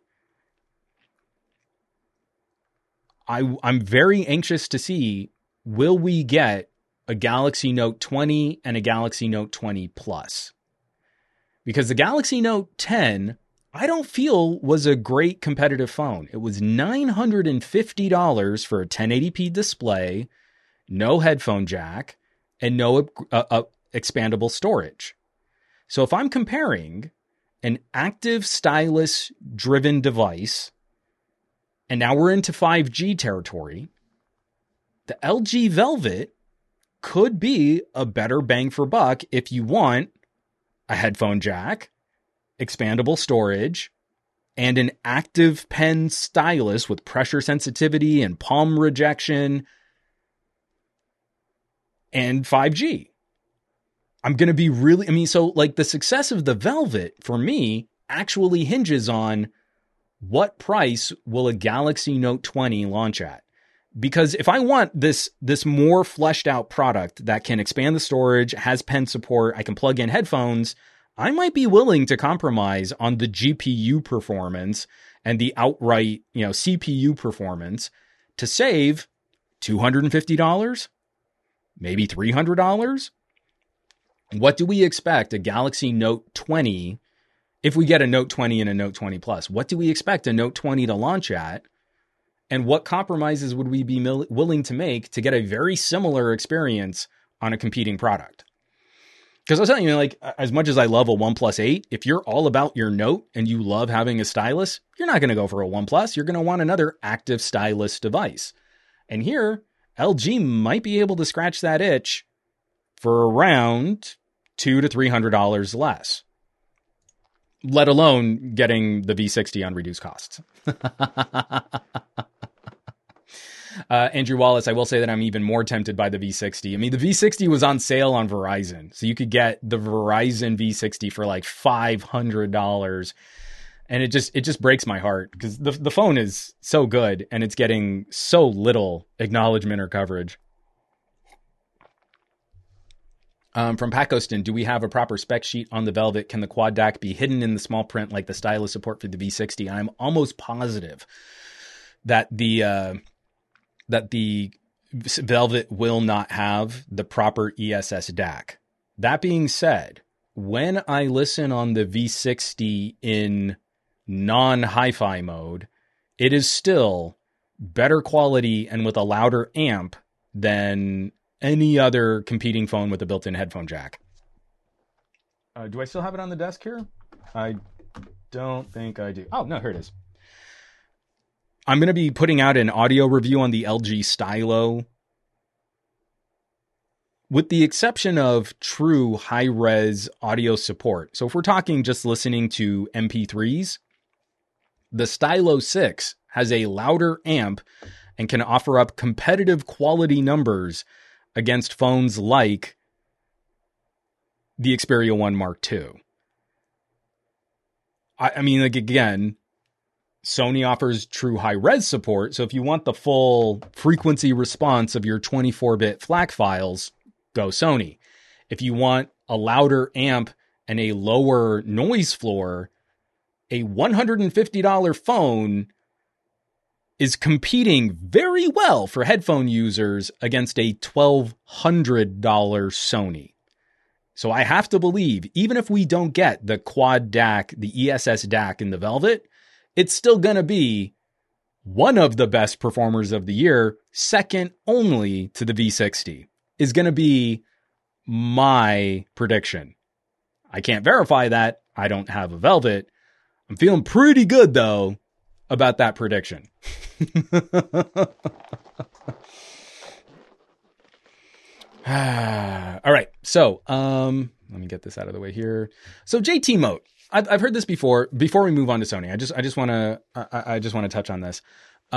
I'm very anxious to see, will we get a Galaxy Note 20 and a Galaxy Note 20 Plus? Because the Galaxy Note 10, I don't feel was a great competitive phone. It was $950 for a 1080p display, no headphone jack, and no expandable storage. So if I'm comparing an active stylus driven device, and now we're into 5G territory, the LG Velvet could be a better bang for buck if you want a headphone jack, expandable storage, and an active pen stylus with pressure sensitivity and palm rejection and 5G. I'm going to be so like the success of the Velvet for me actually hinges on what price will a Galaxy Note 20 launch at? Because if I want this more fleshed out product that can expand the storage, has pen support, I can plug in headphones, I might be willing to compromise on the GPU performance and the outright, CPU performance to save $250, maybe $300. What do we expect a Galaxy Note 20, if we get a Note 20 and a Note 20 Plus, what do we expect a Note 20 to launch at? And what compromises would we be willing to make to get a very similar experience on a competing product? Because I was telling you, like, as much as I love a OnePlus 8, if you're all about your Note and you love having a stylus, you're not going to go for a OnePlus. You're going to want another active stylus device. And here, LG might be able to scratch that itch for around $200 to $300 less, let alone getting the V60 on reduced costs. Andrew Wallace, I will say that I'm even more tempted by the V60. I mean, the V60 was on sale on Verizon, so you could get the Verizon V60 for like $500. And it just breaks my heart because the phone is so good and it's getting so little acknowledgement or coverage. From Pat Costin, do we have a proper spec sheet on the Velvet? Can the quad DAC be hidden in the small print like the stylus support for the V60? I'm almost positive that the Velvet will not have the proper ESS DAC. That being said, when I listen on the V60 in non-hi-fi mode, it is still better quality and with a louder amp than any other competing phone with a built-in headphone jack. Do I still have it on the desk here? I don't think I do. Oh, no, here it is. I'm going to be putting out an audio review on the LG Stylo. With the exception of true high-res audio support. So if we're talking just listening to MP3s, the Stylo 6 has a louder amp and can offer up competitive quality numbers against phones like the Xperia 1 Mark II. I mean, like, again, Sony offers true high-res support, so if you want the full frequency response of your 24-bit FLAC files, go Sony. If you want a louder amp and a lower noise floor, a $150 phone is competing very well for headphone users against a $1,200 Sony. So I have to believe, even if we don't get the quad DAC, the ESS DAC in the Velvet, it's still going to be one of the best performers of the year, second only to the V60, is going to be my prediction. I can't verify that. I don't have a Velvet. I'm feeling pretty good, though, about that prediction. All right. So, let me get this out of the way here. So JT Moat, I've heard this before we move on to Sony. I just want to touch on this.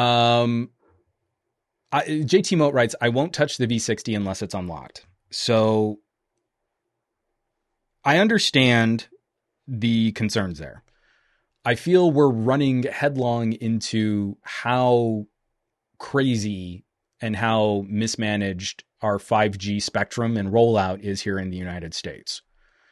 JT Moat writes, I won't touch the V60 unless it's unlocked. So I understand the concerns there. I feel we're running headlong into how crazy and how mismanaged our 5G spectrum and rollout is here in the United States.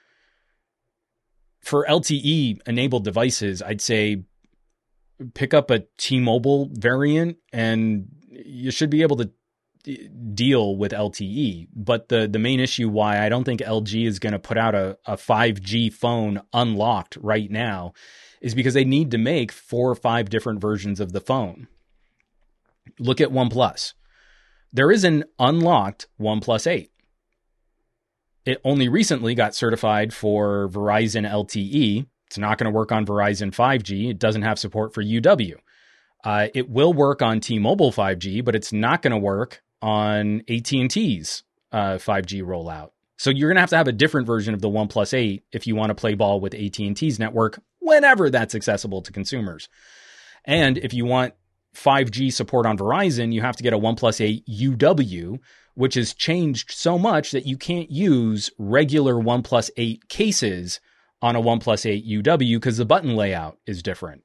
For LTE-enabled devices, I'd say pick up a T-Mobile variant and you should be able to deal with LTE. But the main issue why I don't think LG is going to put out a 5G phone unlocked right now is because they need to make 4 or 5 different versions of the phone. Look at OnePlus. There is an unlocked OnePlus 8. It only recently got certified for Verizon LTE, It's not going to work on Verizon 5G. It doesn't have support for UW. It will work on T-Mobile 5G, but it's not going to work on AT&T's 5G rollout. So you're going to have a different version of the OnePlus 8 if you want to play ball with AT&T's network whenever that's accessible to consumers. And if you want 5G support on Verizon, you have to get a OnePlus 8 UW, which has changed so much that you can't use regular OnePlus 8 cases on a OnePlus 8 UW because the button layout is different.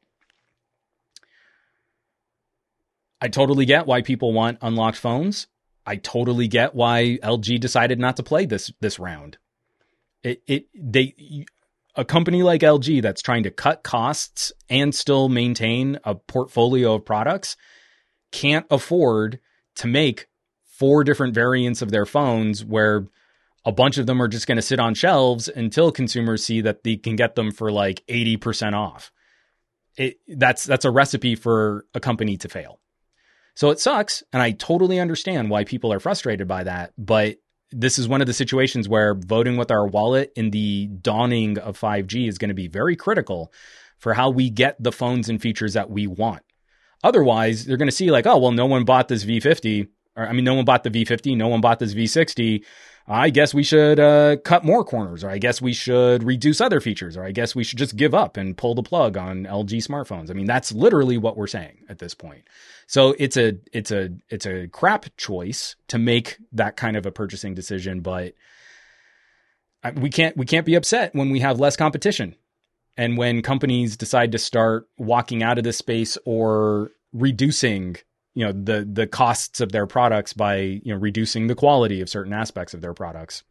I totally get why people want unlocked phones. I totally get why LG decided not to play this round. A company like LG that's trying to cut costs and still maintain a portfolio of products can't afford to make 4 different variants of their phones where a bunch of them are just going to sit on shelves until consumers see that they can get them for like 80% off. That's a recipe for a company to fail. So it sucks, and I totally understand why people are frustrated by that, but this is one of the situations where voting with our wallet in the dawning of 5G is going to be very critical for how we get the phones and features that we want. Otherwise, they're going to see like, oh, well, no one bought this V50, no one bought the V50, no one bought this V60. I guess we should cut more corners, or I guess we should reduce other features, or I guess we should just give up and pull the plug on LG smartphones. I mean, that's literally what we're saying at this point. So it's a crap choice to make that kind of a purchasing decision, but we can't be upset when we have less competition and when companies decide to start walking out of this space or reducing the costs of their products by, reducing the quality of certain aspects of their products.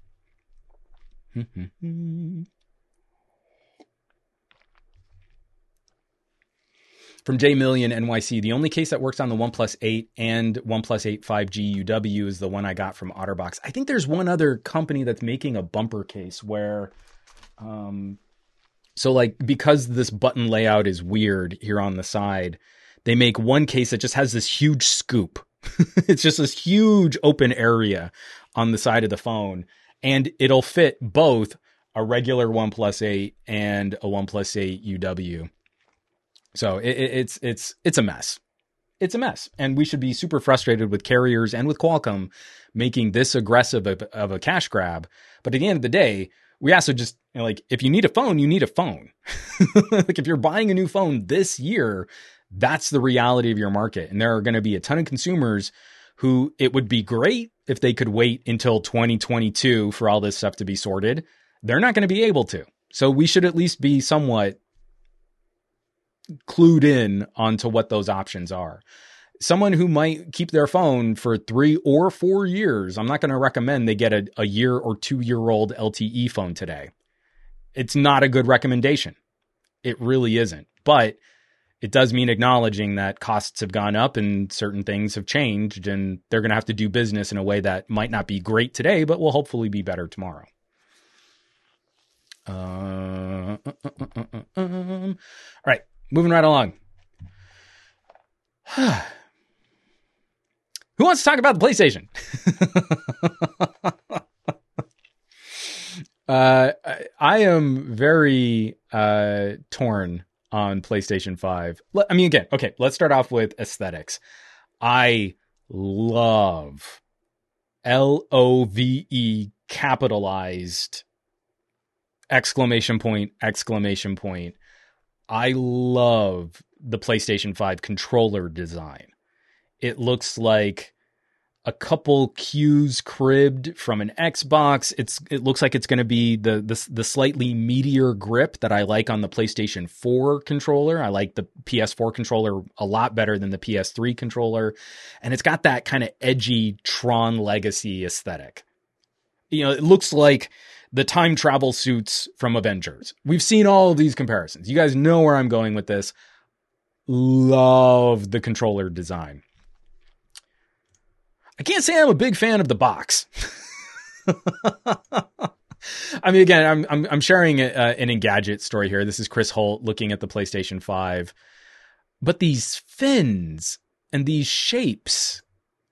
From J Million NYC, the only case that works on the OnePlus 8 and OnePlus 8 5G UW is the one I got from OtterBox. I think there's one other company that's making a bumper case where, because this button layout is weird here on the side, they make one case that just has this huge scoop. It's just this huge open area on the side of the phone, and it'll fit both a regular OnePlus 8 and a OnePlus 8 UW. So it's a mess. It's a mess. And we should be super frustrated with carriers and with Qualcomm making this aggressive of a cash grab. But at the end of the day, we also just, if you need a phone, you need a phone. Like if you're buying a new phone this year, that's the reality of your market. And there are going to be a ton of consumers who it would be great if they could wait until 2022 for all this stuff to be sorted. They're not going to be able to. So we should at least be somewhat clued in onto what those options are. Someone who might keep their phone for 3 or 4 years, I'm not going to recommend they get a year or 2-year-old LTE phone today. It's not a good recommendation. It really isn't. But it does mean acknowledging that costs have gone up and certain things have changed, and they're going to have to do business in a way that might not be great today, but will hopefully be better tomorrow. All right. Moving right along. Who wants to talk about the PlayStation? I am very torn on PlayStation 5. Okay, let's start off with aesthetics. I love LOVE capitalized exclamation point. I love the PlayStation 5 controller design. It looks like a couple cues cribbed from an Xbox. It looks like it's going to be the slightly meatier grip that I like on the PlayStation 4 controller. I like the PS4 controller a lot better than the PS3 controller. And it's got that kind of edgy Tron Legacy aesthetic. It looks like the time travel suits from Avengers. We've seen all of these comparisons. You guys know where I'm going with this. Love the controller design. I can't say I'm a big fan of the box. Again, I'm sharing an Engadget story here. This is Chris Holt looking at the PlayStation 5. But these fins and these shapes,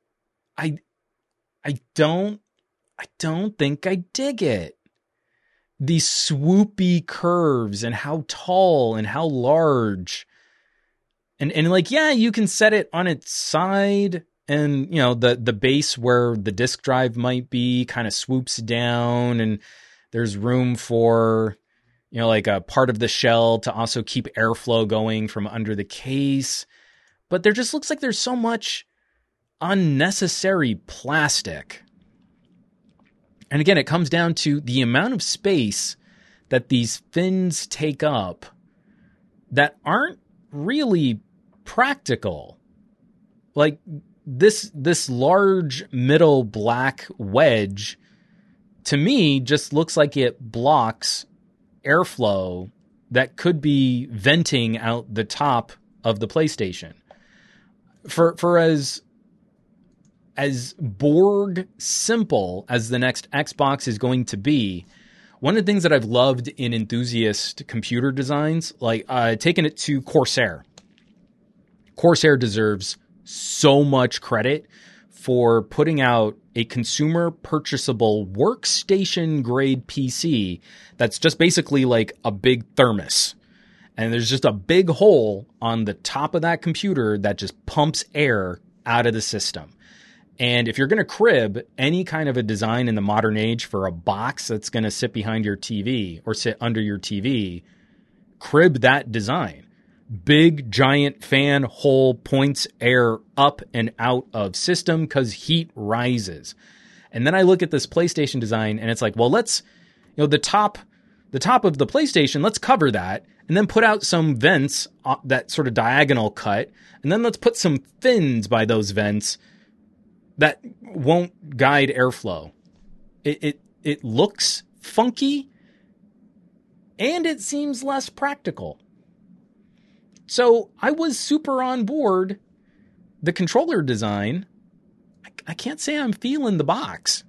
I don't think I dig it. these swoopy curves and how tall and how large. And like, yeah, you can set it on its side, and, you know, the base where the disk drive might be kind of swoops down, and there's room for, you know, like a part of the shell to also keep airflow going from under the case. But there just looks like there's so much unnecessary plastic. And again, it comes down to the amount of space that these fins take up that aren't really practical. Like this large middle black wedge, to me, just looks like it blocks airflow that could be venting out the top of the PlayStation. For as Borg simple as the next Xbox is going to be, one of the things that I've loved in enthusiast computer designs, like taking it to Corsair. Corsair deserves so much credit for putting out a consumer purchasable workstation grade PC that's just basically like a big thermos. And there's just a big hole on the top of that computer that just pumps air out of the system. And if you're going to crib any kind of a design in the modern age for a box that's going to sit behind your TV or sit under your TV, crib that design. Big, giant fan hole points air up and out of system because heat rises. And then I look at this PlayStation design and it's like, well, let's, you know, the top of the PlayStation, let's cover that. And then put out some vents, that sort of diagonal cut. And then let's put some fins by those vents that won't guide airflow. It looks funky, and it seems less practical. So I was super on board the controller design. I can't say I'm feeling the box.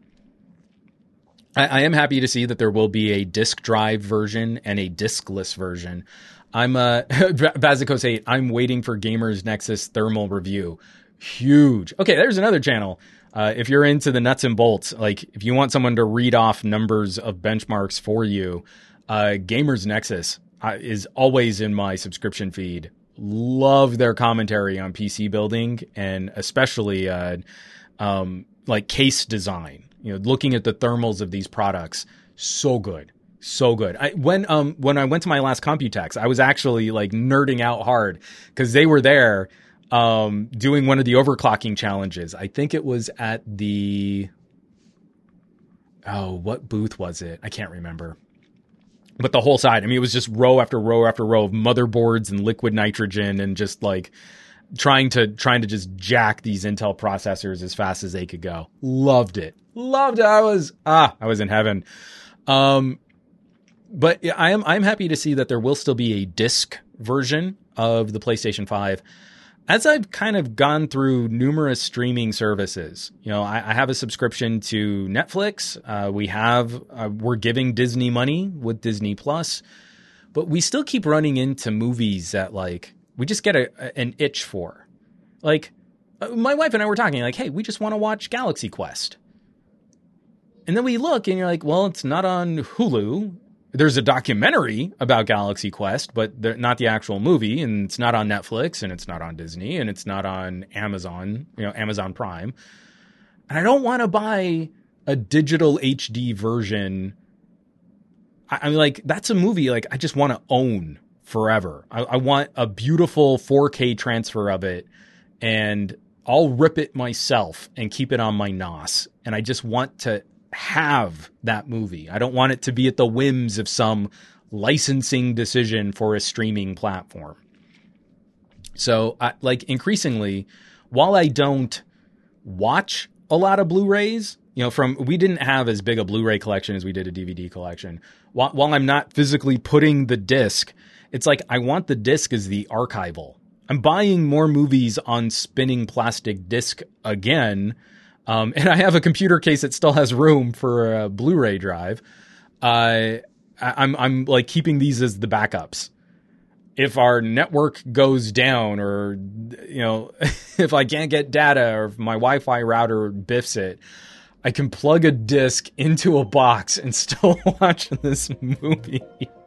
I am happy to see that there will be a disk drive version and a diskless version. I'm Bazikos 8. I'm waiting for Gamers Nexus thermal review. Huge. Okay, there's another channel. If you're into the nuts and bolts, like if you want someone to read off numbers of benchmarks for you, Gamers Nexus is always in my subscription feed. Love their commentary on PC building, and especially like case design. You know, looking at the thermals of these products, so good. So good. When I went to my last Computex, I was actually like nerding out hard because they were there doing one of the overclocking challenges. I think it was at what booth was it? I can't remember. But the whole side, I mean, it was just row after row after row of motherboards and liquid nitrogen and just like trying to just jack these Intel processors as fast as they could go. Loved it. I was in heaven. But yeah, I'm happy to see that there will still be a disc version of the PlayStation 5. As I've kind of gone through numerous streaming services, you know, I have a subscription to Netflix. We're giving Disney money with Disney Plus, but we still keep running into movies that like we just get an itch for. Like my wife and I were talking like, hey, we just want to watch Galaxy Quest. And then we look and you're like, well, it's not on Hulu. There's a documentary about Galaxy Quest, but not the actual movie. And it's not on Netflix, and it's not on Disney, and it's not on Amazon, Amazon Prime. And I don't want to buy a digital HD version. I mean, like, that's a movie like I just want to own forever. I want a beautiful 4K transfer of it, and I'll rip it myself and keep it on my NOS. And I just want to have that movie. I don't want it to be at the whims of some licensing decision for a streaming platform. So increasingly, while I don't watch a lot of Blu-rays, we didn't have as big a Blu-ray collection as we did a DVD collection. While I'm not physically putting the disc, it's like I want the disc as the archival. I'm buying more movies on spinning plastic disc again. And I have a computer case that still has room for a Blu-ray drive. I'm like keeping these as the backups. If our network goes down, or if I can't get data, or if my Wi-Fi router biffs it, I can plug a disc into a box and still watch this movie.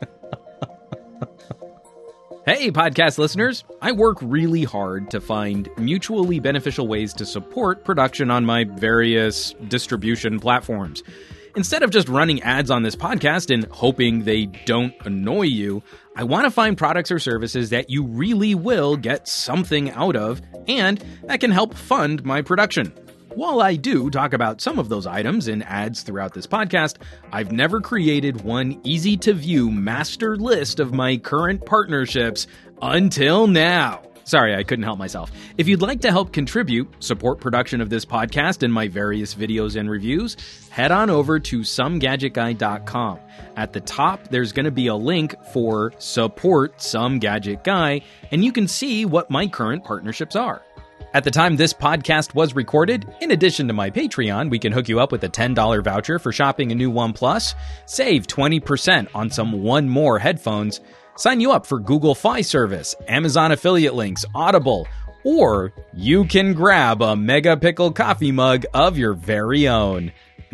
Hey, podcast listeners. I work really hard to find mutually beneficial ways to support production on my various distribution platforms. Instead of just running ads on this podcast and hoping they don't annoy you, I want to find products or services that you really will get something out of and that can help fund my production. While I do talk about some of those items in ads throughout this podcast, I've never created one easy-to-view master list of my current partnerships until now. Sorry, I couldn't help myself. If you'd like to help contribute, support production of this podcast and my various videos and reviews, head on over to somegadgetguy.com. At the top, there's going to be a link for Support Some Gadget Guy, and you can see what my current partnerships are. At the time this podcast was recorded, in addition to my Patreon, we can hook you up with a $10 voucher for shopping a new OnePlus, save 20% on some One More headphones, sign you up for Google Fi service, Amazon affiliate links, Audible, or you can grab a Mega Pickle coffee mug of your very own.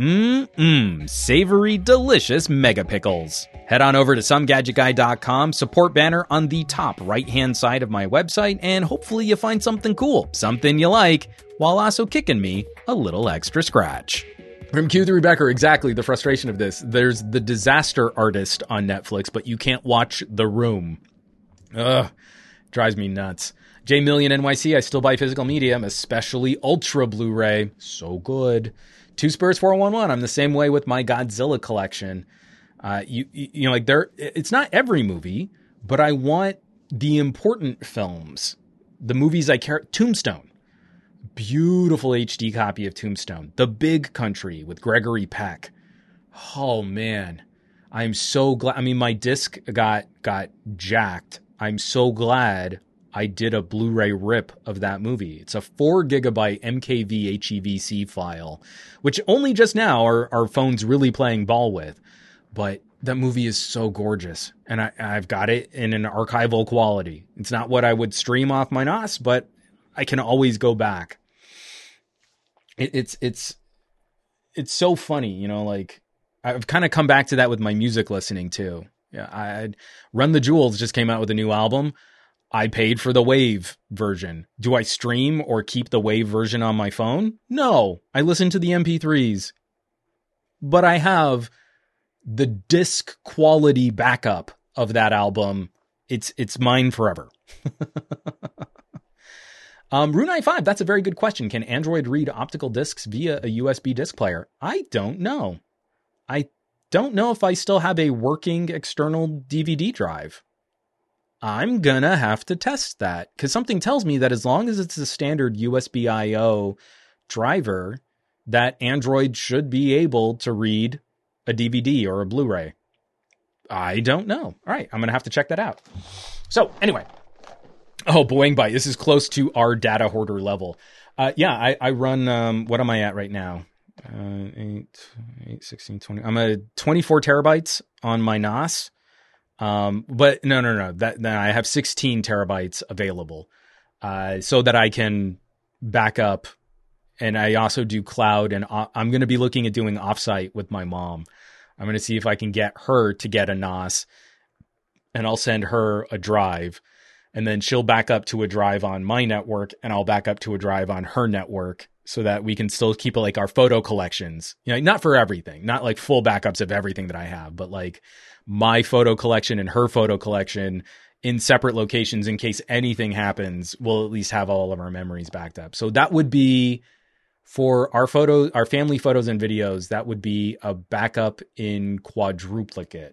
Savory, delicious Mega Pickles. Head on over to somegadgetguy.com, support banner on the top right-hand side of my website, and hopefully you find something cool, something you like, while also kicking me a little extra scratch. From Q3 Becker, exactly the frustration of this. There's The Disaster Artist on Netflix, but you can't watch The Room. Ugh, drives me nuts. J Million NYC, I still buy physical media, especially Ultra Blu-ray. So good. Two Spurs 411, I'm the same way with my Godzilla collection. You know, like it's not every movie, but I want the important films, the movies I care. Tombstone, beautiful HD copy of Tombstone. The Big Country with Gregory Peck. Oh man, I'm so glad. I mean, my disc got jacked. I'm so glad I did a Blu-ray rip of that movie. It's a 4 gigabyte MKV HEVC file, which only just now are phones really playing ball with. But that movie is so gorgeous, and I've got it in an archival quality. It's not what I would stream off my NOS, but I can always go back. It's so funny, you know. Like I've kind of come back to that with my music listening too. Yeah, Run the Jewels just came out with a new album. I paid for the WAV version. Do I stream or keep the WAV version on my phone? No, I listen to the MP3s, but I have the disc quality backup of that album. It's mine forever. Rune95, that's a very good question. Can Android read optical discs via a USB disc player? I don't know. I don't know if I still have a working external DVD drive. I'm gonna have to test that, because something tells me that as long as it's a standard USB I/O driver, that Android should be able to read a DVD or a Blu-ray. I don't know. All right, I'm going to have to check that out. So anyway, Boeing Byte, this is close to our data hoarder level. I run, what am I at right now? 8, 16, 20. I'm at 24 terabytes on my NOS. But no. That I have 16 terabytes available, so that I can back up. And I also do cloud, and I'm going to be looking at doing offsite with my mom. I'm going to see if I can get her to get a NOS, and I'll send her a drive, and then she'll back up to a drive on my network, and I'll back up to a drive on her network, so that we can still keep like our photo collections. You know, not for everything, not like full backups of everything that I have, but like my photo collection and her photo collection in separate locations in case anything happens. We'll at least have all of our memories backed up. So that would be, for our photos, our family photos and videos, that would be a backup in quadruplicate.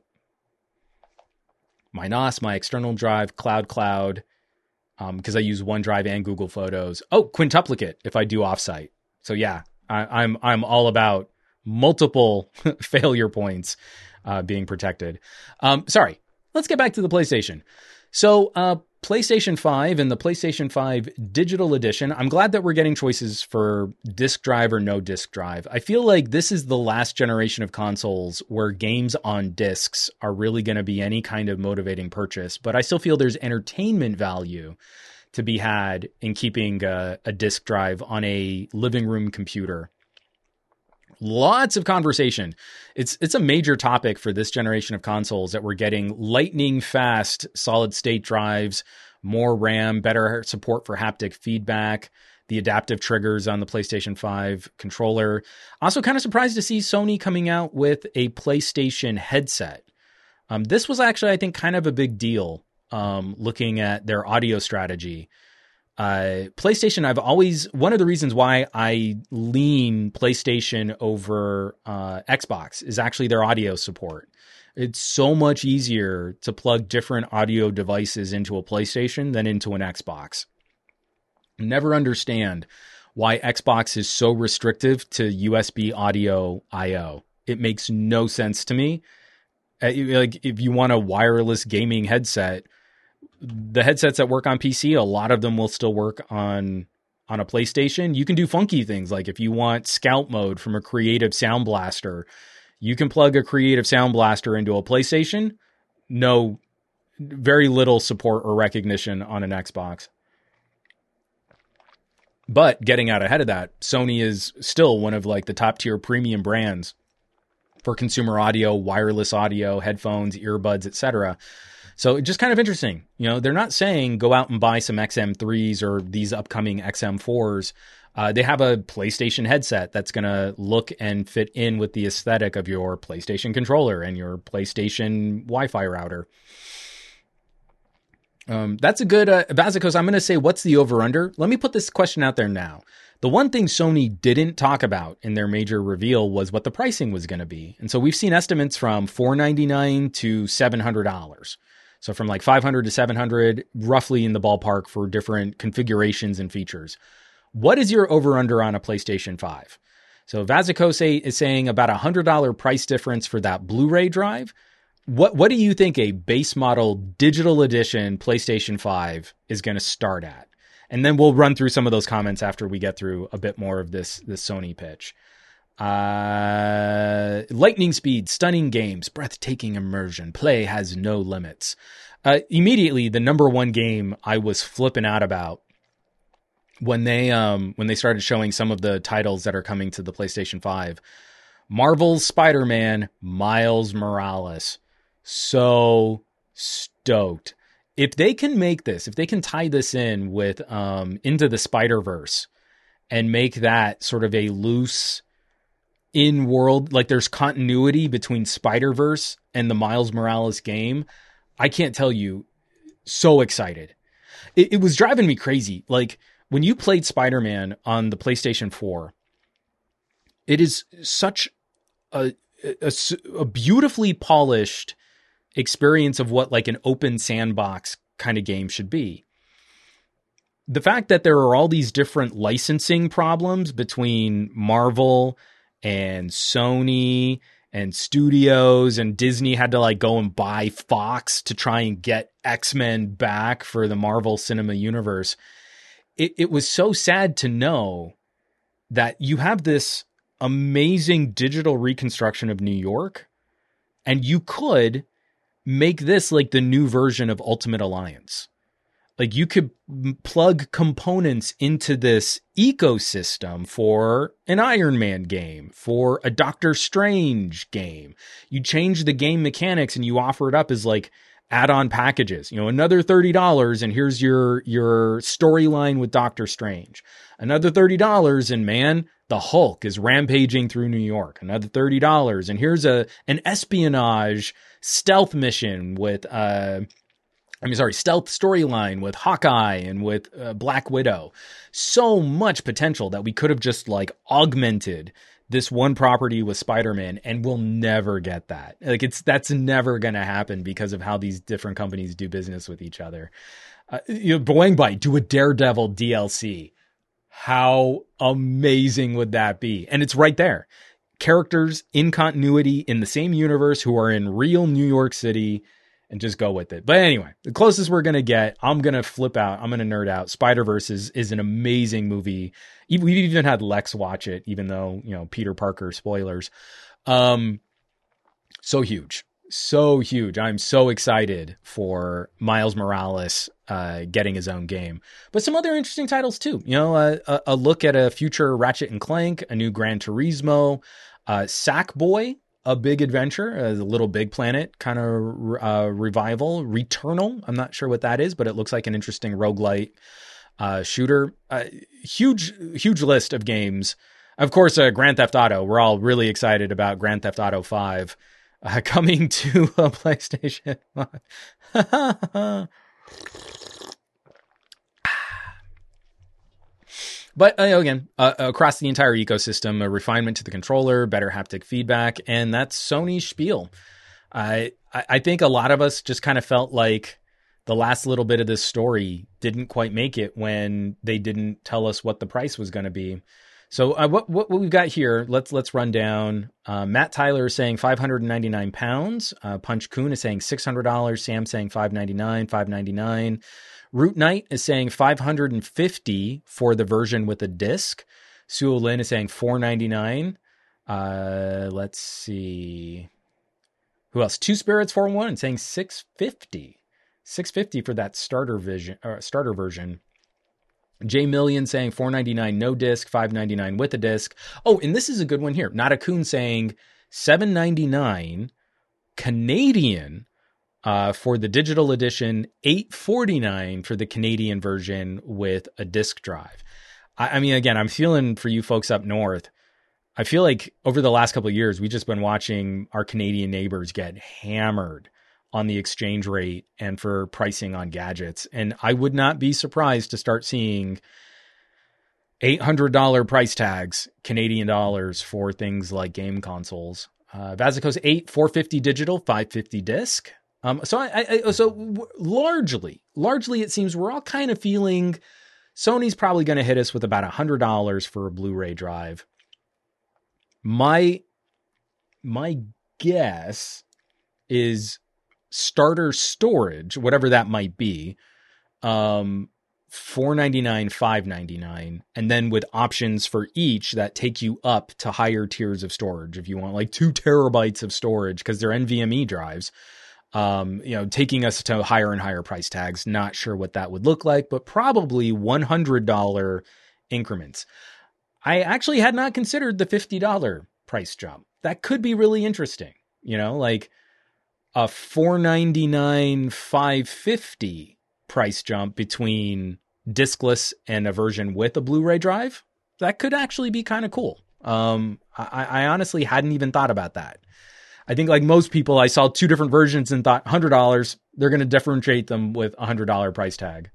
My NOS, my external drive, cloud, because I use OneDrive and Google Photos. Oh, quintuplicate if I do offsite. So yeah, I'm all about multiple failure points being protected. Sorry, let's get back to the PlayStation. So PlayStation 5 and the PlayStation 5 Digital Edition, I'm glad that we're getting choices for disk drive or no disk drive. I feel like this is the last generation of consoles where games on discs are really going to be any kind of motivating purchase, but I still feel there's entertainment value to be had in keeping a disk drive on a living room computer. Lots of conversation. It's a major topic for this generation of consoles that we're getting lightning fast solid state drives, more RAM, better support for haptic feedback, the adaptive triggers on the PlayStation 5 controller. Also kind of surprised to see Sony coming out with a PlayStation headset. This was actually, I think, kind of a big deal, looking at their audio strategy. PlayStation, one of the reasons why I lean PlayStation over Xbox is actually their audio support. It's so much easier to plug different audio devices into a PlayStation than into an Xbox. Never understand why Xbox is so restrictive to USB audio I/O. It makes no sense to me. Like, if you want a wireless gaming headset, the headsets that work on PC, a lot of them will still work on a PlayStation. You can do funky things. Like if you want scout mode from a Creative Sound Blaster, you can plug a Creative Sound Blaster into a PlayStation. No, very little support or recognition on an Xbox. But getting out ahead of that, Sony is still one of like the top tier premium brands for consumer audio, wireless audio, headphones, earbuds, etc. So just kind of interesting. You know, they're not saying go out and buy some XM3s or these upcoming XM4s. They have a PlayStation headset that's going to look and fit in with the aesthetic of your PlayStation controller and your PlayStation Wi-Fi router. That's a good, Vazikos, I'm going to say, what's the over-under? Let me put this question out there now. The one thing Sony didn't talk about in their major reveal was what the pricing was going to be. And so we've seen estimates from $499 to $700. So from like $500 to $700, roughly in the ballpark for different configurations and features. What is your over-under on a PlayStation 5? So Vazikose is saying about $100 price difference for that Blu-ray drive. What do you think a base model digital edition PlayStation 5 is going to start at? And then we'll run through some of those comments after we get through a bit more of this Sony pitch. Lightning speed, stunning games, breathtaking immersion, play has no limits. Immediately, the number one game I was flipping out about when they started showing some of the titles that are coming to the PlayStation 5, Marvel's Spider-Man, Miles Morales. So stoked. If they can make this, if they can tie this in with Into the Spider-Verse and make that sort of a loose in-world, like there's continuity between Spider-Verse and the Miles Morales game, I can't tell you, so excited. It was driving me crazy. Like when you played Spider-Man on the PlayStation 4, it is such a beautifully polished experience of what like an open sandbox kind of game should be. The fact that there are all these different licensing problems between Marvel and Sony and studios, and Disney had to like go and buy Fox to try and get X-Men back for the Marvel Cinema Universe. It was so sad to know that you have this amazing digital reconstruction of New York, and you could make this like the new version of Ultimate Alliance. Like you could plug components into this ecosystem for an Iron Man game, for a Doctor Strange game. You change the game mechanics and you offer it up as like add-on packages, you know, another $30 and here's your storyline with Doctor Strange. Another $30 and man, the Hulk is rampaging through New York. Another $30 and here's an espionage stealth mission with stealth storyline with Hawkeye and with Black Widow. So much potential that we could have just like augmented this one property with Spider-Man, and we'll never get that. Like that's never going to happen because of how these different companies do business with each other. Boing Bite do a Daredevil DLC. How amazing would that be? And it's right there. Characters in continuity in the same universe who are in real New York City, and just go with it. But anyway, the closest we're going to get, I'm going to flip out. I'm going to nerd out. Spider-Verse is an amazing movie. We've even had Lex watch it, even though, you know, Peter Parker spoilers. So huge. so huge. I'm so excited for Miles Morales getting his own game. But some other interesting titles too. You know, a look at a future Ratchet and Clank, a new Gran Turismo, Sackboy, a big adventure, the Little Big Planet kind of revival, Returnal. I'm not sure what that is, but it looks like an interesting roguelite shooter. Huge list of games. Of course, Grand Theft Auto. We're all really excited about Grand Theft Auto 5 coming to a PlayStation 5. But again, across the entire ecosystem, a refinement to the controller, better haptic feedback, and that's Sony's spiel. I think a lot of us just kind of felt like the last little bit of this story didn't quite make it when they didn't tell us what the price was going to be. So what we've got here, let's run down. Matt Tyler is saying £599. Punch Kuhn is saying $600. Sam saying $599. Root Knight is saying $550 for the version with a disc. Suo Lin is saying $499. Let's see. Who else? Two Spirits 411 saying $650. $650 for that starter version. J Million saying $499 no disc, $599 with a disc. Oh, and this is a good one here. Nada Kun saying $799 Canadian for the digital edition, $849 for the Canadian version with a disc drive. I mean, again, I'm feeling for you folks up north. I feel like over the last couple of years, we've just been watching our Canadian neighbors get hammered on the exchange rate and for pricing on gadgets. And I would not be surprised to start seeing $800 price tags, Canadian dollars, for things like game consoles. Vazikos 8, $450 digital, $550 disc. So largely it seems we're all kind of feeling Sony's probably going to hit us with about $100 for a Blu-ray drive. My guess is starter storage, whatever that might be, $499, $599, and then with options for each that take you up to higher tiers of storage. If you want like 2 terabytes of storage, because they're NVMe drives, taking us to higher and higher price tags. Not sure what that would look like, but probably $100 increments. I actually had not considered the $50 price jump. That could be really interesting. Like a $499, $550 price jump between discless and a version with a Blu-ray drive. That could actually be kind of cool. I honestly hadn't even thought about that. I think like most people, I saw 2 different versions and thought $100, they're going to differentiate them with a $100 price tag.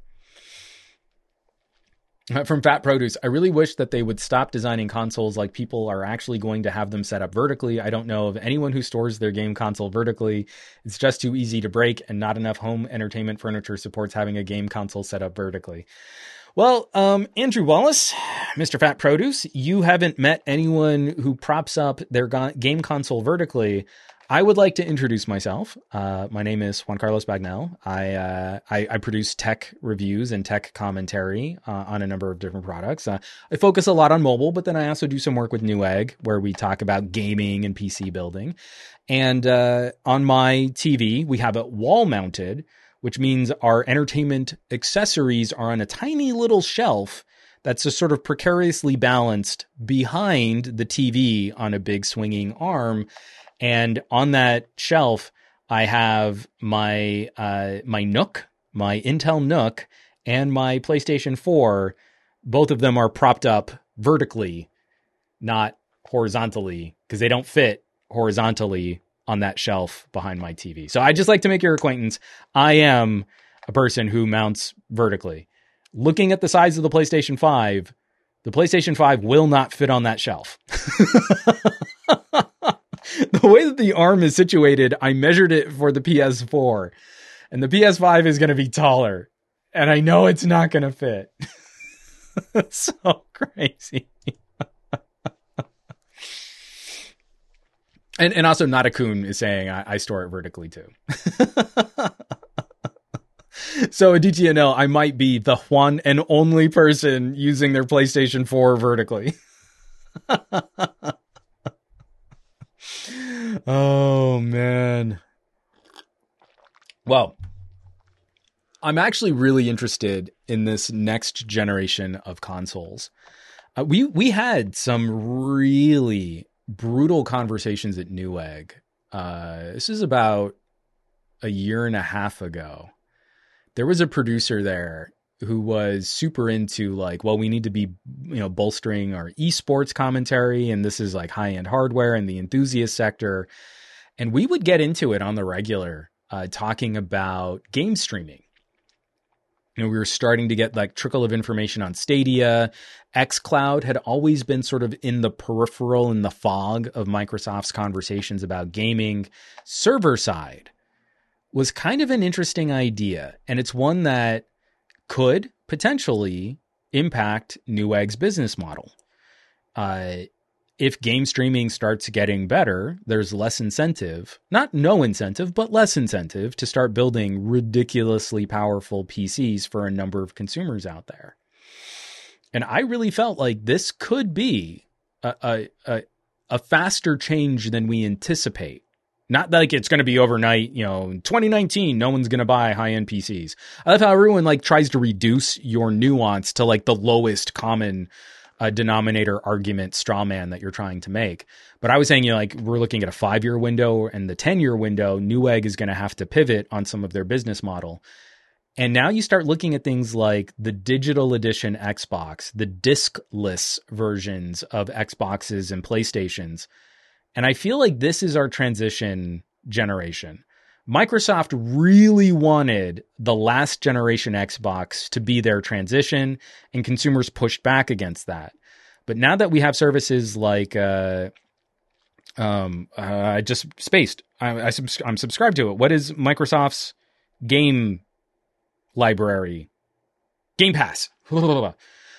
From Fat Produce, I really wish that they would stop designing consoles like people are actually going to have them set up vertically. I don't know of anyone who stores their game console vertically. It's just too easy to break, and not enough home entertainment furniture supports having a game console set up vertically. Well, Andrew Wallace, Mr. Fat Produce, you haven't met anyone who props up their game console vertically. I would like to introduce myself. My name is Juan Carlos Bagnell. I produce tech reviews and tech commentary on a number of different products. I focus a lot on mobile, but then I also do some work with Newegg, where we talk about gaming and PC building. And on my TV, we have it wall mounted, which means our entertainment accessories are on a tiny little shelf that's just sort of precariously balanced behind the TV on a big swinging arm. And on that shelf, I have my Nook, my Intel Nook, and my PlayStation 4. Both of them are propped up vertically, not horizontally, because they don't fit horizontally on that shelf behind my TV. So I just like to make your acquaintance. I am a person who mounts vertically. Looking at the size of the PlayStation 5 will not fit on that shelf. The way that the arm is situated, I measured it for the PS4, and the PS5 is going to be taller, and I know it's not going to fit. It's so crazy. And also Nadakun is saying I store it vertically too. So DTNL, I might be the one and only person using their PlayStation 4 vertically. Oh man. I'm actually really interested in this next generation of consoles. We had some really brutal conversations at Newegg. This is about a year and a half ago. There was a producer there who was super into like, well, we need to be, bolstering our esports commentary, and this is like high-end hardware in the enthusiast sector. And we would get into it on the regular, talking about game streaming. We were starting to get like trickle of information on Stadia. xCloud had always been sort of in the peripheral, in the fog of Microsoft's conversations about gaming. Server side was kind of an interesting idea, and it's one that could potentially impact Newegg's business model. If game streaming starts getting better, there's less incentive, not no incentive, but less incentive to start building ridiculously powerful PCs for a number of consumers out there. And I really felt like this could be a faster change than we anticipate. Not like it's going to be overnight, in 2019, no one's going to buy high-end PCs. I love how everyone like tries to reduce your nuance to like the lowest common denominator argument straw man that you're trying to make. But I was saying, we're looking at a 5-year window and the 10-year window. Newegg is going to have to pivot on some of their business model. And now you start looking at things like the digital edition Xbox, the diskless versions of Xboxes and PlayStations. And I feel like this is our transition generation. Microsoft really wanted the last generation Xbox to be their transition, and consumers pushed back against that. But now that we have services like, I just spaced. I'm subscribed to it. What is Microsoft's game library? Game Pass. With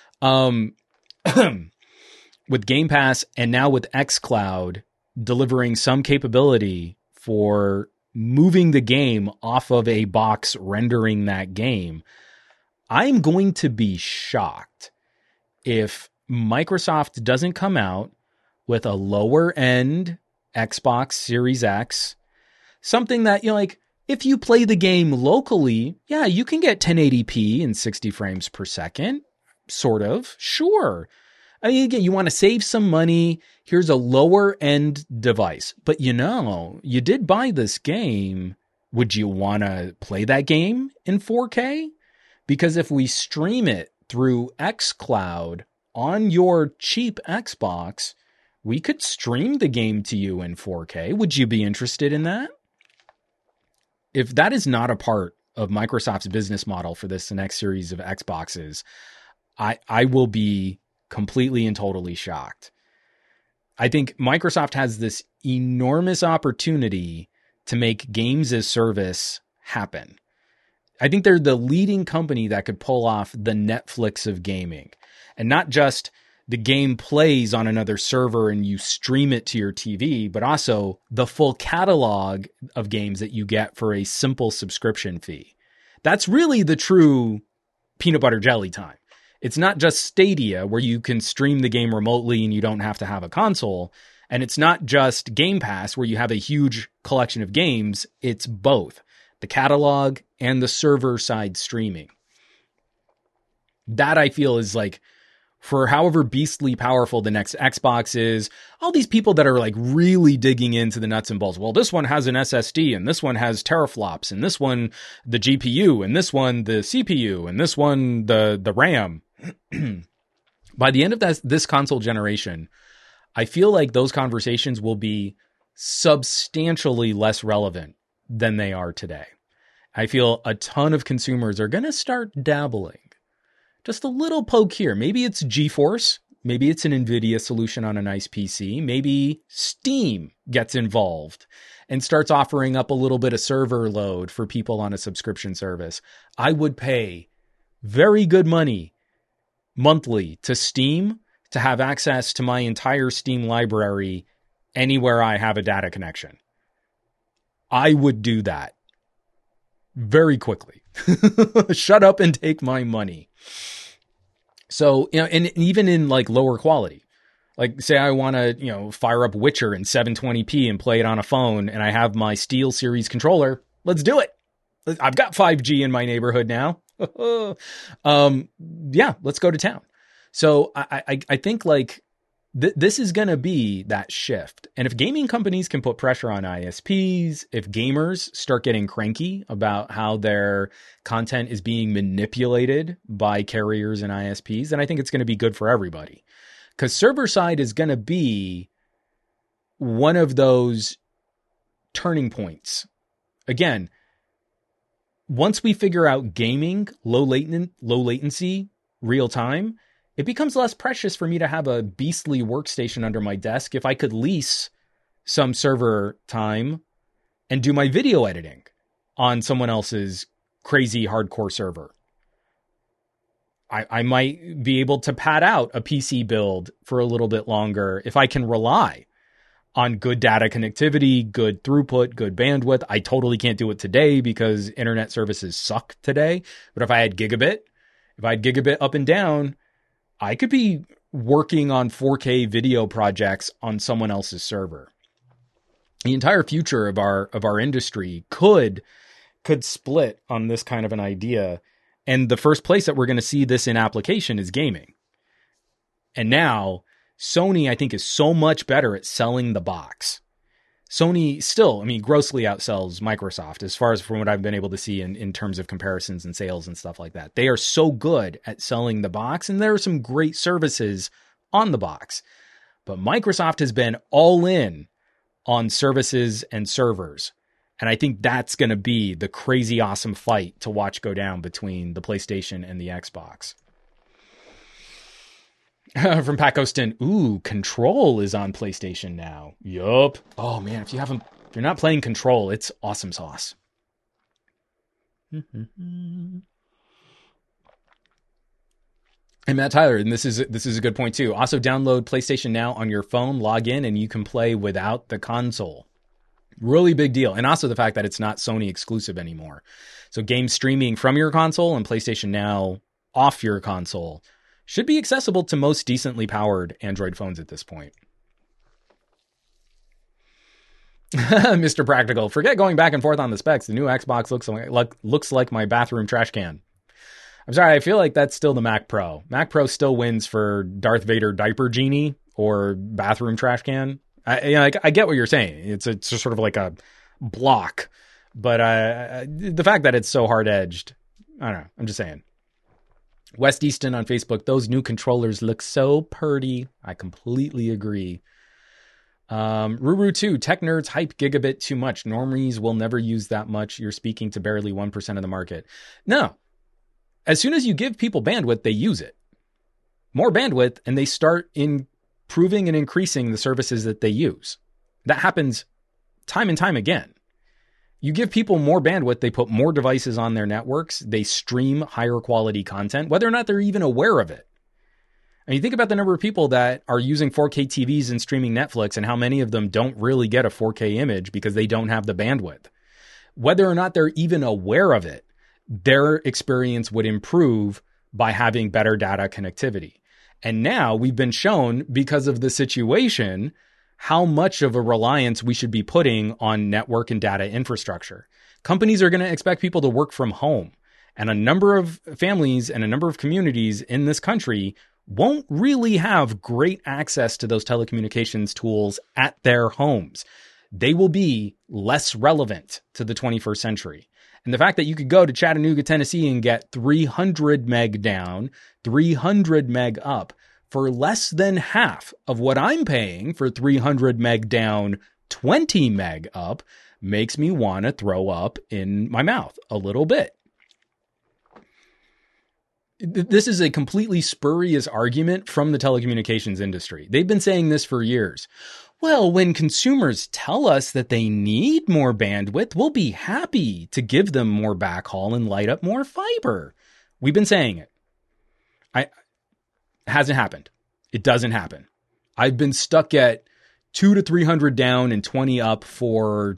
Game Pass and now with xCloud delivering some capability for moving the game off of a box, rendering that game, I'm going to be shocked if Microsoft doesn't come out with a lower end Xbox Series X, something that, if you play the game locally, yeah, you can get 1080p and 60 frames per second, sort of, sure. I mean, again, you want to save some money. Here's a lower end device. But you did buy this game. Would you want to play that game in 4K? Because if we stream it through xCloud on your cheap Xbox, we could stream the game to you in 4K. Would you be interested in that? If that is not a part of Microsoft's business model for this next series of Xboxes, I will be completely and totally shocked. I think Microsoft has this enormous opportunity to make games as service happen. I think they're the leading company that could pull off the Netflix of gaming, and not just the game plays on another server and you stream it to your TV, but also the full catalog of games that you get for a simple subscription fee. That's really the true peanut butter jelly time. It's not just Stadia where you can stream the game remotely and you don't have to have a console. And it's not just Game Pass where you have a huge collection of games. It's both the catalog and the server side streaming. That I feel is like, for however beastly powerful the next Xbox is, all these people that are like really digging into the nuts and bolts. Well, this one has an SSD and this one has teraflops and this one, the GPU and this one, the CPU and this one, the RAM. By the end of this console generation, I feel like those conversations will be substantially less relevant than they are today. I feel a ton of consumers are going to start dabbling. Just a little poke here. Maybe it's GeForce. Maybe it's an NVIDIA solution on a nice PC. Maybe Steam gets involved and starts offering up a little bit of server load for people on a subscription service. I would pay very good money monthly to Steam to have access to my entire Steam library anywhere I have a data connection. I would do that very quickly. Shut up and take my money. So, and even in like lower quality, like say I want to, fire up Witcher in 720p and play it on a phone and I have my SteelSeries controller, let's do it. I've got 5G in my neighborhood now. Yeah, let's go to town. So I think like this is going to be that shift. And if gaming companies can put pressure on ISPs, if gamers start getting cranky about how their content is being manipulated by carriers and ISPs, then I think it's going to be good for everybody. Because server side is going to be one of those turning points. Again, once we figure out gaming, low latency, real time, it becomes less precious for me to have a beastly workstation under my desk if I could lease some server time and do my video editing on someone else's crazy hardcore server. I might be able to pad out a PC build for a little bit longer if I can rely on good data connectivity, good throughput, good bandwidth. I totally can't do it today because internet services suck today. But if I had gigabit up and down, I could be working on 4K video projects on someone else's server. The entire future of our industry could split on this kind of an idea. And the first place that we're going to see this in application is gaming. And now Sony, I think, is so much better at selling the box. Sony still, I mean, grossly outsells Microsoft as far as from what I've been able to see in terms of comparisons and sales and stuff like that. They are so good at selling the box, and there are some great services on the box. But Microsoft has been all in on services and servers. And I think that's going to be the crazy awesome fight to watch go down between the PlayStation and the Xbox. From Pat Gostin, ooh, Control is on PlayStation now. Yup. Oh man, if you're not playing Control, it's awesome sauce. And Matt Tyler, and this is a good point too. Also download PlayStation Now on your phone, log in, and you can play without the console. Really big deal. And also the fact that it's not Sony exclusive anymore. So game streaming from your console and PlayStation Now off your console should be accessible to most decently powered Android phones at this point. Mr. Practical, forget going back and forth on the specs. The new Xbox looks like my bathroom trash can. I'm sorry, I feel like that's still the Mac Pro. Mac Pro still wins for Darth Vader diaper genie or bathroom trash can. I get what you're saying. It's sort of like a block, but the fact that it's so hard edged, I don't know. I'm just saying. West Easton on Facebook, those new controllers look so purty. I completely agree. Ruru 2, tech nerds hype gigabit too much. Normies will never use that much. You're speaking to barely 1% of the market. No. As soon as you give people bandwidth, they use it. More bandwidth, and they start improving and increasing the services that they use. That happens time and time again. You give people more bandwidth, they put more devices on their networks, they stream higher quality content, whether or not they're even aware of it. And you think about the number of people that are using 4K TVs and streaming Netflix and how many of them don't really get a 4K image because they don't have the bandwidth. Whether or not they're even aware of it, their experience would improve by having better data connectivity. And now we've been shown, because of the situation, how much of a reliance we should be putting on network and data infrastructure. Companies are going to expect people to work from home. And a number of families and a number of communities in this country won't really have great access to those telecommunications tools at their homes. They will be less relevant to the 21st century. And the fact that you could go to Chattanooga, Tennessee and get 300 meg down, 300 meg up for less than half of what I'm paying for 300 meg down, 20 meg up makes me want to throw up in my mouth a little bit. This is a completely spurious argument from the telecommunications industry. They've been saying this for years. Well, when consumers tell us that they need more bandwidth, we'll be happy to give them more backhaul and light up more fiber. We've been saying it. It hasn't happened. It doesn't happen. I've been stuck at 200 to 300 down and 20 up for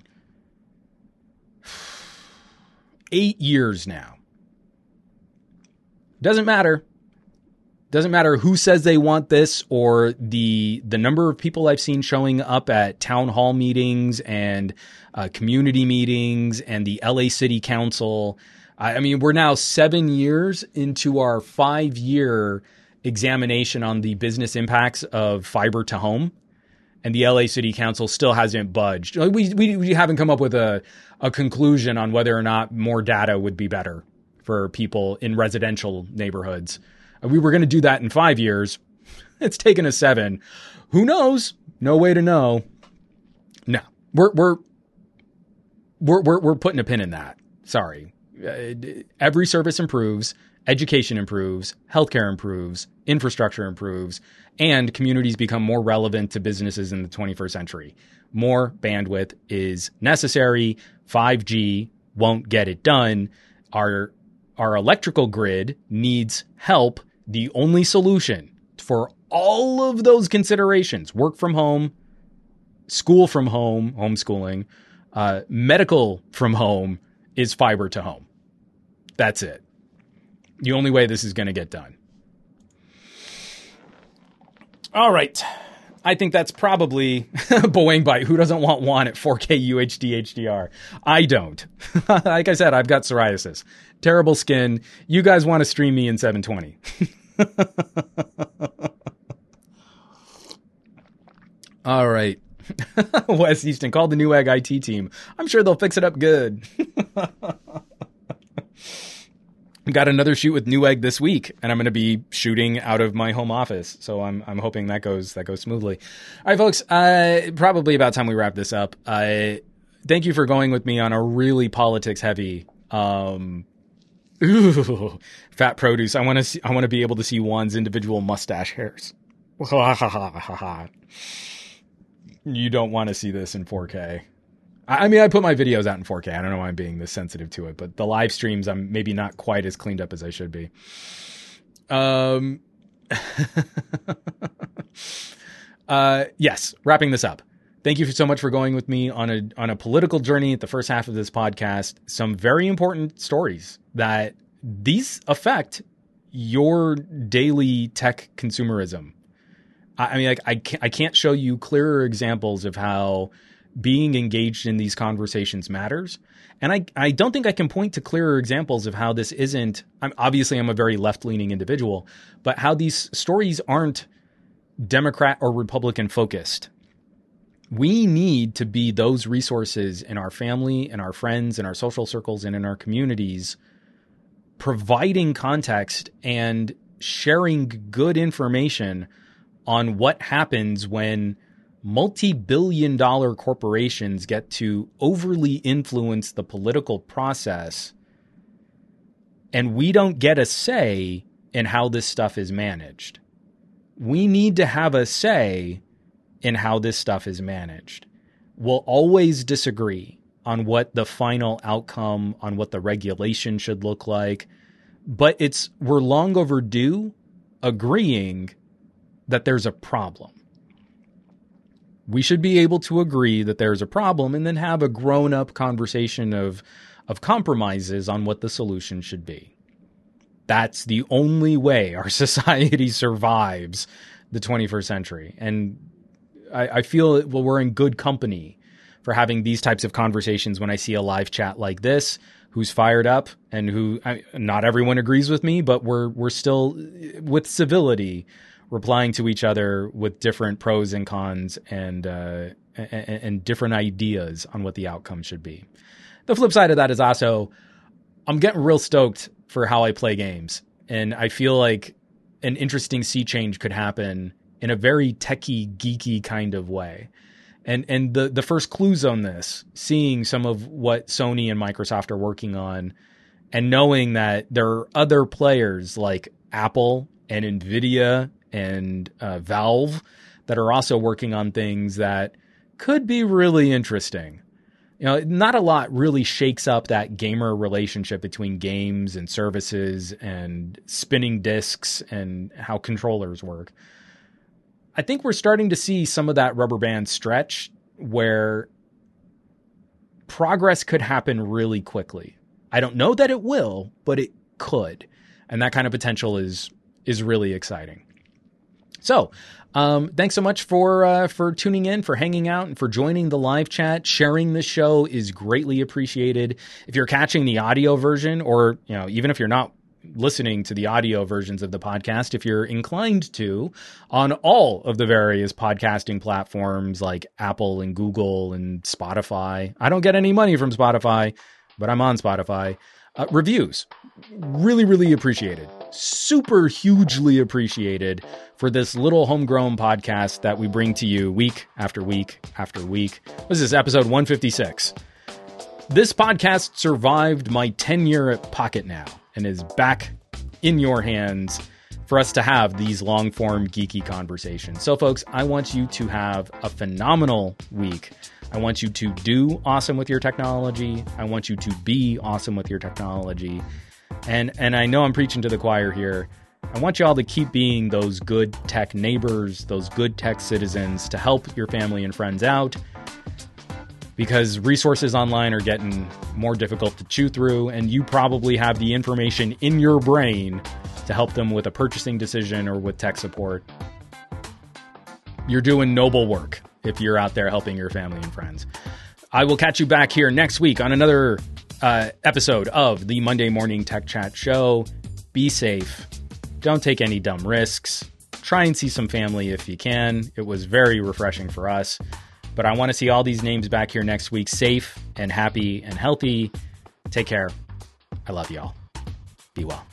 8 years now. Doesn't matter. Doesn't matter who says they want this or the number of people I've seen showing up at town hall meetings and community meetings and the LA City Council. I mean, we're now 7 years into our 5-year examination on the business impacts of fiber to home. And the LA City Council still hasn't budged. We haven't come up with a conclusion on whether or not more data would be better for people in residential neighborhoods. We were going to do that in 5 years. It's taken us 7. Who knows? No way to know. No, we're putting a pin in that. Sorry. Every service improves, education improves, healthcare improves, infrastructure improves, and communities become more relevant to businesses in the 21st century. More bandwidth is necessary. 5G won't get it done. Our electrical grid needs help. The only solution for all of those considerations, work from home, school from home, homeschooling, medical from home, is fiber to home. That's it. The only way this is going to get done. All right. I think that's probably Boeing Byte. Who doesn't want one at 4K UHD HDR? I don't. Like I said, I've got psoriasis. Terrible skin. You guys want to stream me in 720. All right. Wes Easton, call the Newegg IT team. I'm sure they'll fix it up good. Got another shoot with Newegg this week, and I'm going to be shooting out of my home office. So I'm hoping that goes smoothly. All right, folks. Probably about time we wrap this up. Thank you for going with me on a really politics heavy. Fat produce. I want to be able to see Juan's individual mustache hairs. You don't want to see this in 4K. I mean, I put my videos out in 4K. I don't know why I'm being this sensitive to it, but the live streams, I'm maybe not quite as cleaned up as I should be. Yes, wrapping this up. Thank you so much for going with me on a political journey at the first half of this podcast. Some very important stories that these affect your daily tech consumerism. I mean, like, I can't show you clearer examples of how being engaged in these conversations matters. And I don't think I can point to clearer examples of how this isn't, obviously I'm a very left-leaning individual, but how these stories aren't Democrat or Republican focused. We need to be those resources in our family and our friends and our social circles and in our communities, providing context and sharing good information on what happens when multi-billion-dollar corporations get to overly influence the political process, and we don't get a say in how this stuff is managed. We need to have a say in how this stuff is managed. We'll always disagree on what the final outcome, on what the regulation should look like, but we're long overdue agreeing that there's a problem. We should be able to agree that there's a problem and then have a grown-up conversation of compromises on what the solution should be. That's the only way our society survives the 21st century. And I feel we're in good company for having these types of conversations when I see a live chat like this, who's fired up and not everyone agrees with me, but we're still with civility replying to each other with different pros and cons and different ideas on what the outcome should be. The flip side of that is also I'm getting real stoked for how I play games. And I feel like an interesting sea change could happen in a very techie, geeky kind of way. And the first clues on this, seeing some of what Sony and Microsoft are working on and knowing that there are other players like Apple and NVIDIA and Valve that are also working on things that could be really interesting. You know, not a lot really shakes up that gamer relationship between games and services and spinning discs and how controllers work. I think we're starting to see some of that rubber band stretch where progress could happen really quickly. I don't know that it will, but it could. And that kind of potential is is really exciting. So, thanks so much for tuning in, for hanging out, and for joining the live chat. Sharing the show is greatly appreciated. If you're catching the audio version, or even if you're not listening to the audio versions of the podcast, if you're inclined to, on all of the various podcasting platforms like Apple and Google and Spotify. I don't get any money from Spotify, but I'm on Spotify. Reviews, really, really appreciated. Super hugely appreciated for this little homegrown podcast that we bring to you week after week after week. What is this, episode 156? This podcast survived my tenure at Pocket Now and is back in your hands for us to have these long-form geeky conversations. So, folks, I want you to have a phenomenal week. I want you to do awesome with your technology. I want you to be awesome with your technology. And I know I'm preaching to the choir here. I want you all to keep being those good tech neighbors, those good tech citizens to help your family and friends out, because resources online are getting more difficult to chew through, and you probably have the information in your brain to help them with a purchasing decision or with tech support. You're doing noble work if you're out there helping your family and friends. I will catch you back here next week on another episode of the Monday Morning Tech Chat Show. Be safe. Don't take any dumb risks. Try and see some family if you can. It was very refreshing for us. But I want to see all these names back here next week, safe and happy and healthy. Take care. I love y'all. Be well.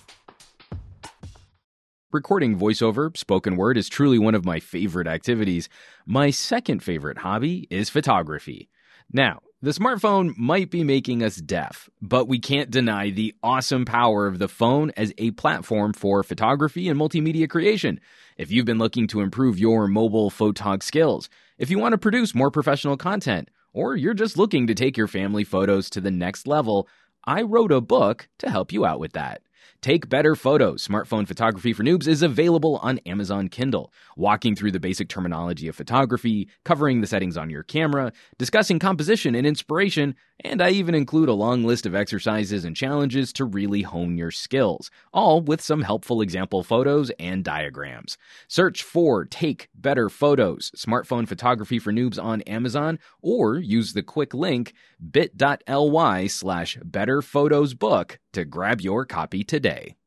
Recording voiceover, spoken word, is truly one of my favorite activities. My second favorite hobby is photography. Now, the smartphone might be making us deaf, but we can't deny the awesome power of the phone as a platform for photography and multimedia creation. If you've been looking to improve your mobile photog skills, if you want to produce more professional content, or you're just looking to take your family photos to the next level, I wrote a book to help you out with that. Take Better Photos, Smartphone Photography for Noobs is available on Amazon Kindle, walking through the basic terminology of photography, covering the settings on your camera, discussing composition and inspiration, and I even include a long list of exercises and challenges to really hone your skills, all with some helpful example photos and diagrams. Search for Take Better Photos, Smartphone Photography for Noobs on Amazon, or use the quick link bit.ly/betterphotosbook to grab your copy today.